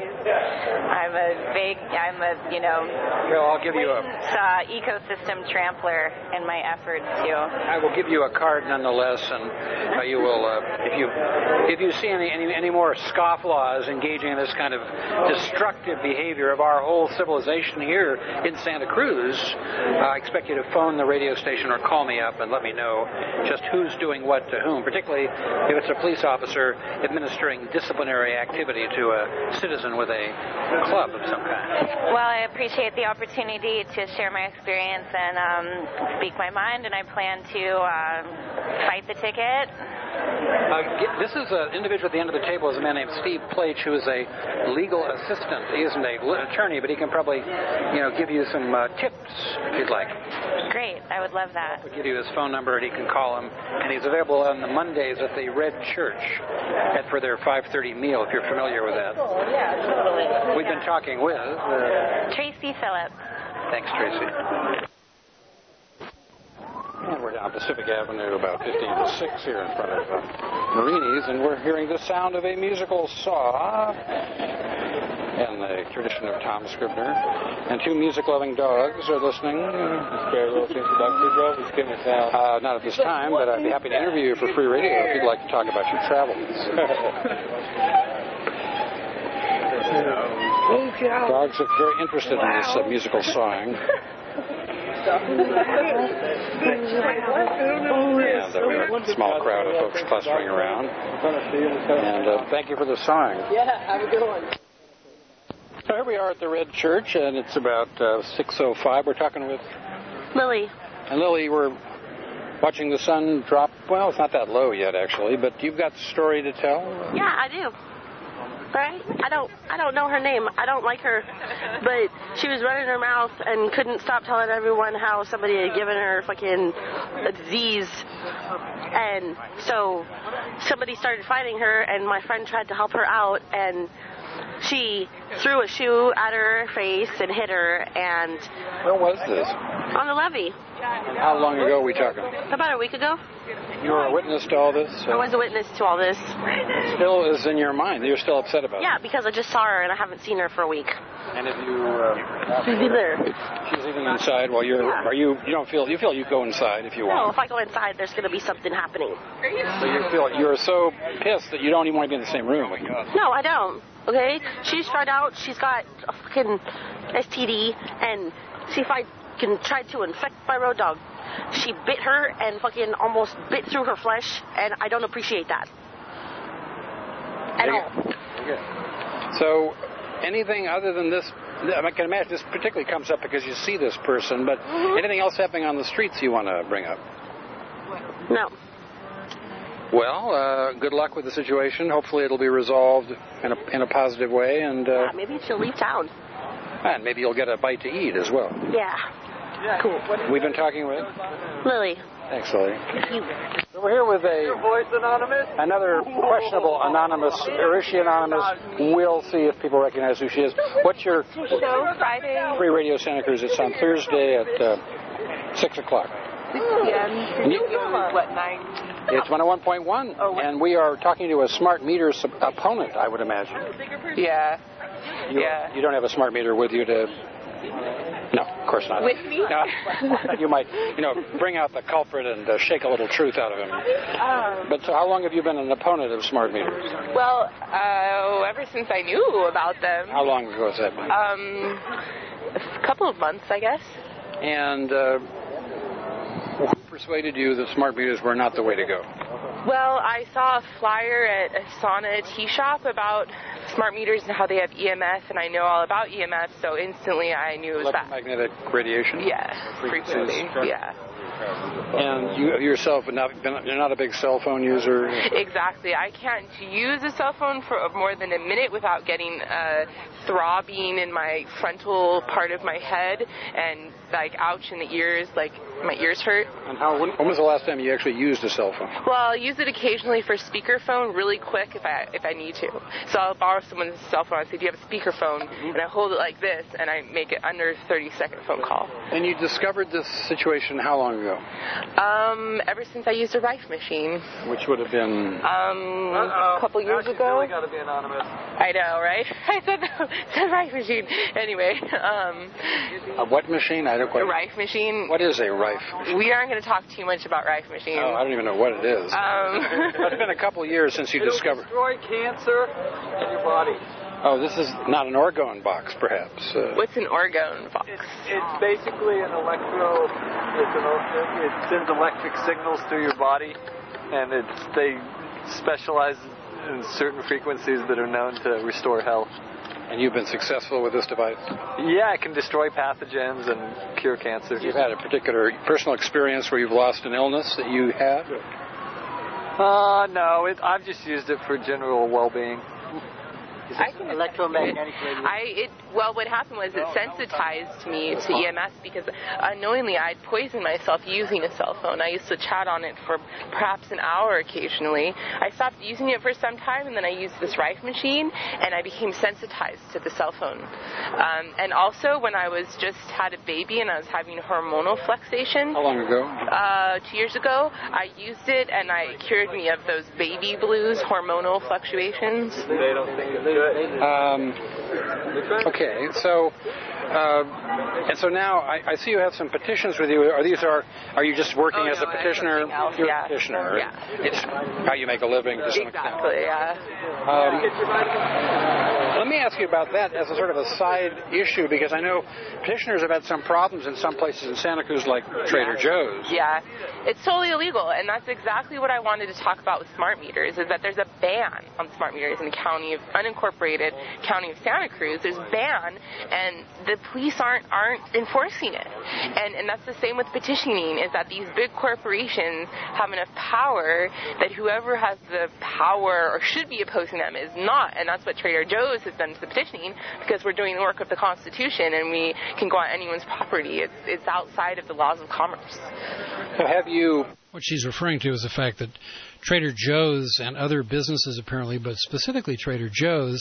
Well, I'll give you ecosystem trampler in my efforts to. I will give you a card nonetheless, and you will, if you see any more scofflaws engaging in this kind of destructive behavior of our whole civilization here in Santa Cruz, I expect you to phone the radio station or call me up and let me know just who's doing what to whom, particularly if it's a police officer administering disciplinary activity to a citizen with a club of some kind. Well, I appreciate the opportunity to share my experience and speak my mind, and I plan to fight the ticket. This is an individual at the end of the table is a man named Steve Plach, who is a legal assistant. He isn't an attorney, but he can probably, give you some tips if you'd like. Great, I would love that. We'll give you his phone number, and he can call him. And he's available on the Mondays at the Red Church for their 5:30 meal, if you're familiar with that. Yeah, totally. We've been talking with Tracy Phillips. Thanks, Tracy. And we're down Pacific Avenue about 15 to 6 here in front of Marini's, and we're hearing the sound of a musical saw in the tradition of Tom Scribner. And two music-loving dogs are listening. Not at this time, but I'd be happy to interview you for free radio if you'd like to talk about your travels. Dogs are very interested in this musical sawing. And we have a small crowd of folks clustering around. And thank you for the sawing. Yeah, have a good one. So here we are at the Red Church, and it's about 6:05. We're talking with Lily. And Lily, we're watching the sun drop. Well, it's not that low yet, actually, but you've got a story to tell. Yeah, I do. Right? I don't know her name. I don't like her. But she was running her mouth and couldn't stop telling everyone how somebody had given her fucking a disease. And so somebody started fighting her, and my friend tried to help her out, and she threw a shoe at her face and hit her, and... Where was this? On the levee. How long ago are we talking? About a week ago. You were a witness to all this? I was a witness to all this. It still is in your mind. You're still upset about it? Yeah, because I just saw her and I haven't seen her for a week. And if you... She's there. She's even inside while you're... Yeah. You feel you go inside if you want? No, if I go inside, there's going to be something happening. So you feel you're so pissed that you don't even want to be in the same room. No, I don't. Okay? She's tried out. She's got a fucking STD, and she tried to infect my road dog. She bit her and fucking almost bit through her flesh, and I don't appreciate that. At all. Okay. So, anything other than this, I can imagine this particularly comes up because you see this person, but anything else happening on the streets you want to bring up? No. Well, good luck with the situation. Hopefully it'll be resolved in a positive way, and maybe she'll leave town. And maybe you'll get a bite to eat as well. Yeah. Cool. We've been talking with Lily. Thanks, Lily. Thank you. So we're here with another questionable anonymous, or is she anonymous? We'll see if people recognize who she is. What's your show? Friday. Free Radio Santa Cruz. It's on Thursday at 6 o'clock. 6 p.m. What, 9? It's 101.1, and we are talking to a smart meter opponent, I would imagine. Yeah. You don't have a smart meter with you to... No, of course not. With me? No. You might, bring out the culprit and shake a little truth out of him. But so how long have you been an opponent of smart meters? Well, ever since I knew about them. How long ago was that? A couple of months, I guess. And who persuaded you that smart meters were not the way to go? Well, I saw a flyer at a sauna tea shop about smart meters and how they have EMF, and I know all about EMF, so instantly I knew it was that. Electromagnetic radiation? Yeah, frequency. Yeah. And you yourself, you're not a big cell phone user? Exactly. I can't use a cell phone for more than a minute without getting throbbing in my frontal part of my head and like ouch in the ears, like my ears hurt. And when was the last time you actually used a cell phone? Well, I'll use it occasionally for speakerphone really quick if I need to. So I'll borrow someone's cell phone and say, do you have a speakerphone? And I hold it like this and I make it under 30-second phone call. And you discovered this situation how long ago? Ever since I used a Rife machine. Which would have been? A couple years ago. Really got to be anonymous. I know, right? I said the Rife machine. Anyway. A what machine? I don't quite. A Rife machine. What is a Rife machine? We aren't going to talk too much about Rife machines. Oh, I don't even know what it is. It's been a couple of years since you discovered. It'll destroy cancer in your body. Oh, this is not an orgone box, perhaps. What's an orgone box? It's basically an electro. It sends electric signals through your body, and they specialize in certain frequencies that are known to restore health. And you've been successful with this device? Yeah, it can destroy pathogens and cure cancer. You've had a particular personal experience where you've lost an illness that you had? No, I've just used it for general well-being. I can electromagnetic radiation. Well, what happened was it sensitized me to EMS because unknowingly I'd poisoned myself using a cell phone. I used to chat on it for perhaps an hour occasionally. I stopped using it for some time, and then I used this Rife machine, and I became sensitized to the cell phone. And also, when I was just had a baby and I was having hormonal fluctuation. How long ago? 2 years ago, I used it, and it cured me of those baby blues, hormonal fluctuations. They don't think it's good. Okay, so and so now I see you have some petitions with you. Are you just working as a petitioner? You're a petitioner. Yeah. It's how you make a living to some extent. Exactly. Yeah. Let me ask you about that as a sort of a side issue, because I know petitioners have had some problems in some places in Santa Cruz, like Trader Joe's. Yeah, it's totally illegal, and that's exactly what I wanted to talk about with smart meters, is that there's a ban on smart meters in the unincorporated county of Santa Cruz. There's a ban, and the police aren't enforcing it. And that's the same with petitioning, is that these big corporations have enough power that whoever has the power or should be opposing them is not, and that's what Trader Joe's has done to the petitioning, because we're doing the work of the Constitution and we can go on anyone's property. It's outside of the laws of commerce. So have you... What she's referring to is the fact that Trader Joe's and other businesses apparently, but specifically Trader Joe's,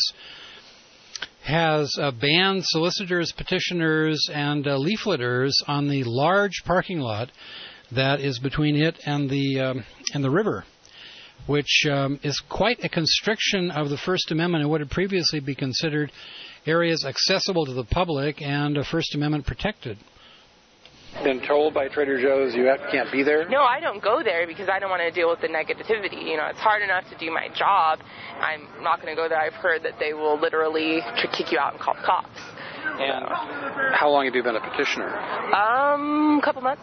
has banned solicitors, petitioners, and leafleters on the large parking lot that is between it and the river, which is quite a constriction of the First Amendment and what had previously been considered areas accessible to the public and First Amendment protected. Been told by Trader Joe's you can't be there? No, I don't go there because I don't want to deal with the negativity. You know, it's hard enough to do my job. I'm not going to go there. I've heard that they will literally kick you out and call the cops. And how long have you been a petitioner? A couple months.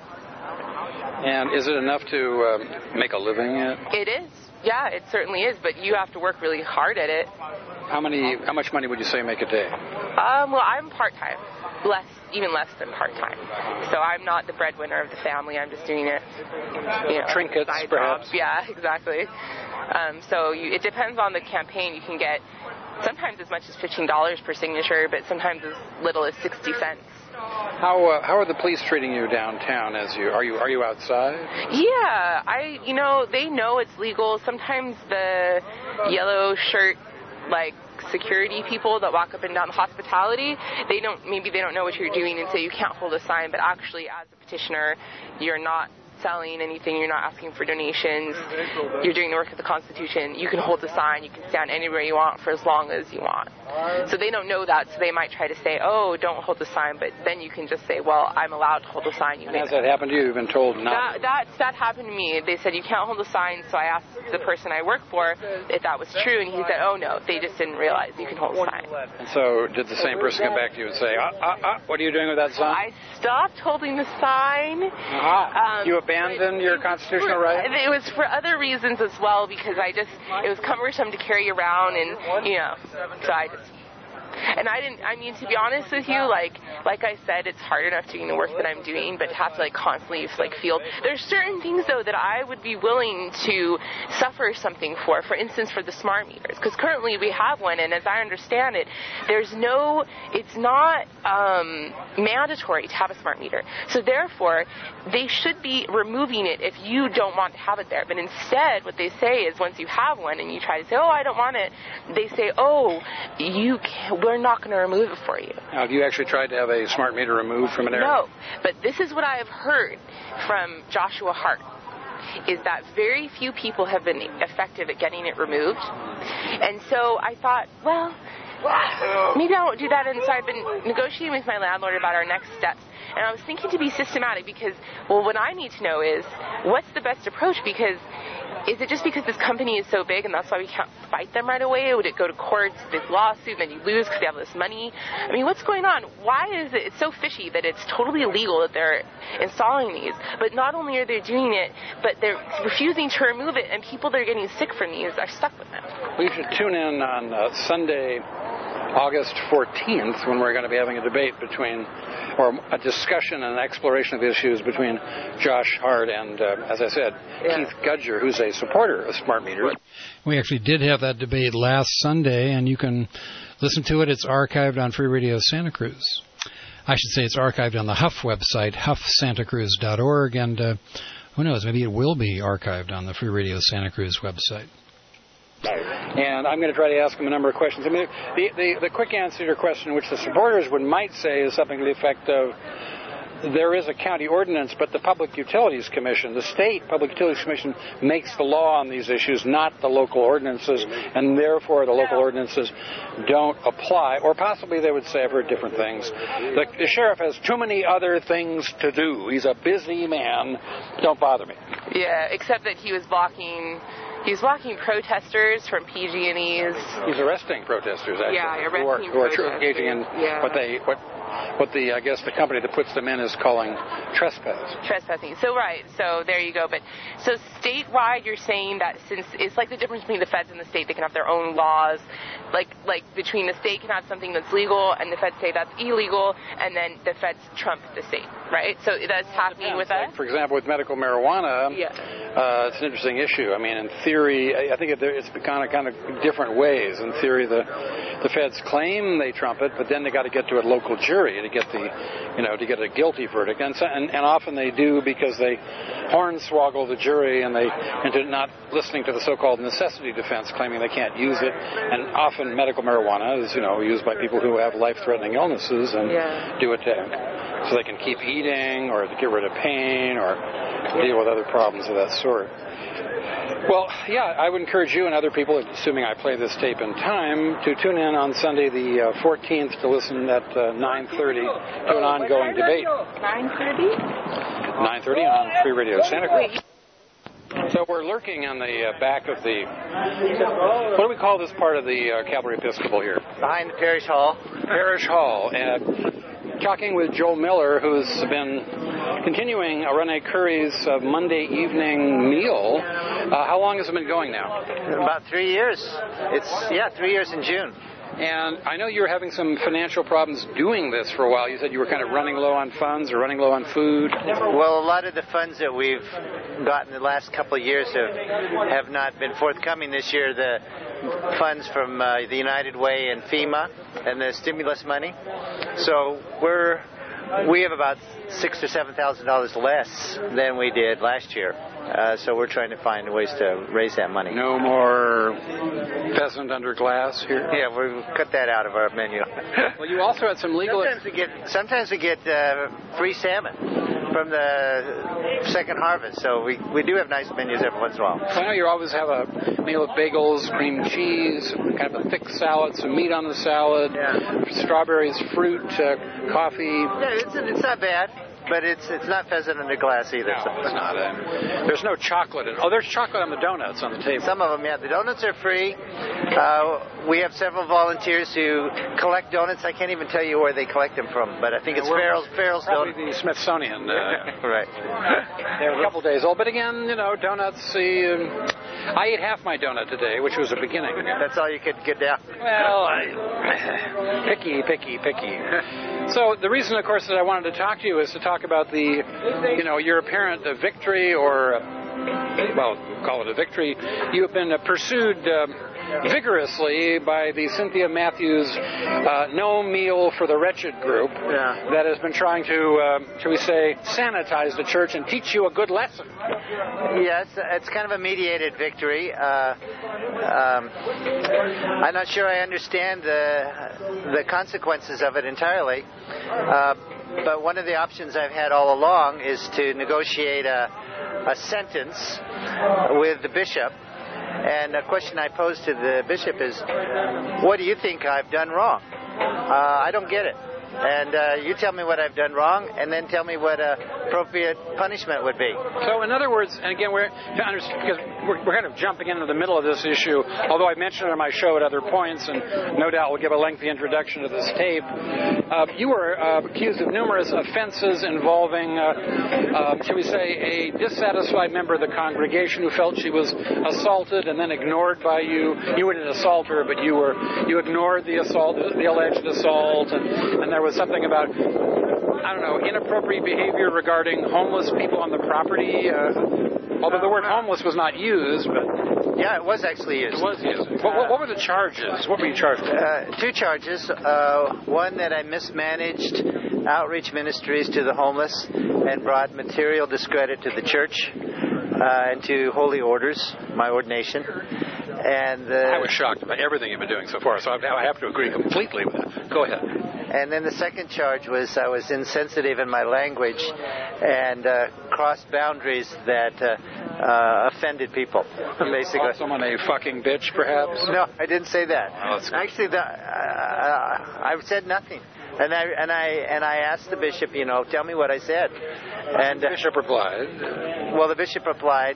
And is it enough to make a living at? It is. Yeah, it certainly is, but you have to work really hard at it. How much money would you say you make a day? Well, I'm part-time. Even less than part-time. So I'm not the breadwinner of the family. I'm just doing it, trinkets, perhaps. Yeah, exactly. So it depends on the campaign. You can get sometimes as much as $15 per signature, but sometimes as little as 60 cents. How are the police treating you downtown? Are you outside? Yeah, they know it's legal. Sometimes the yellow shirt security people that walk up and down the hospitality, they don't know what you're doing and say you can't hold a sign, but actually as a petitioner you're not selling anything. You're not asking for donations. You're doing the work of the Constitution. You can hold the sign. You can stand anywhere you want for as long as you want. So they don't know that, so they might try to say, oh, don't hold the sign, but then you can just say, well, I'm allowed to hold the sign. And has that happened to you? You've been told not? That happened to me. They said, you can't hold the sign, so I asked the person I work for if that was true, and he said, oh, no, they just didn't realize you can hold the sign. And so did the same person come back to you and say, what are you doing with that sign? I stopped holding the sign. You abandoned your constitutional right? It was for other reasons as well, because it was cumbersome to carry around, and, so I just... And to be honest with you, like I said, it's hard enough doing the work that I'm doing, but to have to constantly feel. There's certain things though that I would be willing to suffer something for instance, for the smart meters, because currently we have one, and as I understand it, it's not mandatory to have a smart meter. So therefore, they should be removing it if you don't want to have it there. But instead, what they say is once you have one and you try to say, oh, I don't want it, they say, oh, we're not going to remove it for you. Now, have you actually tried to have a smart meter removed from an area? No, but this is what I have heard from Joshua Hart, is that very few people have been effective at getting it removed. And so I thought, well, maybe I won't do that. And so I've been negotiating with my landlord about our next steps. And I was thinking to be systematic because, well, what I need to know is what's the best approach, because is it just because this company is so big and that's why we can't fight them right away? Would it go to courts, big lawsuit, and then you lose because they have this money? I mean, what's going on? Why is it's so fishy that it's totally illegal that they're installing these? But not only are they doing it, but they're refusing to remove it, and people that are getting sick from these are stuck with them. Well, you should tune in on Sunday, August 14th, when we're going to be having a debate or a discussion and an exploration of issues between Josh Hart and, as I said, Keith Gudger, who's a supporter of smart meters. We actually did have that debate last Sunday, and you can listen to it. It's archived on Free Radio Santa Cruz. I should say it's archived on the Huff website, huffsantacruz.org, and who knows, maybe it will be archived on the Free Radio Santa Cruz website. And I'm going to try to ask him a number of questions. I mean, the quick answer to your question, which the supporters might say, is something to the effect of, there is a county ordinance, but the Public Utilities Commission, the state Public Utilities Commission, makes the law on these issues, not the local ordinances, and therefore the local ordinances don't apply. Or possibly they would say, I've heard different things. The sheriff has too many other things to do. He's a busy man. Don't bother me. Yeah, except that he was blocking protesters from PG&E's. He's arresting protesters, actually. Yeah, arresting who are engaging in what the I guess the company that puts them in is calling trespassing. So there you go. But so statewide, you're saying that since it's like the difference between the feds and the state, they can have their own laws. Like between the state can have something that's legal and the feds say that's illegal, and then the feds trump the state, right? So that's happening with us. For example, with medical marijuana, it's an interesting issue. I mean, in theory, I think it's kind of different ways. In theory, the feds claim they trump it, but then they got to get to a local jury to get to get a guilty verdict, and often they do because they hornswoggle the jury and into not listening to the so-called necessity defense, claiming they can't use it. And often medical marijuana is used by people who have life-threatening illnesses and do it so they can keep eating or to get rid of pain or deal with other problems of that sort. Well, I would encourage you and other people, assuming I play this tape in time, to tune in on Sunday the 14th to listen at 9:30 to an ongoing debate. 9:30? 9:30 on Free Radio Santa Cruz. So we're lurking on the back of what do we call this part of the Calvary Episcopal here? Behind the Parish Hall. Parish Hall. And talking with Joel Miller, who's been continuing Rene Curry's Monday evening meal. How long has it been going now? About 3 years. 3 years in June. And I know you were having some financial problems doing this for a while. You said you were kind of running low on funds or running low on food. Well, a lot of the funds that we've gotten the last couple of years have not been forthcoming this year. The funds from the United Way and FEMA and the stimulus money. So we have about $6,000 or $7,000 less than we did last year. So we're trying to find ways to raise that money. No more pheasant under glass here? Yeah, we've cut that out of our menu. Well, you also had some legal... Sometimes we get free salmon. from the second harvest. So we do have nice menus every once in a while. I know you always have a meal of bagels, cream cheese, kind of a thick salad, some meat on the salad, strawberries, fruit, coffee. Yeah, it's not bad. But it's not pheasant under glass either. No, it's not. There's no chocolate. There's chocolate on the donuts on the table. Some of them, yeah. The donuts are free. We have several volunteers who collect donuts. I can't even tell you where they collect them from, but I think it's Farrell's Donuts. Probably the Smithsonian. Right. They're a couple days old. But again, donuts. I ate half my donut today, which was a beginning. That's all you could get down. Well, picky. So the reason, of course, that I wanted to talk to you is to talk about your apparent victory, or, call it a victory. You have been pursued vigorously by the Cynthia Matthews No Meal for the Wretched group that has been trying to, shall we say, sanitize the church and teach you a good lesson. Yes, it's kind of a mediated victory. I'm not sure I understand the consequences of it entirely, but one of the options I've had all along is to negotiate a sentence with the bishop. And a question I pose to the bishop is, what do you think I've done wrong? I don't get it. And you tell me what I've done wrong, and then tell me what appropriate punishment would be. So, in other words, and again, because we're kind of jumping into the middle of this issue, although I mentioned it on my show at other points, and no doubt we'll give a lengthy introduction to this tape. You were accused of numerous offenses involving, shall we say, a dissatisfied member of the congregation who felt she was assaulted and then ignored by you. You wouldn't assault her, but you ignored the assault, the alleged assault, and there was something about, inappropriate behavior regarding homeless people on the property. Although the word homeless was not used, but... Yeah, it was actually used. It was used. What were the charges? What were you charged with? 2 charges. One that I mismanaged outreach ministries to the homeless and brought material discredit to the church and to holy orders, my ordination. And I was shocked by everything you've been doing so far, so I have to agree completely with that. Go ahead. And then the second charge was I was insensitive in my language and crossed boundaries that offended people, basically. Called someone a fucking bitch, perhaps? No, I didn't say that. Oh, actually, I've said nothing. And I asked the bishop, tell me what I said. And the bishop replied. Well, the bishop replied,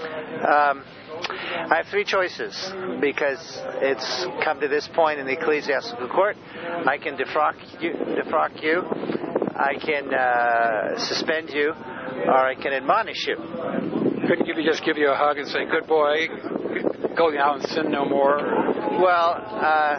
I have 3 choices because it's come to this point in the ecclesiastical court. I can defrock you, I can suspend you, or I can admonish you. Couldn't you just give you a hug and say, good boy, go out and sin no more? Well,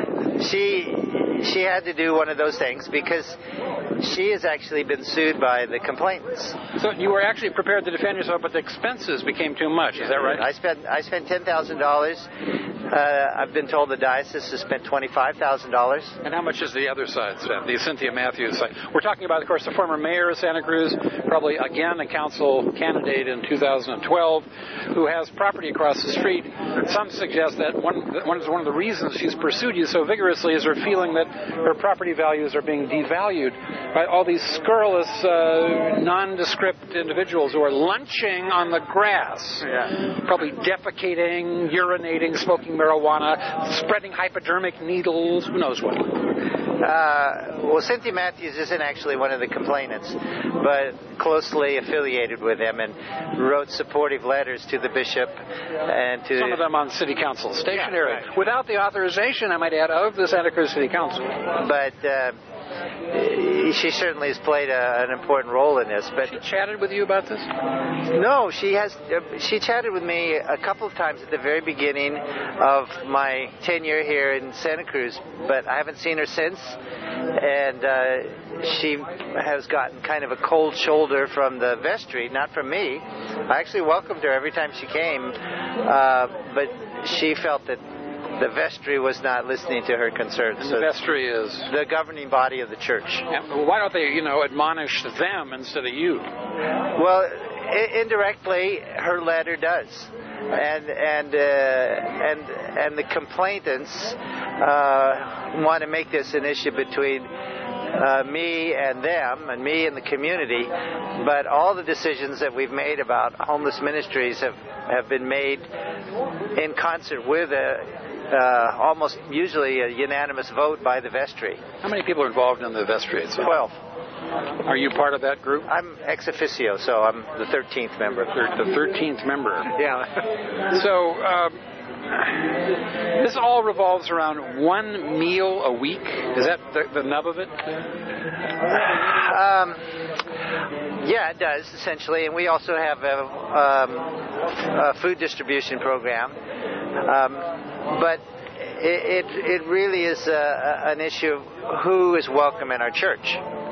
she had to do one of those things because she has actually been sued by the complainants. So you were actually prepared to defend yourself, but the expenses became too much. Is that right? I spent $10,000. I've been told the diocese has spent $25,000. And how much is the other side spent, the Cynthia Matthews side? We're talking about, of course, the former mayor of Santa Cruz, probably again a council candidate in 2012, who has property across the street. Some suggest that one of the reasons she's pursued you so vigorously is her feeling that her property values are being devalued by all these scurrilous, nondescript individuals who are lunching on the grass, probably defecating, urinating, smoking marijuana, spreading hypodermic needles, who knows what. Well, Cynthia Matthews isn't actually one of the complainants, but closely affiliated with them and wrote supportive letters to the bishop and to... Some of them on city council, stationary, without the authorization, I might add, of the Santa Cruz City Council. But she certainly has played an important role in this. But she chatted with you about this? No, she has. She chatted with me a couple of times at the very beginning of my tenure here in Santa Cruz, but I haven't seen her since. And she has gotten kind of a cold shoulder from the vestry, not from me. I actually welcomed her every time she came, but she felt that the vestry was not listening to her concerns. And the vestry is? The governing body of the church. Yeah, why don't they, admonish them instead of you? Well, indirectly, her letter does. And the complainants want to make this an issue between me and them, and me and the community, but all the decisions that we've made about homeless ministries have been made in concert with almost usually a unanimous vote by the vestry. How many people are involved in the vestry itself? 12. Are you part of that group? I'm ex officio, so I'm the 13th member. The 13th member. Yeah. So this all revolves around one meal a week? Is that the nub of it? Yeah, it does, essentially. And we also have a food distribution program. But it really is an issue of who is welcome in our church.